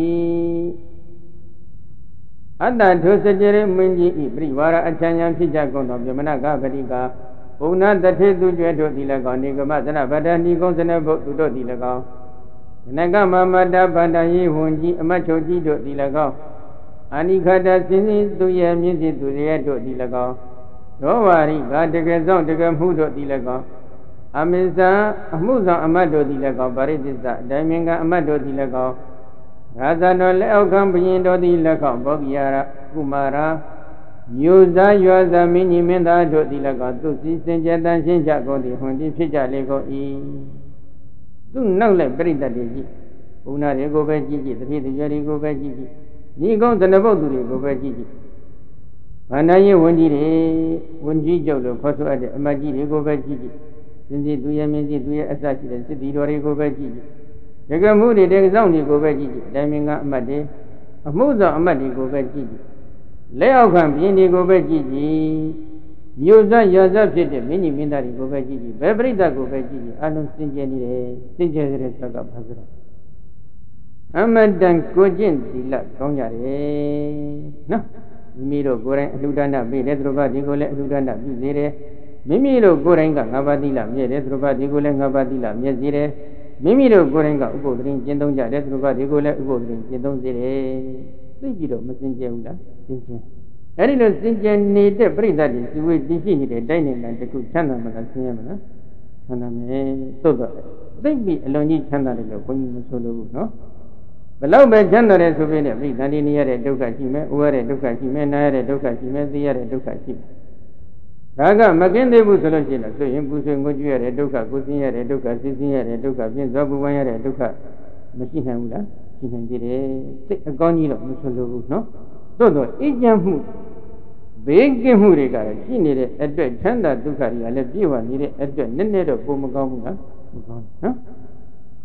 အတ္တထုစကြဝဠာမင်းကြီးဤပရိဝါရအထံရဖြစ်ကြကုန်သောပြမနာကပတိကဘုံနာတထေသူကျွဲတို့သည်၎င်းနေကမသနဗတ္တဏီကုံစနဘုသူတို့သည်၎င်းနကမမတ္တဗန္တယေဝံကြီးအမတ်ချုပ်ကြီးတို့သည်၎င်းအာနိခတစင်စင်သူရဲ့မြင့်စီသူရဲ့တို့သည်၎င်းသောဝါရိကတကယ်ဆောင်တကယ်မှုတို့သည်၎င်းအမေဇာအမှုဆောင်အမတ်တို့သည်၎င်းပါရိသစ္စာအတိုင်းမြင်ကအမတ်တို့သည်၎င်းရာဇနောလက်အောက်ခံဘုရင်တို့သည်၎င်းဘောဂိယရကုမာရမျိုးစားရွာဇမင်းကြီးမင်းသားတို့သည်၎င်းသူစည်းစင်ကြတန်ရှင်းကြကုန်သည်ဟွန်တိဖြစ်ကြလေကုန်၏သူနောက်လိုက်ပြိတ္တတွေကြီးဘုနာတွေကိုပဲကြည့်ကြည့်တတိတကြတွေကိုပဲကြည့်ကြည့်ဒီကောင်းသနဘုတ်သူတွေကိုပဲကြည့်ကြည့်ဗန္ဒယေဝန်ကြီးတွေဝန်ကြီးချုပ်လို့ခေါ်ဆိုအပ်တဲ့အမတ်ကြီးတွေကိုပဲကြည့်ကြည့်စင်စစ်သူရဲ့မြင့်ကြီးသူရဲ့အစရှိတဲ့စစ်တီတော်တွေကိုပဲကြည့်ကြည့်တကယ်မှုတွေတကယ်ဆောင်တွေကိုပဲကြည့်ကြည့်အတိုင်းမြင်ကအမတ်တွေအမှုဆောင်အမတ်တွေကိုပဲကြည့်ကြည့်လက်အောက်ခံပြင်းတွေကိုပဲကြည့်ကြည့်မြို့စားရွာစားဖြစ်တဲ့မင်းကြီးမင်းသားတွေကိုပဲကြည့်ကြည့်ဘယ်ပြိတ္တကိုပဲကြည့်ကြည့်အလုံးစင်ကြယ်နေတယ်စင်ကြယ်တဲ့သက်ကဘာဆိုတော့အမတန်ကိုကျင့်သီလကောင်းကြတယ်နော်မိမိတို့ကိုယ်တိုင်အလှူဒါနပေးတယ်သူတို့ကဒီကိုလည်းအလှူဒါနပြုစေတယ်မိမိတို့ကိုယ်တိုင်ကငါးပါးသီလမြဲတယ်သူတို့ကဒီကိုလည်းငါးပါးသီလမြဲစေတယ်မိမိတို့ကိုယ်တိုင်ကဥပုသ်ရင်ကျင့်သုံးကြတယ်သူတို့ကဒီကိုလည်းဥပုသ်ရင်ကျင့်သုံးစေတယ်သိကြည့်တော့မစင်ကြယ်ဘူးလားစင်ကြယ်အဲ့ဒီလိုစင်ကြယ်နေတဲ့ပြိဿတွေစီဝေးတည်ရှိနေတဲ့တိုင်းနိုင်ငံတခုချမ်းသာမှာလားဆင်းရဲမှာလားချမ်းသာမယ်သို့တော့သိပြီးအလုံးကြီးချမ်းသာတယ်လို့ဘုန်းကြီးမဆိုလို့ဘူးနော်ဘလောက်ပဲချမ်းသာတယ်ဆိုပြီးနဲ့ပြိဿတွေနေရတဲ့ဒုက္ခရှိမယ်၊ဥရတဲ့ဒုက္ခရှိမယ်၊နာရတဲ့ဒုက္ခရှိမယ်၊သိရတဲ့ဒုက္ခရှိမယ်ဒါကမကင်းသေးဘူးဆိုလို့ရှိရင်ဆိုရင်ပူဆွေးငွေကြွရတဲ့ဒုက္ခကိုဆင်းရတဲ့ဒုက္ခဆင်းဆင်းရတဲ့ဒုက္ခပြင်းစွာပူပန်ရတဲ့ဒုက္ခမရှိနိုင်ဘူးလားရှိနိုင်သေးတယ်စိတ်အကောင်းကြီးတော့မဆိုလို့ဘူးနော်သို့တော့အေးချမ်းမှုဘေးကင်းမှုတွေကလည်းရှိနေတဲ့အတွက်ချမ်းသာဒုက္ခတွေကလည်းပြည့်ဝနေတဲ့အတွက်နည်းနည်းတော့ပုံမကောင်းဘူးလားမကောင်းနော်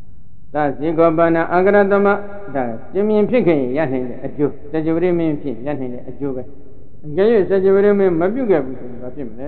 သာဇေကောပါဏအာဂရသမဒါပြင်းပြင်းဖြစ်ခင်ရနိုင်တဲ့အကျိုးစัจ java ရမင်းဖြစ်ရနိုင်တဲ့အကျိုးပဲအကယ်၍စัจ java ရမင်းမပြုတ်ခဲ့ဘူးဆိုရင်ဘာဖြစ်မလဲ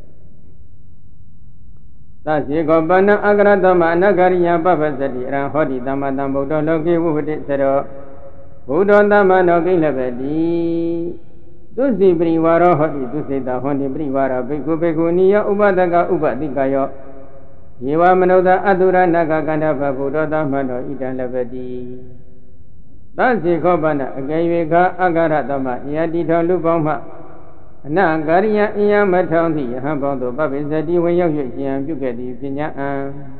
သာဇေကောပါဏအာဂရသမအနဂရိယပပ္ပစတိအရံဟောတိသမ္မာသမ္ဗုဒ္ဓလောကေဝုပတိသရောဘုဒ္ဓသမ္မာနောကိလပတိသုစီပရိဝါရောဟောတိသုစိတဟောတိပရိဝါရဘိက္ခုဘိက္ခုနိယဥပဒကဥပတိကယောယေဝမနုဿအတုရနဂကန္ဓဘဗုဒ္ဓသမ္မာနောဣတံလပတိသစေခောပနအကယ်၍ကအဂရသမယတိထောလူပေါင်းမှအနဂရိယအယမထောင်းသည့်ယဟန်ပေါင်းတို့ပပိစတိဝင်ရောက်၍ရှင်ပြုခဲ့သည်ပညာအံ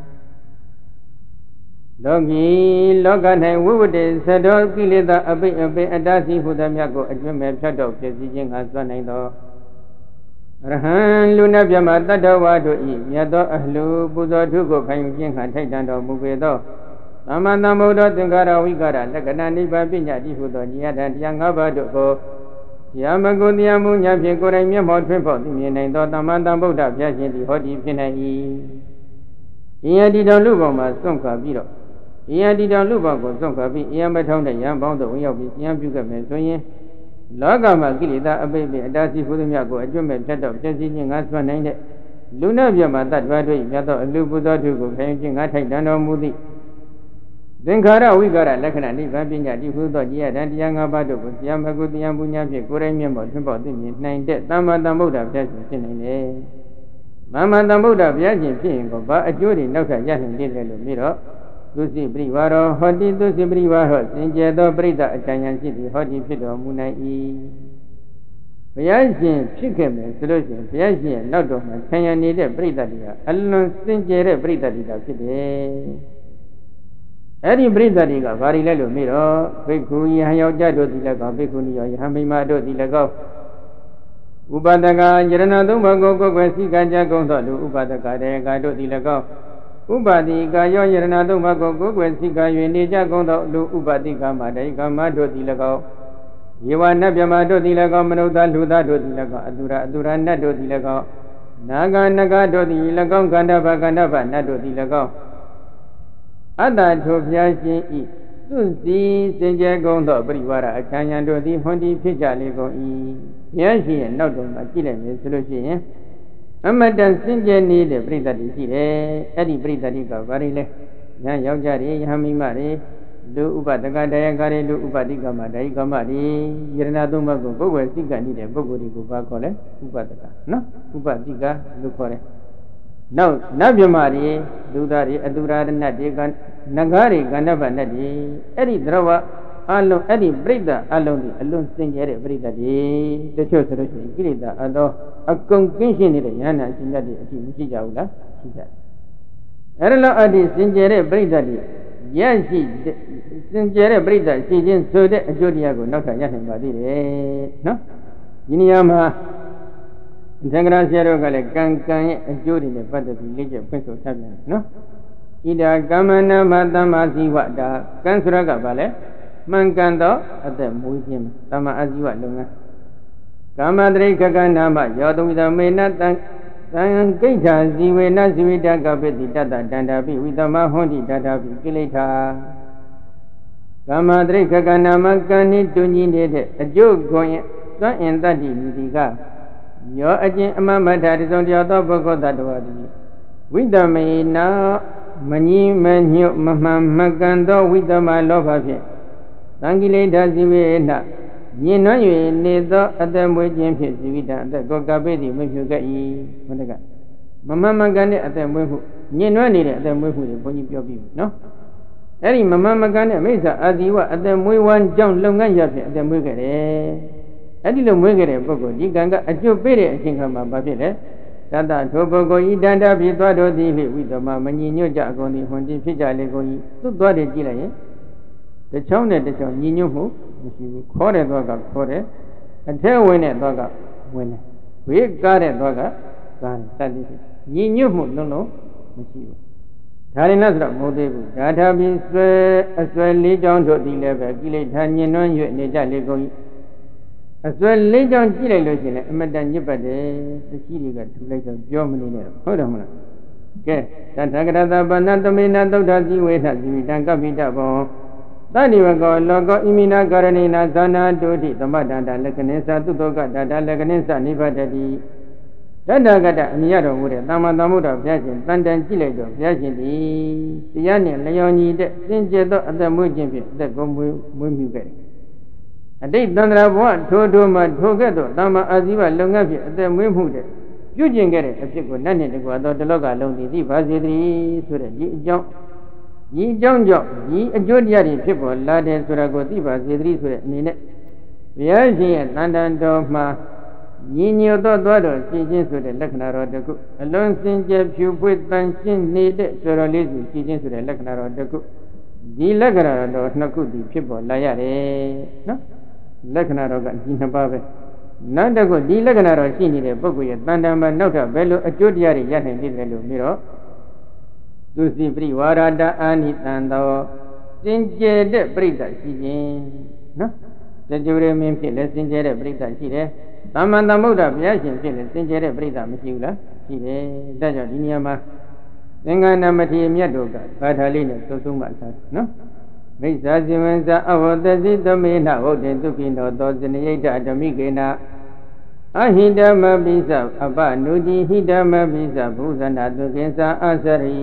လောကီလောက၌ဝိဝတ္တေသတောကိလေသာအပိအပိအတ္တစီဟုသမျှကိုအကျွမ်းမဲ့ဖြတ်တော့ဖြစ်စီခြင်းကစွမ်းနိုင်သောအရဟံလူနာမြတ်တတ္တဝါတို့၏မြတ်သောအလှပူဇော်ထုကိုခံယူခြင်းဟံထိုက်တန်တော်မူပေသောသမ္မာသမ္ဗုဒ္ဓသင်္ကာရဝိကာရလက္ခဏာနိဗ္ဗာန်ပညာတိဟုသောဉာဏ်တရား၅ပါးတို့ကိုယာမဂုတရားမူညာဖြင့်ကိုယ်တိုင်မျက်မှောက်ထွန်းပေါက်သိမြင်နိုင်သောသမ္မာသမ္ဗုဒ္ဓဘုရားရှင်သည်ဟောဒီဖြစ်နိုင်၏။ဤယတိတော်လူပေါင်းမှာစွန့်ခွာပြီးတော့ဤယတိတော်လူပေါင်းကိုစွန့်ခွာပြီးအယံမထောင်းတဲ့ယံပေါင်းတို့ဝင်ရောက်ပြီးဉာဏ်ပြုခဲ့မယ်ဆိုရင်လောကမှာကိလေသာအပိပိအတ္တစီဟုသမျှကိုအကျွတ်မဲ့ဖြတ်တော့ပြည့်စည်ခြင်းငါစွန့်နိုင်တဲ့လူနာပြမှာတတ်တွားတို့မြတ်သောအလူပူဇော်ထုကိုခံယူခြင်းငါထိုက်တန်တော်မူသည်သင်္ခါရဝိကာရလက္ခဏာနိဗ္ဗာန်ပညာတိဟုသောတရားတရား၅ပါးတို့ကိုတရားမဂုတရားပူညာဖြင့်ကိုယ်တိုင်မျက်မှောက်ထွန်းပေါက်သိမြင်နိုင်တဲ့သမ္မာသမ္ဗုဒ္ဓဘုရားရှင်ဖြစ်နိုင်တယ်။သမ္မာသမ္ဗုဒ္ဓဘုရားရှင်ဖြစ်ရင်ကိုဘာအကျိုးတွေနောက်ထပ်ရနိုင်တယ်လဲလို့ပြီးတော့သုစိပရိဝါရောဟောတိသုစိပရိဝါဟောစင်ကြယ်သောပရိသတ်အကြံဉာဏ်ရှိသည်ဟောတိဖြစ်တော်မူနိုင်၏။ဘုရားရှင်ဖြစ်ခဲ့မယ်ဆိုလို့ရှိရင်ဘုရားရှင်ရဲ့နောက်တော်မှာဆံရနေတဲ့ပရိသတ်တွေကအလွန်စင်ကြယ်တဲ့ပရိသတ်တွေဖြစ်တယ်။အဲ့ဒီပရိသတ်တွေကဘာတွေလဲလို့မေးတော့ဘိက္ခုယဟန်ယောက်ျားတို့သည်လည်းကောင်းဘိက္ခုနီယောယဟန်မိန်းမတို့သည်လည်းကောင်းဥပဒကယရဏသုံးပါးကိုကိုယ်ွယ်စိကံကြကုန်သောလူဥပဒကတေကတို့သည်လည်းကောင်းဥပတိကယောယရဏသုံးပါးကိုကိုယ်ွယ်စိကံ၍နေကြကုန်သောလူဥပတိကမတေကမတို့သည်လည်းကောင်းယေဝနတ်မြမတို့သည်လည်းကောင်းမနုဿလူသားတို့သည်လည်းကောင်းအတုရအတုရနတ်တို့သည်လည်းကောင်းနာဂနဂတို့သည်လည်းကောင်းကန္ဓဘကန္ဓဘနတ်တို့သည်လည်းကောင်းအတ္တထိုဘုရားရှင်ဤသူစီစင်ကြယ်ကုန်သောပရိဝါရအချမ်းရံတို့သည်ဟွန်ဒီဖြစ်ကြလေကုန်၏ဘုရားရှင်ရဲ့နောက်တော်မှာကြည့်လိုက်မယ်ဆိုလို့ရှိရင်အမတန်စင်ကြယ်နေတဲ့ပရိသတ်တွေရှိတယ်အဲ့ဒီပရိသတ်တွေကဘာတွေလဲဉာဏ်ယောက်ျားတွေယဟမိမတွေလူဥပဒကတရားကားတွေလူဥပတိကမတရားကမတွေယရဏသုံးပါးကိုပုဂ္ဂိုလ်စိတ်ကနေတဲ့ပုဂ္ဂိုလ်တွေကိုဘာခေါ်လဲဥပဒကနော်ဥပတိကလို့ခေါ်တယ်နောက်နတ်မြမတွေလူသားတွေအတုရာနတ်တွေကနဂါတွေကန္ဓဗနတ်တွေအဲ့ဒီသရဝအလုံးအဲ့ဒီပြိတ္တအလုံးဒီအလွန်စင်ကြဲတဲ့ပြိတ္တတွေတချို့ဆိုလို့ရှိရင်ကိလေသာအသောအကုန်ကင်းရှင်းနေတဲ့ဉာဏ်နဲ့အရှင်မြတ်တွေအဖြစ်မရှိကြဘူးလားရှိကြအဲ့ဒါလို့အတ္တိစင်ကြဲတဲ့ပြိတ္တတွေရရှိစင်ကြဲတဲ့ပြိတ္တရှိခြင်းဆိုတဲ့အကျိုးတရားကိုနောက်ထပ်ရနိုင်ပါသေးတယ်နော်ဒီနေရာမှာသင်္ကရာဆရာတို့ကလည်းကံကံရဲ့အကျိုးတွေနဲ့ပတ်သက်ပြီးလေ့ကျင့်ဖွင့်ဆိုထားပြန်တယ်နော်ဣဒာကမ္မနာမသမ္မာဇီဝတာကံဆိုရကဘာလဲမှန်ကန်သောအသက်မွေးခြင်းသမ္မာအာဇီဝလုပ်ငန်းကာမတရိကကနာမယောတုံဝိသမေနတံသံကိဋ္ဌာဇီဝေနဇီဝိတကပိတိတတ္တတန္တာပိဝိသမဟွန်တိတတ္တာပိကိလေသာကာမတရိကကနာမကံနှင့်တူညီနေတဲ့အကျိုးကိုရင်သွမ်းအင်တတ္တိမိတိကယောအကျင့်အမမထာတစုံတရာသောပုဂ္ဂိုလ်တ attva တိဝိတမေနာမညိမညွတ်မမှန်မကန်သောဝိသမလောဘဖြင့်သံကိလေသာဇီဝေနညင်နွမ်း၍နေသောအသက်မွေးခြင်းဖြင့်ဇီဝိတံအသက်ကိုကပိတိမဖြူခဲ့၏ဘုန်းတကမမှန်မကန်တဲ့အသက်မွေးမှုညင်နွမ်းနေတဲ့အသက်မွေးမှုတွေဘုန်းကြီးပြောပြီးပြီနော်အဲ့ဒီမမှန်မကန်တဲ့မိစ္ဆာအာဇီဝအသက်မွေးဝမ်းကြောင့်လုပ်ငန်းရဖြင့်အသက်မွေးခဲ့တယ်အဲ့ဒီလိုမွေးခဲ့တဲ့ပုဂ္ဂိုလ်ဒီကံကအကျိုးပေးတဲ့အချိန်ခါမှာဘာဖြစ်လဲတတထိုပုဂ္ဂိုလ်ဤတန္တာဖြစ်သွားတော်သည်လေဝိသမမညီညွတ်ကြအကုန်သည်ဟွန်တိဖြစ်ကြလေကုန်၏သူ့သွားတယ်ကြည့်လိုက်ရင်တချောင်းနဲ့တချောင်းညီညွတ်မှုမရှိဘူးခေါ်တဲ့သွားကခေါ်တယ်အထက်ဝင်တဲ့သွားကဝင်တယ်ဝေးကားတဲ့သွားကကားတယ်တတိညီညွတ်မှုလုံးလုံးမရှိဘူးဒါရင်လည်းဆိုတော့မဟုတ်သေးဘူးဓာထာပြီးဆွဲအဆွဲလေးချောင်းတို့သည်လည်းပဲကိလေသာညင်နွမ်း၍နေကြလေကုန်၏အစွဲလေးချောင်းကြည့်လိုက်လို့ရှိရင်အမတန်ညစ်ပတ်တယ်သတိတွေကထူလိုက်တော့ပြောမနေနဲ့ဟုတ်တယ်မလားကဲတထကရတပဏသမေနသုဒ္ဓဇီဝေထဇီဝတံကပိတဘောသတိဝကောလောကောဣမိနာကာရဏိနာဇာနာတုတိသမတန္တလက္ခဏိသသုတောကတတလက္ခဏိသနိဗ္ဗတတိတတ္တကတအမြတ်တော်မူတဲ့သမ္မာသမ္ဗုဒ္ဓဘုရားရှင်တန်တန်ကြည့်လိုက်တော့ဘုရားရှင်သည်တရားနှင့်လျော်ညီတဲ့စင်ကြယ်သောအသက်မွေးခြင်းဖြင့်အသက်ကိုမွေးမွေးမြူခဲ့တယ်အတိတ်တန္တရာဘဝထိုထိုမှထိုကဲ့သို့သမ္မာအာဇီဝလုပ်ငန်းဖြင့်အသက်မွေးမှုတဲ့ပြုကျင့်ခဲ့တဲ့အဖြစ်ကိုနတ်နှင့်တကွာသောတလောကလုံးသည်သိပါစေတည်းဆိုတဲ့ဒီအကြောင်းဒီအကြောင်းကြောင့်ဒီအကျိုးတရားတွေဖြစ်ပေါ်လာတယ်ဆိုတာကိုသိပါစေတည်းဆိုတဲ့အနေနဲ့ဘုရားရှင်ရဲ့တန်တန်တော်မှာညီညွတ်သောသွားတော်ရှိခြင်းဆိုတဲ့လက္ခဏာတော်တစ်ခုအလွန်စင်ကြယ်ဖြူပွေးတန်ရှင်းနေတဲ့ဆိုတော်လေးစုရှိခြင်းဆိုတဲ့လက္ခဏာတော်တစ်ခုဒီလက္ခဏာတော်နှစ်ခုဒီဖြစ်ပေါ်လာရတယ်နော်လက္ခဏာတော်ကဒီနှစ်ပါးပဲနောက်တစ်ခုဒီလက္ခဏာတော်ရှိနေတဲ့ပုဂ္ဂိုလ်ရဲ့တန်တန်မှာနောက်ထပ်ဘယ်လိုအကျိုးတရားတွေရနိုင်သေးတယ်လို့ပြီးတော့သူစီပရိဝါရတအာနိတံတော်စင်ကြယ်တဲ့ပြိဿရှိခြင်းနော်တကြိုရမင်းဖြစ်လဲစင်ကြယ်တဲ့ပြိဿရှိတယ်သမ္မာသမ္ဗုဒ္ဓဘုရားရှင်ဖြစ်လဲစင်ကြယ်တဲ့ပြိဿမရှိဘူးလားရှိတယ်ဒါကြောင့်ဒီနေရာမှာသင်္ကန်းနမထေရမြတ်တို့ကဂါထာလေးနဲ့သုံးဆုံးမှထားနော်မိစ္ဆာဇိဝံဇာအဝတ္တစီသမေနဝုဒ္ဓေသုခိနောသောဇနိယိတဓမိကေနအဟိတမပိသအပနုတိဟိတမပိသဘုဇနာသုကိသအစရိ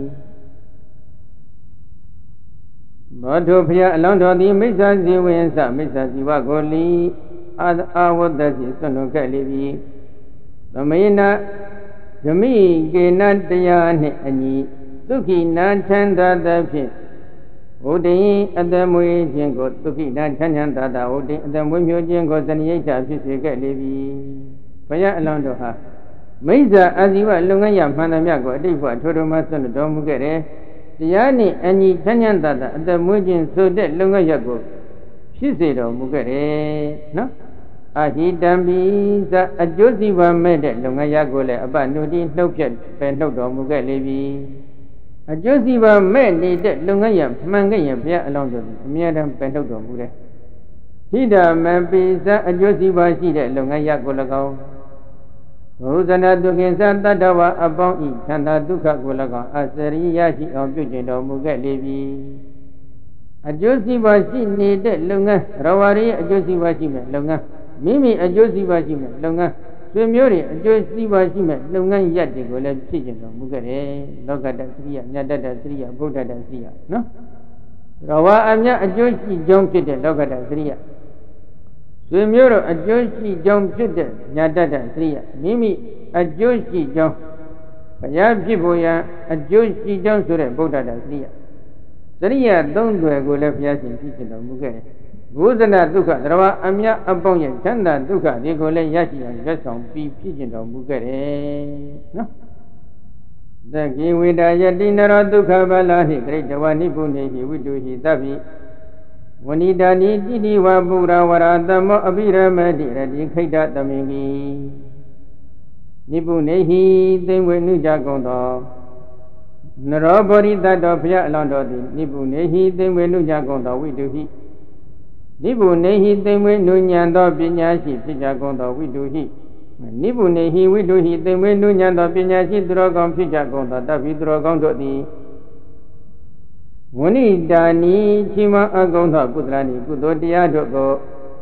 ဘောဓုဖျားအလောင်းတော်သည်မိစ္ဆာဇိဝံဇာမိစ္ဆာဇိဝကိုလီအာဝတ္တစီဆွလွန်ခဲ့လေပြီသမေနဓမိကေနတရားနှင့်အညီသုခိနာထန္တာသဖြင့်ဝုဒ္ဓိအတမွေခြင်းကိုသုခိနာချမ်းချမ်းသာသာဝုဒ္ဓိအတမွေမျိုးခြင်းကိုဇနိယိတဖြစ်စေခဲ့လေပြီဘုရားအလောင်းတော်ဟာမိစ္ဆာအာဇီဝလုပ်ငန်းရမှန်သမျှကိုအတိတ်ဘဝထိုတော်မှဆွလွန်တော်မူခဲ့တယ်တရားနှင့်အညီချမ်းချမ်းသာသာအတမွေခြင်းဆိုတဲ့လုပ်ငန်းရကိုဖြစ်စေတော်မူခဲ့တယ်နော်အဟိတံပိသအကျိုးစီးပွားမဲ့တဲ့လုပ်ငန်းရကိုလည်းအပနုတိနှုတ်ဖြတ်ပဲနှုတ်တော်မူခဲ့လေပြီအကျိုးစီးပွားမဲ့နေတဲ့လုပ်ငန်းရမှန်ခဲ့ရင်ဘုရားအလောင်းတော်အမြဲတမ်းပဲနှုတ်တော်မူတယ်ဟိတမပိသအကျိုးစီးပွားရှိတဲ့လုပ်ငန်းရကို၎င်းဘုဇနာတုခင်္စတတ္တဝအပေါင်းဤသန္တာဒုက္ခကို၎င်းအစရိယရှိအောင်ပြုကျင့်တော်မူခဲ့လေပြီအကျိုးစီးပွားရှိနေတဲ့လုပ်ငန်းရဝရီအကျိုးစီးပွားရှိမဲ့လုပ်ငန်းမိမိအကျိုးစီးပွားရှိမဲ့လုပ်ငန်းဆွေမျိုးတွေအကျိုးစီးပွားရှိမဲ့လုပ်ငန်းရပ်တွေကိုလည်းဖြစ်ကျင်တော်မူခဲ့တယ်လောကတ္တစရိယမြတ်တ္တစရိယဘုဒ္ဓတ္တစရိယနော်ရဝအမြတ်အကျိုးရှိကြောင်းဖြစ်တဲ့လောကတ္တစရိယဆွေမျိုးတို့အကျိုးရှိကြောင်းဖြစ်တဲ့မြတ်တ္တစရိယမိမိအကျိုးရှိကြောင်းဘုရားဖြစ်ဖို့ရန်အကျိုးရှိကြောင်းဆိုတဲ့ဘုဒ္ဓတ္တစရိယစရိယသုံးသွယ်ကိုလည်းဘုရားရှင်ဖြစ်ကျင်တော်မူခဲ့တယ်ဘုဇနာဒုက္ခသရဝအမြတ်အပေါင်းရဲ့ချမ်းသာဒုက္ခဒီကိုလည်းရရှိအောင်ရွတ်ဆောင်ပြီးဖြစ်ကျင်တော်မူခဲ့တယ်နော်သကိဝိတာယတိနရောဒုက္ခဗလာဟိဂရိတဝနိပုနေဟိဝိတုဟိသဗ္ဗိဝဏိတာနိတိတိဝပုရဝရသမောအဘိရမတိရတိခိတတမင်္ဂီနိပုနေဟိသိမ့်ဝေနုကြကုန်သောနရောဘောရိတတော်ဘုရားအလောင်းတော်သည်နိပုနေဟိသိမ့်ဝေနုကြကုန်သောဝိတုဟိနိဗ္ဗုနေဟိသိမ့်ဝေနုညံသောပညာရှိဖြစ်ကြကုန်သောဝိတုဟိနိဗ္ဗုနေဟိဝိတုဟိသိမ့်ဝေနုညံသောပညာရှိသူတော်ကောင်းဖြစ်ကြကုန်သောတပ္ပိသူတော်ကောင်းတို့သည်ဝဏိတာနိချီးမွမ်းအပ်ကုန်သောကုသလနိကုသိုလ်တရားတို့ကို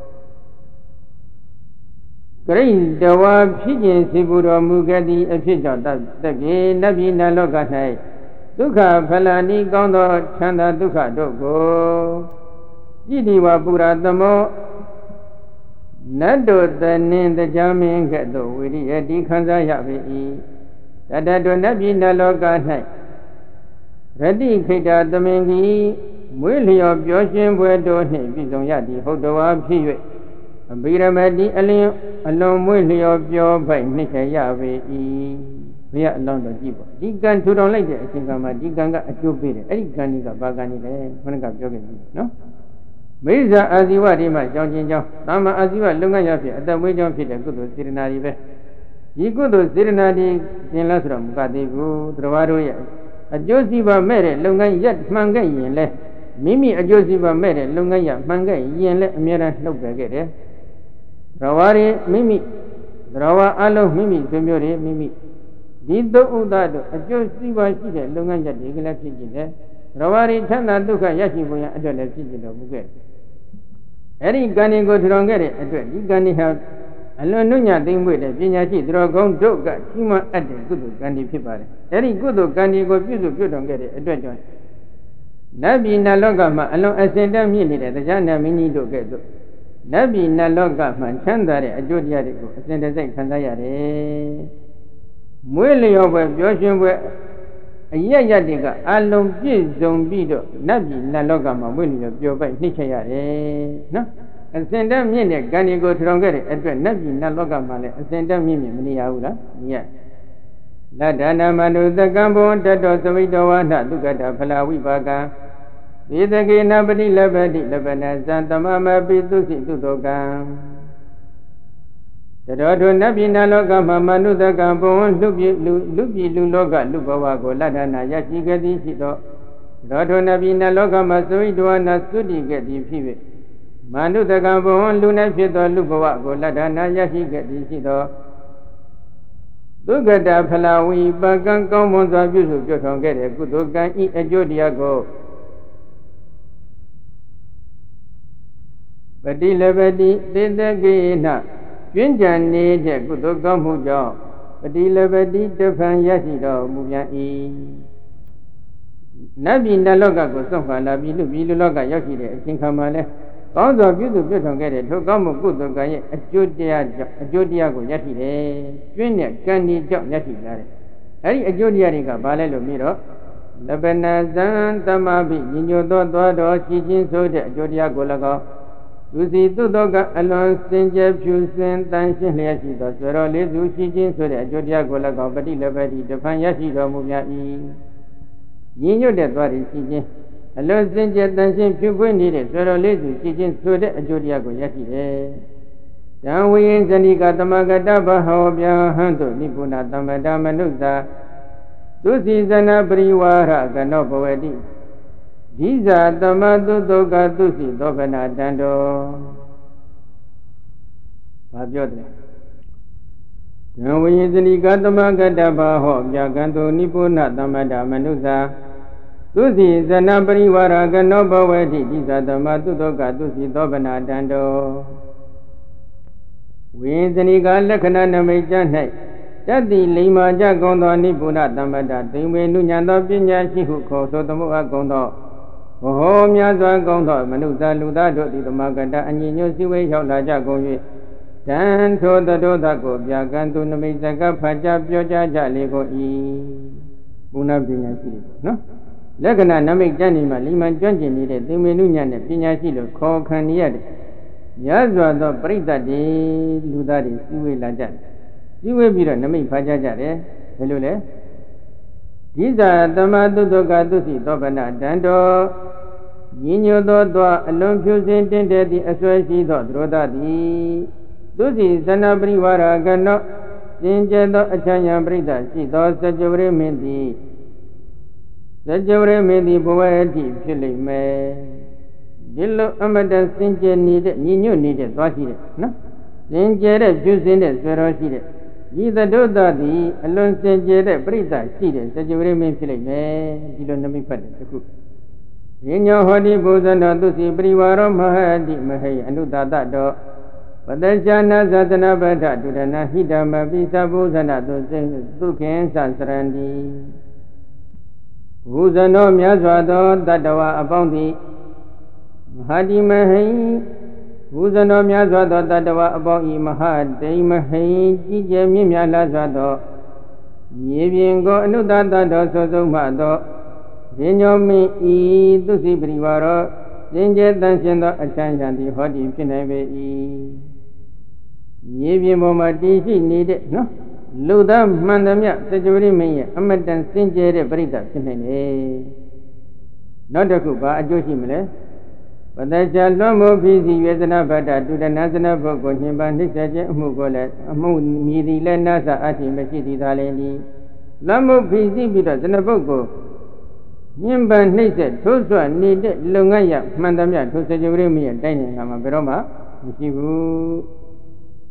ဂရိတဝါဖြစ်ခြင်းစီပူတော်မူခဲ့သည့်အဖြစ်ကြောင့်တက္ကေနတ်ပြည်နတ်လောက၌ဒုက္ခဖလနိကောင်းသောချမ်းသာဒုက္ခတို့ကိုဣတိဝပုရသမောနတ်တို့တနင်းတရားမင်းကဲ့သို့ဝိရိယတိခံစားရပေ၏တတတို့နတ်ပြည်နတ်လောက၌ရတိခိတသမင်ကြီးမွေးလျော်ပျော်ရွှင်ပွဲတို့နှင့်ပြည်စုံရသည်ဟုတ်တော်ဝါဖြစ်၍အဘိရမတိအလင်းအလွန်မွေးလျော်ပျော်ဖိုက်နှိမ့်ချရပေ၏ဘုရားအလောင်းတော်ကြည့်ပါဒီကံထူထောင်လိုက်တဲ့အချိန်ကမှဒီကံကအကျိုးပေးတယ်အဲ့ဒီကံကြီးကဘာကံကြီးလဲခဏကပြောခဲ့ပြီနော်မိစ္ဆာအာဇီဝဒီမှာကြောင်းချင်းကြောင်းသမ္မာအာဇီဝလုပ်ငန်းရဖြစ်အတ္တဝိကြောင့်ဖြစ်တဲ့ကုသိုလ်စေတနာတွေပဲဒီကုသိုလ်စေတနာတွေသင်လားဆိုတော့မကသေးဘူးသတ္တဝါတို့ရဲ့အကျိုးစီးပွားမဲ့တဲ့လုပ်ငန်းရပ်မှန်ခဲ့ရင်လဲမိမိအကျိုးစီးပွားမဲ့တဲ့လုပ်ငန်းရပ်မှန်ခဲ့ရင်လဲအများအားနှုတ်ပယ်ခဲ့တယ်သတ္တဝါတွေမိမိသတ္တဝါအလုံးမိမိဆွေမျိုးတွေမိမိဒီသုဥဒ္ဒတို့အကျိုးစီးပွားရှိတဲ့လုပ်ငန်းချက်တွေကလည်းဖြစ်ကြတယ်ဘဝရီချမ်းသာဒုက္ခရရှိဖို့ရအတွက်လည်းဖြစ်ကြတော်မူခဲ့အဲ့ဒီကံဒီကိုထူထောင်ခဲ့တဲ့အတွက်ဒီကံဒီဟာအလွန်နှုညသိမ့်မွေ့တဲ့ပညာရှိသူတော်ကောင်းတို့ကရှိမှအပ်တဲ့ကုသိုလ်ကံဒီဖြစ်ပါတယ်အဲ့ဒီကုသိုလ်ကံဒီကိုပြုစုပြုထောင်ခဲ့တဲ့အတွက်ကြောင့်နတ်ပြည်နတ်လောကမှာအလွန်အစင်တတ်မြင့်နေတဲ့တရားနာမင်းကြီးတို့ကဲ့သို့နတ်ပြည်နတ်လောကမှာချမ်းသာတဲ့အကျိုးတရားတွေကိုအစဉ်တစိုက်ခံစားရတယ်။မွေးလျော်ပွဲပျော်ရွှင်ပွဲအရရတွေကအလုံးပြည့်စုံပြီးတော့နတ်ပြည်နတ်လောကမှာမွေးလျော်ပျော်ပိုက်နှိမ့်ချရတယ်နော်။အစဉ်တတ်မြင့်တဲ့ကံတွေကိုထူထောင်ခဲ့တဲ့အတွက်နတ်ပြည်နတ်လောကမှာလည်းအစဉ်တတ်မြင့်မြင့်မနေရဘူးလား။မြတ်လတ္တနာမနုသကံဘောတတောသမိတောဝါနသုကတဖလာဝိပါကံသေတကေနပတိလပတိလပနဇံတမမပိသုစိသုတောကံတတော်တို့နတ်ပြည်နတ်လောကမှာမနုသကံဘဝလူပြည်လူလူပြည်လူလောကလူဘဝကိုလတ္တနာရရှိခဲ့သည်ရှိသောတတော်တို့နတ်ပြည်နတ်လောကမှာသမိတောဝါနသုတိခဲ့သည်ဖြစ်၍မနုသကံဘဝလူ၌ဖြစ်သောလူဘဝကိုလတ္တနာရရှိခဲ့သည်ရှိသောသုကတဖလာဝိပကံကောင်းမွန်စွာပြုစုပြုထောင်ခဲ့တဲ့ကုသိုလ်ကံဤအကျိုးတရားကိုပတိလပတိသေတကေနကျွင်းကြံနေတဲ့ကုသိုလ်ကောင်းမှုကြောင့်ပတိလပတိတဖန်ရရှိတော်မူပြန်၏နတ်ပြည်နတ်လောကကိုစွန့်ခွာလာပြီးလူပြည်လူလောကရောက်ရှိတဲ့အချိန်ခါမှာလဲကောင်းစွာပြုစုပြုထောင်ခဲ့တဲ့ထိုကောင်းမှုကုသိုလ်ကံရဲ့အကျိုးတရားကြောင့်အကျိုးတရားကိုရရှိတယ်ကျွင်းတဲ့ကံဒီကြောင့်ရရှိလာတယ်အဲဒီအကျိုးတရားတွေကဘာလဲလို့မြည်တော့လပနာဇံတမဘိညီညွတ်သောသွားတော်ရှိခြင်းဆိုတဲ့အကျိုးတရားကို၎င်းသူစီသူတော်ကအလွန်စင်ကြယ်ဖြူစင်တန်ရှင်းလျက်ရှိသောဆွေတော်လေးစုရှိခြင်းဆိုတဲ့အကျိုးတရားကို၎င်းပฏิလပတိတဖန်ရရှိတော်မူများ၏ညီညွတ်တဲ့သွားရရှိခြင်းအလွန်စင်ကြယ်တန်ရှင်းဖြူဖွင့်နေတဲ့ဆွေတော်လေးစုရှိခြင်းဆိုတဲ့အကျိုးတရားကိုရရှိတယ်။တံဝိယင်ဇဏိကသမဂတဘဟောဗျာဟံတုနိပုဏ္ဏသမ္ပဒမနုဿာသူစီဇနပရိဝါရကနောဘဝတိဒီဇာသမတုတောကသုစီသောဗနာတံတောဘာပြောတယ်။ဉာဝိယဇဏိကသမဂတဘဟောဗျာကံတုနိပုဏ္ဏသမ္ပဒမနုဿာသုစီဇနပရိဝါရကနောဘဝတိဒီဇာသမတုတောကသုစီသောဗနာတံတောဝိယဇဏိကလက္ခဏာနမိတ်ကျ၌တတ္တိလိမ္မာကြကုံသောနိပုဏ္ဏသမ္ပဒသိဝေနုညံသောပညာရှိဟုခေါ်ဆိုသမုအပ်ကုံသောဘဟောများစွာကောင်းသောမနုဿလူသားတို့သည်သမဂတအညီညွတ်စည်းဝေးရောက်လာကြကုန်၍တန်ထိုတတောသကိုပြကံသူနမိတ်စကဖတ်ကြပြောကြကြလေကုန်၏ဘုနာပညာရှိတယ်ပေါ့နော်လက္ခဏာနမိတ်ကျမ်းနေမှာလိမ္မာကျွမ်းကျင်နေတဲ့သင်္မေနုညံနဲ့ပညာရှိလို့ခေါ်ခံရတဲ့ရစွာသောပြိတ္တတွေလူသားတွေစည်းဝေးလာကြတယ်စည်းဝေးပြီးတော့နမိတ်ဖတ်ကြကြတယ်ဘယ်လိုလဲဒီဇာသမတုတောကသုစီသောဗနာတံတောညီညွတ်သောသောအလွန်ဖြူစင်တင့်တဲ့သည့်အစွဲရှိသောသရောသသည်သုစီဇနပရိဝါရကနောစင်ကြယ်သောအချမ်းရံပရိသတ်ရှိသောစကြဝဠာမင်းသည်စကြဝဠာမင်းသည်ဘဝအထိဖြစ်လိမ့်မယ်ဒီလိုအမတန်စင်ကြယ်နေတဲ့ညီညွတ်နေတဲ့သွားရှိတဲ့နော်စင်ကြယ်တဲ့ဖြူစင်တဲ့ဆွေတော်ရှိတဲ့ဤသဒုတ္တသည်အလွန်စင်ကြယ်တဲ့ပြိဿရှိတဲ့စကြဝဠာမင်းဖြစ်လိမ့်မယ်ဒီလိုနမိတ်ဖတ်တယ်တခုရညောဟောတိဘုဇန္တောသူစီပရိဝါရောမဟာတိမဟိအနုတတတောပတ္တဇာနာသသနာပဋ္ဌဒုရဏဟိတမပိသဘုဇန္တသုသုခေသစရန္တိဘုဇန္တောမြတ်စွာသောတတ္တဝါအပေါင်းသည်မဟာတိမဟိဘုဇန္တောများစွာသောတတ္တဝါအပေါင်းဤမဟာတိမဟိကြီးကျယ်မြင့်မြတ်လာစွာသောမြေပြင်ကိုအနုတ္တတတော်ဆိုဆုံးမှသောဇင်ညောမင်းဤသူစီပရိဝါရောစင်ကြယ်တန်ရှင်သောအချမ်းချမ်းသည်ဟောဒီဖြစ်နိုင်ပေ၏မြေပြင်ပေါ်မှာတည်ရှိနေတဲ့နော်လူသားမှန်သမျှစကြဝဠာမင်းရဲ့အမတန်စင်ကြယ်တဲ့ပရိသတ်ဖြစ်နိုင်တယ်နောက်တစ်ခုဘာအကျိုးရှိမလဲပတ္တချလွန်မှုဖြစ်စီဝေဒနာဗတ္တဒုဒနာစနဘုကိုညင်ပန်နှိစ္စခြင်းအမှုကိုလည်းအမှုမြည်သည်လည်းနာသအရှိမရှိသည်သာလည်းဒီလွန်မှုဖြစ်စီပြီးတော့စနဘုကိုညင်ပန်နှိစ္စထိုးဆွနေတဲ့လုပ်ငန်းရမှန်သမျှထိုစကြဝဠာမင်းရဲ့တိုင်းနိုင်ငံမှာဘယ်တော့မှမရှိဘူး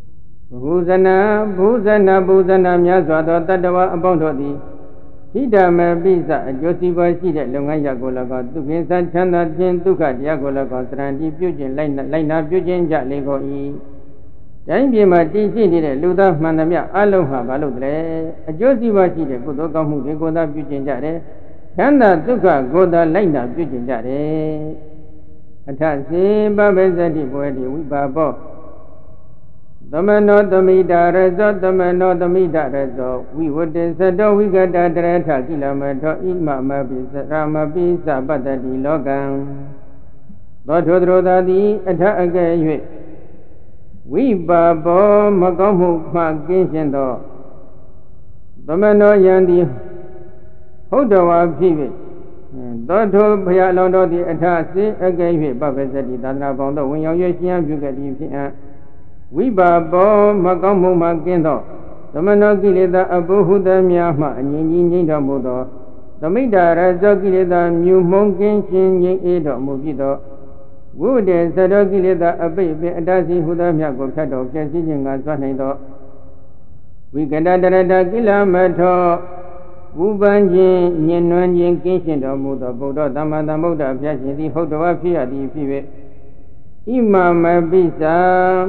ဘုဇနာဘုဇနာဘုဇနာများစွာသောတတ္တဝအပေါင်းတို့သည်ဟိတမပိစအကျိုးစီးပွားရှိတဲ့လုပ်ငန်းရပ်ကို၎င်းသူခင်စားချမ်းသာခြင်းဒုက္ခတရားကို၎င်းစရဏတိပြုခြင်းလိုက်လိုက်နာပြုခြင်းကြလေကုန်၏တိုင်းပြည်မှာတည်ရှိနေတဲ့လူသားမှန်သမျှအလုံးဟာဘာလို့တည်းအကျိုးစီးပွားရှိတဲ့ကုသိုလ်ကောင်းမှုတွေကိုသာပြုခြင်းကြတယ်ချမ်းသာဒုက္ခကိုသာလိုက်နာပြုခြင်းကြတယ်အထစေပပ္ပဇ္ဇတိဘဝတိဝိပါပောသမနောသမိတာရဇောသမနောသမိတာရဇောဝိဝတ္တေသတောဝိကတတရထကိလမထောဣမမပိစရမပိစပတ္တိလောကံသောထိုသရောသာသည်အထအကဲ၍ဝိပါပောမကောင်းမှုမှကင်းရှင်းသောသမနောယံသည်ဟုတ်တော်ဝါဖြစ်၍သောထိုဘုရားလောင်းတော်သည်အထစေအကဲ၍ပပ္ပဇ္ဇတိသာသနာပေါင်းသောဝင်ရောက်၍ရှင်ရပြုခဲ့သည်ဖြစ်အံ့ဝိပါပောမကောင်းမှုမှကင်းသောသမနောကိလေသာအပုဟုသမြမှအငြိမ့်ကြီးငြိမ့်တော်မူသောသမိတ္တရဇောကိလေသာမြူမှုန်ကင်းခြင်းငြိမ့်အေးတော်မူပြီးသောဝုဒေသတောကိလေသာအပိတ်ပင်အတ္တစီဟုသောမြတ်ကိုဖြတ်တော်ပြည့်စည်ခြင်းကစွမ်းနိုင်သောဝိကတတရတကိလမထောဝုပန်းခြင်းညင်နွမ်းခြင်းကင်းရှင်းတော်မူသောဗုဒ္ဓသမ္မာသမ္ဗုဒ္ဓဖျက်ရှင်သည်ဟုတ်တော်ဖြစ်ရသည်ဖြစ်၍ဣမမပိစာ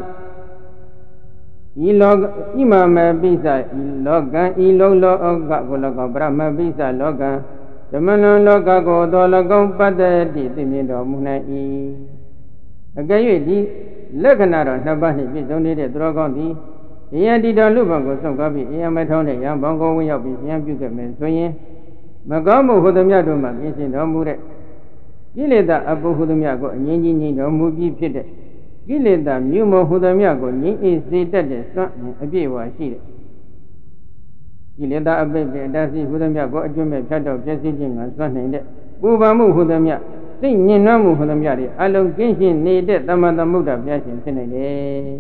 ဤလောကဣမမပိစာဤလောကံဤလောလောကကို၎င်းပရမပိစာလောကံဓမ္မလွန်လောကကိုသော၎င်းပတ္တတိသိမြင်တော်မူနိုင်၏အကယ်၍ဒီလက္ခဏာတော်နှစ်ပါးနှင့်ပြည့်စုံနေတဲ့သူတော်ကောင်းသည်အယံတိတော်လူပံကိုဆုံးကားပြီးအယံမထောင်းတဲ့ယံဘောင်ကိုဝင်ရောက်ပြီးဉာဏ်ပြုခဲ့မယ်ဆိုရင်မကောင်းမှုဟူသည်များတို့မှပြည့်စုံတော်မူတဲ့ကိလေသာအပုဟူသည်များကိုအငြင်းကြီးငြိမ့်တော်မူပြီးဖြစ်တဲ့ကိလေသာမြုမဟူသည်များကိုငြိမ့်အေးစေတတ်တဲ့စွမ်းအပြည့်အဝရှိတဲ့ကိလေသာအပိတ်ပင်အတ္တစီဟူသည်များကိုအကျွမ်းမဲ့ဖြတ်တော်ပြည့်စည်ခြင်းကစွမ်းနိုင်တဲ့ပူပန်မှုဟူသည်များသိညင်နှွမ်းမှုဟူသည်များတွေအလုံးကင်းရှင်းနေတဲ့သမ္မာသမ္ဗုဒ္ဓဘုရားရှင်ဖြစ်နိုင်တယ်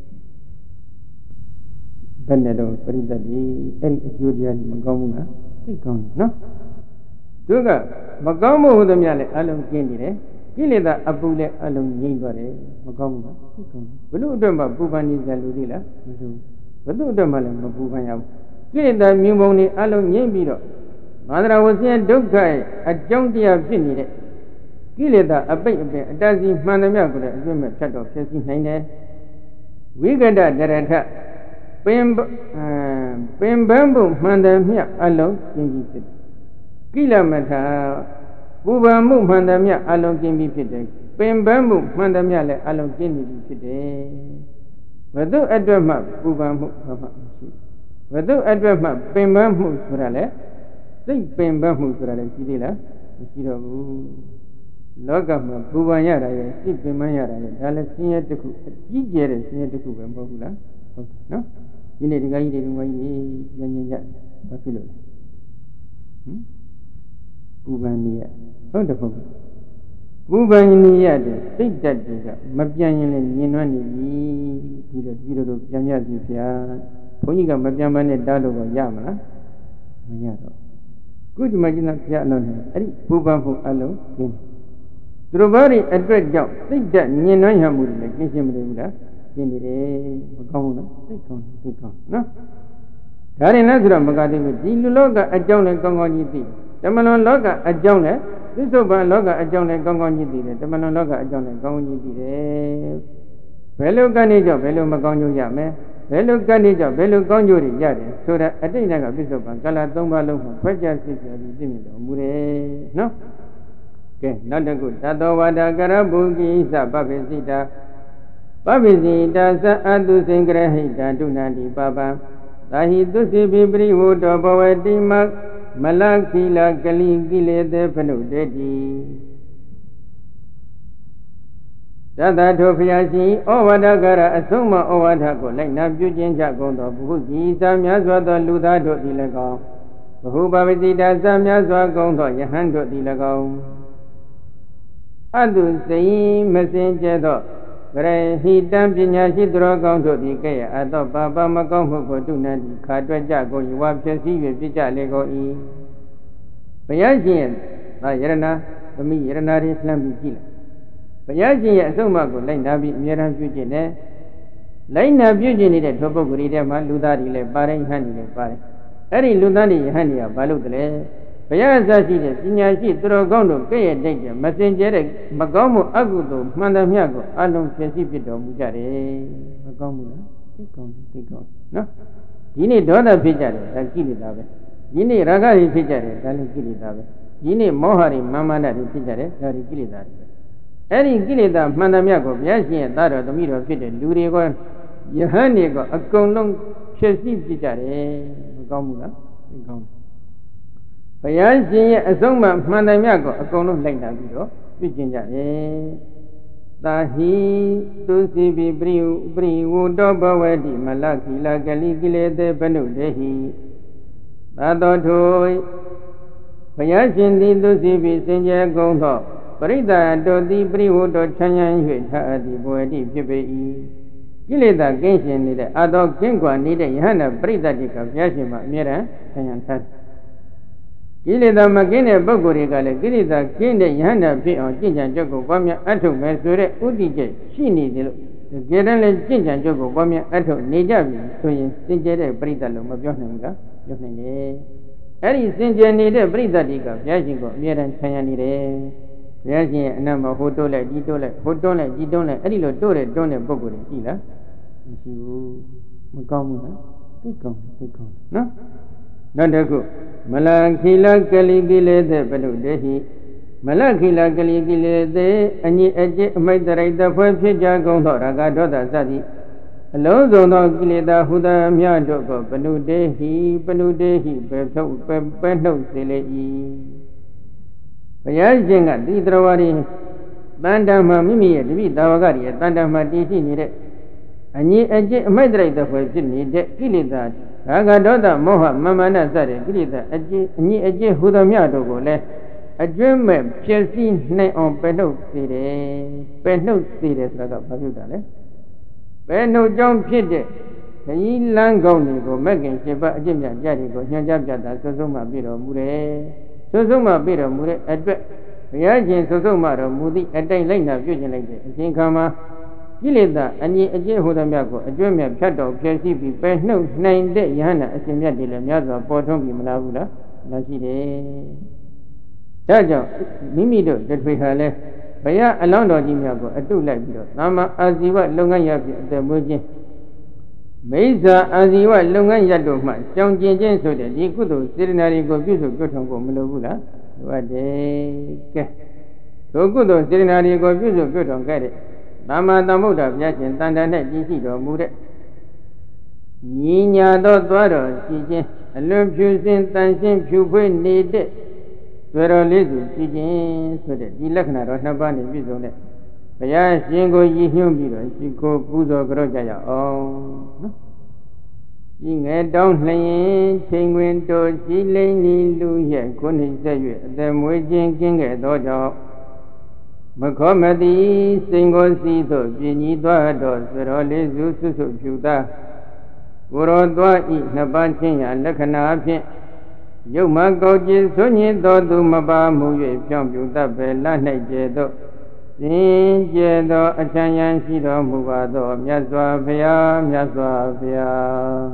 ဘယ်နဲ့တော့ပရိသတ်ဒီအဲ့ဒီအကျိုးတရားကြီးမကောင်းဘူးလားသိကောင်းတယ်နော်သူကမကောင်းမှုဟူသည်များလည်းအလုံးကင်းနေတယ်ကိလေသာအပူလည်းအလုံးငြိမ့်သွားတယ်မကောင်းဘူးလားသိကောင်းတယ်ဘလို့အတွက်မှပူပန်နေကြလူသေးလားမလို့ဘလို့အတွက်မှလည်းမပူပန်ရဘူးကိလေသာမြုံပုံတွေအလုံးငြိမ့်ပြီးတော့မန္တရာဝဆင်းဒုက္ခရဲ့အကြောင်းတရားဖြစ်နေတဲ့ကိလေသာအပိတ်အပင်အတ္တစီမှန်သမျှကိုလည်းအကျွမ်းမဲ့ဖြတ်တော်ဖြစ်စီနိုင်တယ်ဝိကတတရထပင်ပင်ပန်းဖို့မှန်တယ်မြတ်အလုံးကျင်းပြီးဖြစ်တယ်ကိလမထာပူပန်မှုမှန်တယ်မြတ်အလုံးကျင်းပြီးဖြစ်တယ်ပင်ပန်းမှုမှန်တယ်မြတ်လည်းအလုံးကျင်းပြီးဖြစ်တယ်ဘု து အတွက်မှပူပန်မှုဘာမှမရှိဘု து အတွက်မှပင်ပန်းမှုဆိုတာလေသိပင်ပန်းမှုဆိုတာလေရှိသေးလားမရှိတော့ဘူးလောကမှာပူပန်ရတာရဲ့သိပင်ပန်းရတာရဲ့ဒါလည်းဆင်းရဲတစ်ခုအကြီးကျယ်တဲ့ဆင်းရဲတစ်ခုပဲမဟုတ်ဘူးလားဟုတ်တယ်နော်ဒီနေ့ဒီကကြီးတွေဒီကကြီးညင်ညင်ကြဘာဖြစ်လို့လဲဟမ်ပူပန်နေရဟုတ်တယ်ဟုတ်ပူပန်နေရတဲ့စိတ်ဓာတ်တွေကမပြန်ရင်လည်းညင်နွမ်းနေပြီဒီတော့ဒီလိုတော့ပြန်ရစီဗျာဘုန်းကြီးကမပြန်မနဲ့တားလို့တော့ရမလားမရတော့ခုဒီမှာကျင်းဘုရားအလုံးနဲ့အဲ့ဒီပူပန်မှုအလုံးကျင်းသူတို့ဘာတွေအတွက်ကြောင့်စိတ်ဓာတ်ညင်နွမ်းရမှုတွေလည်းကျင်းရှင်းမလို့ဘူးလားကျင်းနေတယ်မကောင်းဘူးနော်သိကောင်းသိကောင်းနော်ဒါရင်လည်းဆိုတော့မကတိဘူးဒီလူလောကအကြောင်းလည်းကောင်းကောင်းကြီးသိဓမ္မလွန်လောကအကြောင်းလည်းသစ္စုပ္ပန်လောကအကြောင်းလည်းကောင်းကောင်းကြီးသိတယ်ဓမ္မလွန်လောကအကြောင်းလည်းကောင်းကောင်းကြီးသိတယ်ဘယ်လိုကနေကြောင့်ဘယ်လိုမကောင်းကျိုးရမယ်ဘယ်လိုကနေကြောင့်ဘယ်လိုကောင်းကျိုးတွေရတယ်ဆိုတော့အတိတ်ကသစ္စုပ္ပန်ကာလသုံးပါးလုံးမှာဖွက်ကြစိတ်ကြပြီးသိမြင်တော်မူတယ်နော်ကဲနောက်တစ်ခုတတောဝါဒကရပုကိစ္စပပ္ပိစိတာပပ္ပိစိတာသအတုစင်္ဂရဟိတာဒုနာတိပပံသာဟိသုစီပိပရိဝတ္တဘဝတိမမလကိလကလိကိလေသေဖနုတေတိသတ္တထိုဖျားရှိဩဝါဒကရအဆုံးမဩဝါဒကိုလိုက်နာပြုခြင်းကြကုန်သောဘုဟုကြီးစာများစွာသောလူသားတို့သည်၎င်းဘဟုပပတိတာစာများစွာကုန်သောယဟန်တို့သည်၎င်းအတုစိမစင်ကြသောဂရဟိတံပညာရှိသူတော်ကောင်းတို့သည်ကဲ့ရဲ့အသောပါပမကောင်းမှုကိုတုနန္တိခါတွက်ကြကုန်၏ဝါဖြစ်စည်း၍ပြကြလေကုန်၏ဘုရားရှင်ရဲ့သာယရဏသမီးယရဏတွေလှမ်းပြီးကြည့်လိုက်ဘုရားရှင်ရဲ့အဆုံးအမကိုလိုက်နာပြီးအမြဲတမ်းပြုကျင့်တယ်လိုက်နာပြုကျင်နေတဲ့ထိုပုဂ္ဂိုလ်တွေမှာလူသားတွေလည်းပါတယ်ယဟန်တွေလည်းပါတယ်အဲ့ဒီလူသားတွေယဟန်တွေကဘာလို့တလဲဘုရားအစရှိတဲ့ပညာရှိသူတော်ကောင်းတို့ကဲ့ရဲ့တိတ်တဲ့မစင်ကြဲတဲ့မကောင်းမှုအကုသိုလ်မှန်သမျှကိုအလုံးဖြစ်စီဖြစ်တော်မူကြတယ်မကောင်းဘူးလားသိကောင်းသိကောင်းနော်ဒီနေ့ဒေါသဖြစ်ကြတယ်ဒါကိလေသာပဲဒီနေ့ရာဂတွေဖြစ်ကြတယ်ဒါလည်းကိလေသာပဲဒီနေ့မောဟတွေမာမနတွေဖြစ်ကြတယ်ဒါတွေကိလေသာတွေပဲအဲ့ဒီကိလေသာမှန်သမျှကိုဘုရားရှင်ရဲ့သားတော်သမီးတော်ဖြစ်တဲ့လူတွေကယဟန်တွေကအကုန်လုံးဖြစ်စီဖြစ်ကြတယ်မကောင်းဘူးလားသိကောင်းဘုရားရှင်ရဲ့အဆုံးမှမှန်တယ်မြတ်ကိုအကုန်လုံးလိုက်လာပြီးတော့ပြည့်ကျင်ကြတယ်။သာဟိသူစီပိပရိပရိဝတောဘဝတိမလခိလကလိကိလေသေဘနုတေဟိသာတော်ထိုဘုရားရှင်သည်သူစီပိစင်ကြယ်ကုန်သောပရိသတ်တို့သည်ပရိဝတောချမ်းချမ်း၍ထာအတိဘဝတိဖြစ်ပေ၏ကိလေသာကင်းရှင်နေတဲ့အတော်ကင်းကွာနေတဲ့ယဟန္တာပရိသတ်တွေကဘုရားရှင်မှာအမြဲတမ်းဆံရံထားကိလေသာမကင်းတဲ့ပုဂ္ဂိုလ်တွေကလည်းကိလေသာကင်းတဲ့ယဟန္တာဖြစ်အောင်ကျင့်ကြံကြုတ်ကိုပွားများအထုတ်မယ်ဆိုတဲ့ဥတည်ချက်ရှိနေတယ်လို့ကြည်တယ်လည်းကျင့်ကြံကြုတ်ကိုပွားများအထုတ်နေကြပြီဆိုရင်စင်ကြဲတဲ့ပရိသတ်လို့မပြောနိုင်ဘူးလားပြောနိုင်တယ်အဲ့ဒီစင်ကြဲနေတဲ့ပရိသတ်တွေကဘုရားရှင်ကိုအမြဲတမ်းဆံရံနေတယ်ဘုရားရှင်ရဲ့အနတ်မှာဟိုတိုးလိုက်ဒီတိုးလိုက်ဟိုတွန်းလိုက်ဒီတွန်းလိုက်အဲ့ဒီလိုတိုးတဲ့တွန်းတဲ့ပုဂ္ဂိုလ်တွေရှိလားမရှိဘူးမကောင်းဘူးလားသိကောင်းသိကောင်းနော်နောက်တစ်ခုမလခိလကလိကိလေသေဘနုတေဟိမလခိလကလိကိလေသေအညစ်အကြေးအမိတ်တရိတ်တဖွဲဖြစ်ကြကုန်သောရာဂဒေါသစသည်အလုံးစုံသောကိလေသာဟုသမျှတို့ကိုဘနုတေဟိဘနုတေဟိပဲဖြုတ်ပဲပဲနှုတ်စေလေ၏ဘုရားရှင်ကဒီတော်ဝါရီတန်တမှာမိမိရဲ့တပိသာဝကတွေရဲ့တန်တမှာတည်ရှိနေတဲ့အညစ်အကြေးအမိတ်တရိတ်တဖွဲဖြစ်နေတဲ့ကိလေသာရာဂဒေါသမောဟမမနာစတဲ့ကိလေသာအကျဉ်အညစ်အကြေးဟူသောမြတ်တို့ကိုလည်းအကျွမ်းမဲ့ဖြစ်စီနိုင်အောင်ပယ်နှုတ်စေတယ်ပယ်နှုတ်စေတယ်ဆိုတာကဘာဖြစ်တာလဲပယ်နှုတ်ကြောင့်ဖြစ်တဲ့ခရီးလမ်းကောင်းတွေကိုမက်ကင်ရှင်ပတ်အကျင့်မြတ်ကြတွေကိုညွှန်ကြားပြတာစွတ်ဆုံးမှပြတော်မူတယ်စွတ်ဆုံးမှပြတော်မူတဲ့အတွက်ဘုရားရှင်စွတ်ဆုံးမှတော်မူသည့်အတိုင်းလိုက်နာပြုကျင့်လိုက်တဲ့အချိန်ခါမှာကိလေသာအငြိအကျင့်ဟူသောမြတ်ကိုအကျွမ်းမြတ်ဖြတ်တော်ဖြည့်ရှိပြီးပယ်နှုတ်နိုင်တဲ့ယဟန္တာအရှင်မြတ်တွေလည်းများစွာပေါ်ထွန်းပြီးမလားဘူးလားလားရှိတယ်။ဒါကြောင့်မိမိတို့တထွေဟာလဲဘုရားအလောင်းတော်ကြီးများကိုအတုလိုက်ပြီးတော့သာမအာဇီဝလုပ်ငန်းရဖြင့်အသက်မွေးခြင်းမိစ္ဆာအာဇီဝလုပ်ငန်းရတို့မှကြောင်ကျင်ခြင်းဆိုတဲ့ဒီကုသိုလ်စေတနာတွေကိုပြုစုပြုထုံဖို့မလိုဘူးလားလိုအပ်တယ်။ကဲထိုကုသိုလ်စေတနာတွေကိုပြုစုပြုထုံခဲ့တဲ့သမ္မာသမ္ဗုဒ္ဓဘုရားရှင်တန်တန်နဲ့ကြည်ရှိတော်မူတဲ့ညီညာသောသွားတော်ကြည်ခြင်းအလွန်ဖြူစင်တန်ရှင်းဖြူဖွေးနေတဲ့သွေတော်လေးစုကြည်ခြင်းဆိုတဲ့ဒီလက္ခဏာတော်နှစ်ပါးနဲ့ပြည့်စုံတဲ့ဘုရားရှင်ကိုရည်ညွှန်းပြီးတော့ရှိခိုးပူဇော်ကြကြရအောင်နော်ဒီငယ်တောင်းလျင်ချိန်တွင်တို့ရှိလိမ့်နီလူရဲ့ခုနှစ်ဆက်၍အသက်မွေးခြင်းကင်းခဲ့သောကြောင့်မခောမတိစိန်ကိုစီသို့ပြင်းကြီးသွားတော်စရောလေးစုဆွဆွဖြူသာကိုရောသွားဤနှစ်ပါးချင်းရာလက္ခဏာဖြင့်ရုပ်မှကောက်ကျင်ဆွညင်တော်သူမပါမှု၍ပြောင်းပြူတတ်ပဲလ၌ကျဲသောစင်ကျဲသောအချမ်းရန်ရှိတော်မူပါသောမြတ်စွာဘုရားမြတ်စွာဘုရား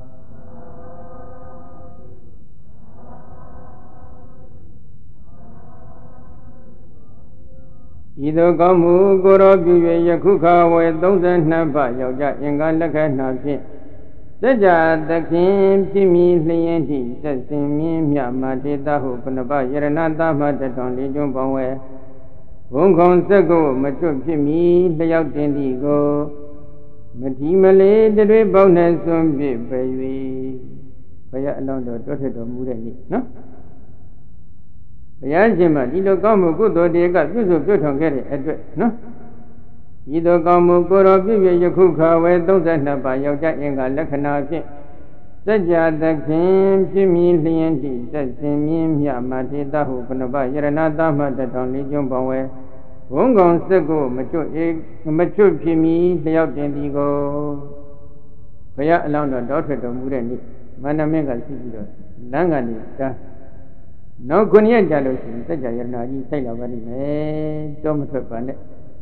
ဤသို့ကောင်းမှုကိုရောပြု၍ယခုခါဝေသုံးဆယ်နှစ်ပါးယောက်ျားအင်္ဂါလက္ခဏာဖြင့်စัจ जा သခင်ဖြစ်မည်လျင်တိသက်စင်မြင်းမြမတေတဟုပနပယရဏသမတထွန်လေးကျွန်းပေါင်းဝဲဘုံခုံစက်ကိုမကျွတ်ဖြစ်မည်လျောက်တင်သည်ကိုမတိမလေးတွေပေါင်းနဲ့စွန့်ပြစ်ပေ၍ဘုရားအလောင်းတော်တွတ်ထတော်မူတဲ့နေ့နော်ဘုရားရှင်မှာဒီလိုကောင်းမှုကုသိုလ်တွေကပြုစုပြုထုံခဲ့တဲ့အတွက်နော်ဤသို့ကောင်းမှုကိုရောပြည့်ပြည့်ယခုခါဝဲသုံးဆယ်နှစ်ပါးယောက်ျားအင်္ဂါလက္ခဏာဖြင့်စัจ जा သခင်ဖြစ်မည်လျင်တိသက်စင်မြင်းမြမတေတဟုပနပယရဏသမတထောင်လေးကျွန်းပေါင်းဝဲဘုံကောင်စက်ကိုမကျွတ်အေမကျွတ်ဖြစ်မည်လျောက်တင်သည်ကိုဘုရားအလောင်းတော်တောထွက်တော်မူတဲ့နေ့မန္တမင်းကရှိပြီးတော့လမ်းကနေတာနောက်ခုနှစ်ရက်ကြာလို့ရှိရင်စัจ जा ယရဏကြီးစိုက်လာပါလိမ့်မယ်တောမထွက်ပါနဲ့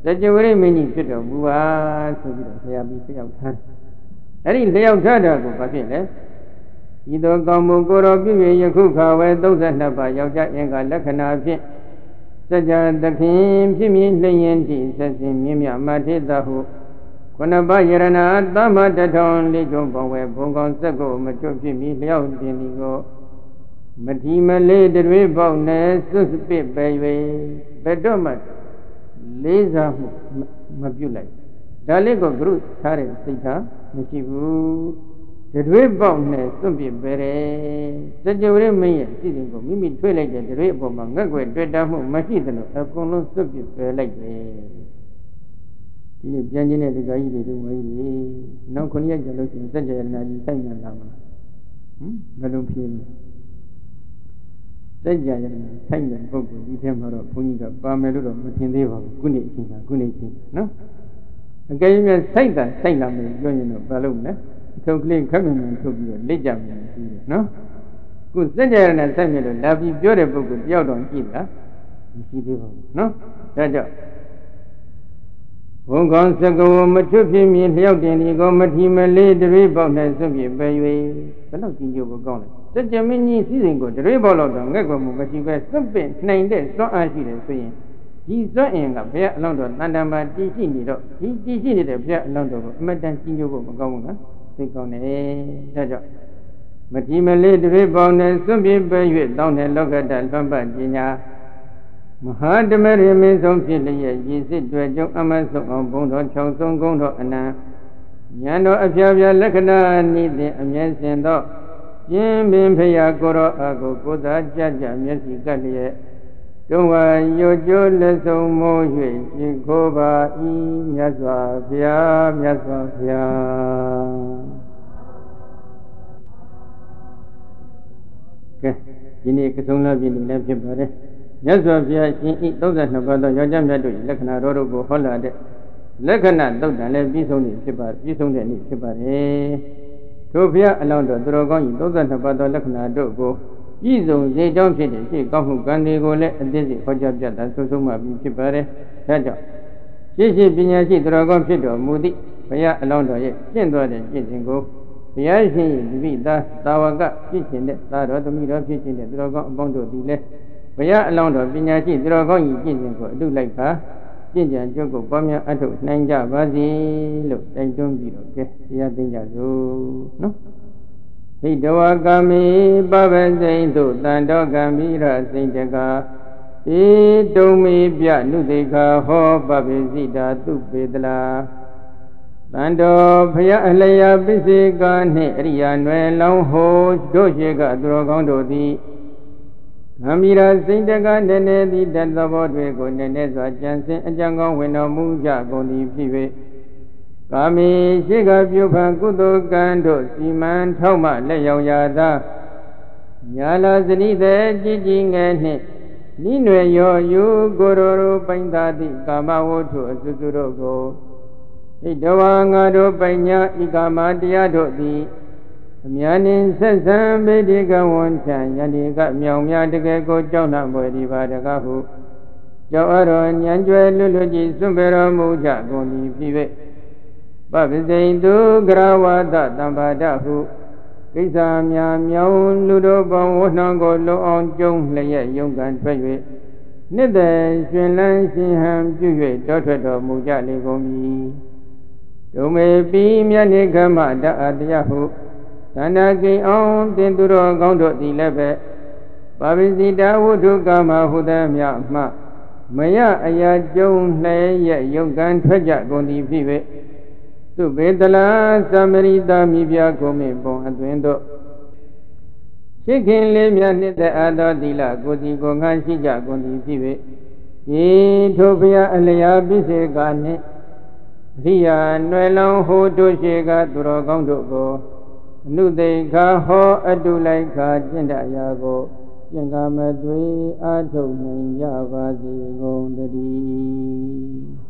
ဇကြဝဠိမင်းကြီးဖြစ်တော်မူပါဆိုပြီးတော့ဆရာပြီးလျှောက်ထားအဲ့ဒီလျှောက်ထားတာကိုဘာဖြစ်လဲဤသို့ကောင်းမှုကိုယ်တော်ပြု၍ယခုခါဝဲသုံးဆယ်နှစ်ပါးယောက်ျားအင်္ဂါလက္ခဏာဖြင့်စကြသခင်ဖြစ်မြင်လျင်သည့်ဆက်စဉ်မြင့်မြတ်မထေသဟုခုနပါယရဏသမ္မတထောင်လေးကျုံပေါဝဲဘုံကောင်းစက်ကိုမချွတ်ဖြစ်ပြီးလျှောက်တင်သည်ကိုမတိမလေးတွေပေါက်နဲ့စွတ်ပစ်ပဲ၍ဘယ်တော့မှလေးစားမှုမပြုတ်လိုက်ဒါလေးကိုဂရုထားတဲ့စိတ်ထားမရှိဘူးတွေပေါက်နဲ့စွန့်ပစ်ပဲတယ်စကြဝဠာမင်းရဲ့အစီအစဉ်ကိုမိမိထွေးလိုက်တဲ့တွေအပေါ်မှာငက်ွယ်တွေ့တာမှုမရှိသလိုအကုန်လုံးစွန့်ပစ်ပဲလိုက်တယ်ဒီနေ့ပြန်ချင်းတဲ့ဒကာကြီးတွေတို့မကြီးတွေနောက်ခုနှစ်ရက်ကြာလို့ရှိရင်စัจ jaya နာကြီးစိုက်မြန်လာမှာဟမ်ဘယ်လိုဖြစ်လဲစัจ jaya နာစိုက်မြန်ပုဂ္ဂိုလ်ဒီထဲမှာတော့ဘုန်းကြီးကပါမယ်လို့တော့မထင်သေးပါဘူးခုနှစ်အချိန်ကခုနှစ်အချိန်နော်အကယ်၍စိုက်တာစိုက်လာမယ်ပြောရင်တော့ဘာလို့လဲအထုပ်ကလေးခက်မြန်မြန်ထုတ်ပြီးတော့လက်ကြမယ်ပြီးတယ်နော်ခုစัจ jaya နာစိုက်မြန်လို့လာပြီးပြောတဲ့ပုဂ္ဂိုလ်တယောက်တော့ကြည့်လားမရှိသေးပါဘူးနော်ဒါကြောင့်ဘုံကောင်းစကဝမချွတ်ဖြစ်မြင်လျှောက်တင်ဒီကိုမထီမလေးတွေပေါက်နဲ့စွန့်ပြပဲ၍ဘယ်လောက်ကြီးကျိုးကိုကောင်းလဲစัจ jaya မင်းကြီးစည်းစိမ်ကိုတွေပေါက်တော့ငက်ကွယ်မှုမရှိပဲစွန့်ပစ်နိုင်တဲ့စွမ်းအားရှိတယ်ဆိုရင်ဒီစွန့်အင်ကဘုရားအလောင်းတော်တန်တမာတည်ရှိနေတော့ဒီတည်ရှိနေတဲ့ဘုရားအလောင်းတော်ကိုအမတန်ကြီးကျိုးဖို့မကောင်းဘူးနော်သိကောင်းတယ်ဒါကြောင့်မထီမလေးတွေပေါက်နဲ့စွန့်ပြပဲ၍တောင်းတဲ့လောကတလွန်ပတ်ပညာမဟာဓမ္မရမင်းဆုံးဖြစ်လျက်ရည်စစ်တွေ့ကြုံအမဆုံးအောင်ဘုံတော်၆ဆုံးကုန်းတော်အနံဉာဏ်တော်အပြားပြားလက္ခဏာနိသင်အမျက်စင်သောကျင်းပင်ဖရာကိုရောအကိုကိုသာကြကြမျက်စိကပ်လျက်တုံးဝါရိုကျိုးလက်ဆုံးမိုး၍ရှင်ခိုးပါဤမြတ်စွာဘုရားမြတ်စွာဘုရားကဲဒီနေ့ကဆုံးလာပြီလည်းဖြစ်ပါတယ်မြတ်စွာဘုရားရှင်ဤသုံးဆယ်နှစ်ပါးသောယောက်ျားမြတ်တို့၏လက္ခဏာတော်တို့ကိုဟောလာတဲ့လက္ခဏာသုတ်တန်လည်းပြည့်စုံနေဖြစ်ပါပြည့်စုံတဲ့နေ့ဖြစ်ပါတယ်ထိုဘုရားအလောင်းတော်သူတော်ကောင်း၏သုံးဆယ်နှစ်ပါးသောလက္ခဏာတို့ကိုပြည့်စုံစေကြောင်းဖြစ်တဲ့ရှေ့ကောင်းမှုကံတွေကိုလည်းအသေးစိတ်ဟောကြားပြတာဆုံးဆုံးမှပြီးဖြစ်ပါတယ်ဒါကြောင့်ရှေ့ရှေ့ပညာရှိသူတော်ကောင်းဖြစ်တော်မူသည့်ဘုရားအလောင်းတော်ရဲ့ကျင့်တော်တဲ့ကျင့်စဉ်ကိုဘုရားရှင်၏ဒီပိသားတာဝကဖြစ်ခြင်းတဲ့သာတော်သမီးတော်ဖြစ်ခြင်းတဲ့သူတော်ကောင်းအပေါင်းတို့သည်လည်းဘုရားအလောင်းတော်ပညာရှိသူတော်ကောင်းကြီးကျင့်စဉ်ကိုအတုလိုက်ပါကျင့်ကြံကြုတ်ကိုပွားများအထုတ်နိုင်ကြပါစေလို့တိုက်တွန်းပြီးတော့ကဲတရားသိကြစို့နော်ဟိတဝကာမိပပစိန်သို့တန်တော်ကံမိရစိန်တကာဧတုံမိပြနုသိခာဟောပပိစိတာသူပေတလာတန်တော်ဘုရားအလျာပစ္စေကာနှင့်အရိယာနွယ်လောင်းဟိုတို့ရှိကသူတော်ကောင်းတို့သည်ဂံမီရာစိတ်တကနည်းနည်းသည်တတ်သောဘောတွေကိုနည်းနည်းစွာကြံစင်အကြံကောင်းဝင်တော်မူကြကုန်သည်ဖြစ်၍ကာမိရှိကပြုဖန်ကုသိုလ်ကံတို့စီမံထောက်မှလက်ရောက်ရာသာညာလာစရိတဲ့ကြည်ကြည်ငယ်နှင့်နိနွယ်ရောယူကိုရိုရိုပိုင်သာသည့်ကာမဝတ္ထုအစုစုတို့ကိုဣတဝါငါတို့ပိုင်ညာဤကာမတရားတို့သည်အများနှင့်ဆက်ဆံဗေဒီကဝန်ချံယန္တိကမြောင်များတကယ်ကိုကြောက်နှံ့ပွေဒီပါတကားဟုကြောက်အတော်ညံကျွဲလွတ်လွတ်ကြည်စွန့်ပေတော်မူကြကုန်သည်ဖြစ်၍ပပစိန်သူဂရဝတတံပါဒဟုကိစ္စများမြောင်လူတို့ပေါင်းဝနှံကိုလုံအောင်ကျုံလျက်ယုံကန်ထွက်၍နှစ်သက်ရှင်လန်းရှင်ဟံပြု၍တောထွက်တော်မူကြလေကုန်မည်ဒုမေပိမြတ်နေခမတအတယဟုသန္တာကိအောင်တင်သူတော်ကောင်းတို့သည်လည်းပဲပါပိစိတာဝုဒ္ဓကမဟုသမျှမှမယအရာကျုံလှဲရဲ့ယုံကန်ထွက်ကြကုန်သည်ဖြစ်၍သူပေတလာသမရိတာမိဖျားကိုမေပုံအသွင်တို့ရှိခင်လေးမြတ်နှစ်သက်အပ်သောသီလကိုစီကိုငါရှိကြကုန်သည်ဖြစ်၍ဒီထိုဘုရားအလျာပိစေကနှင့်အရိယာနွယ်လောင်းဟိုတို့ရှိကသူတော်ကောင်းတို့ကိုအနုသိခာဟောအတုလိုက်ခာကျင့်တတ်ရာကိုကျင့်ကမသွေအာထုတ်နိုင်ကြပါစေကုန်သတည်း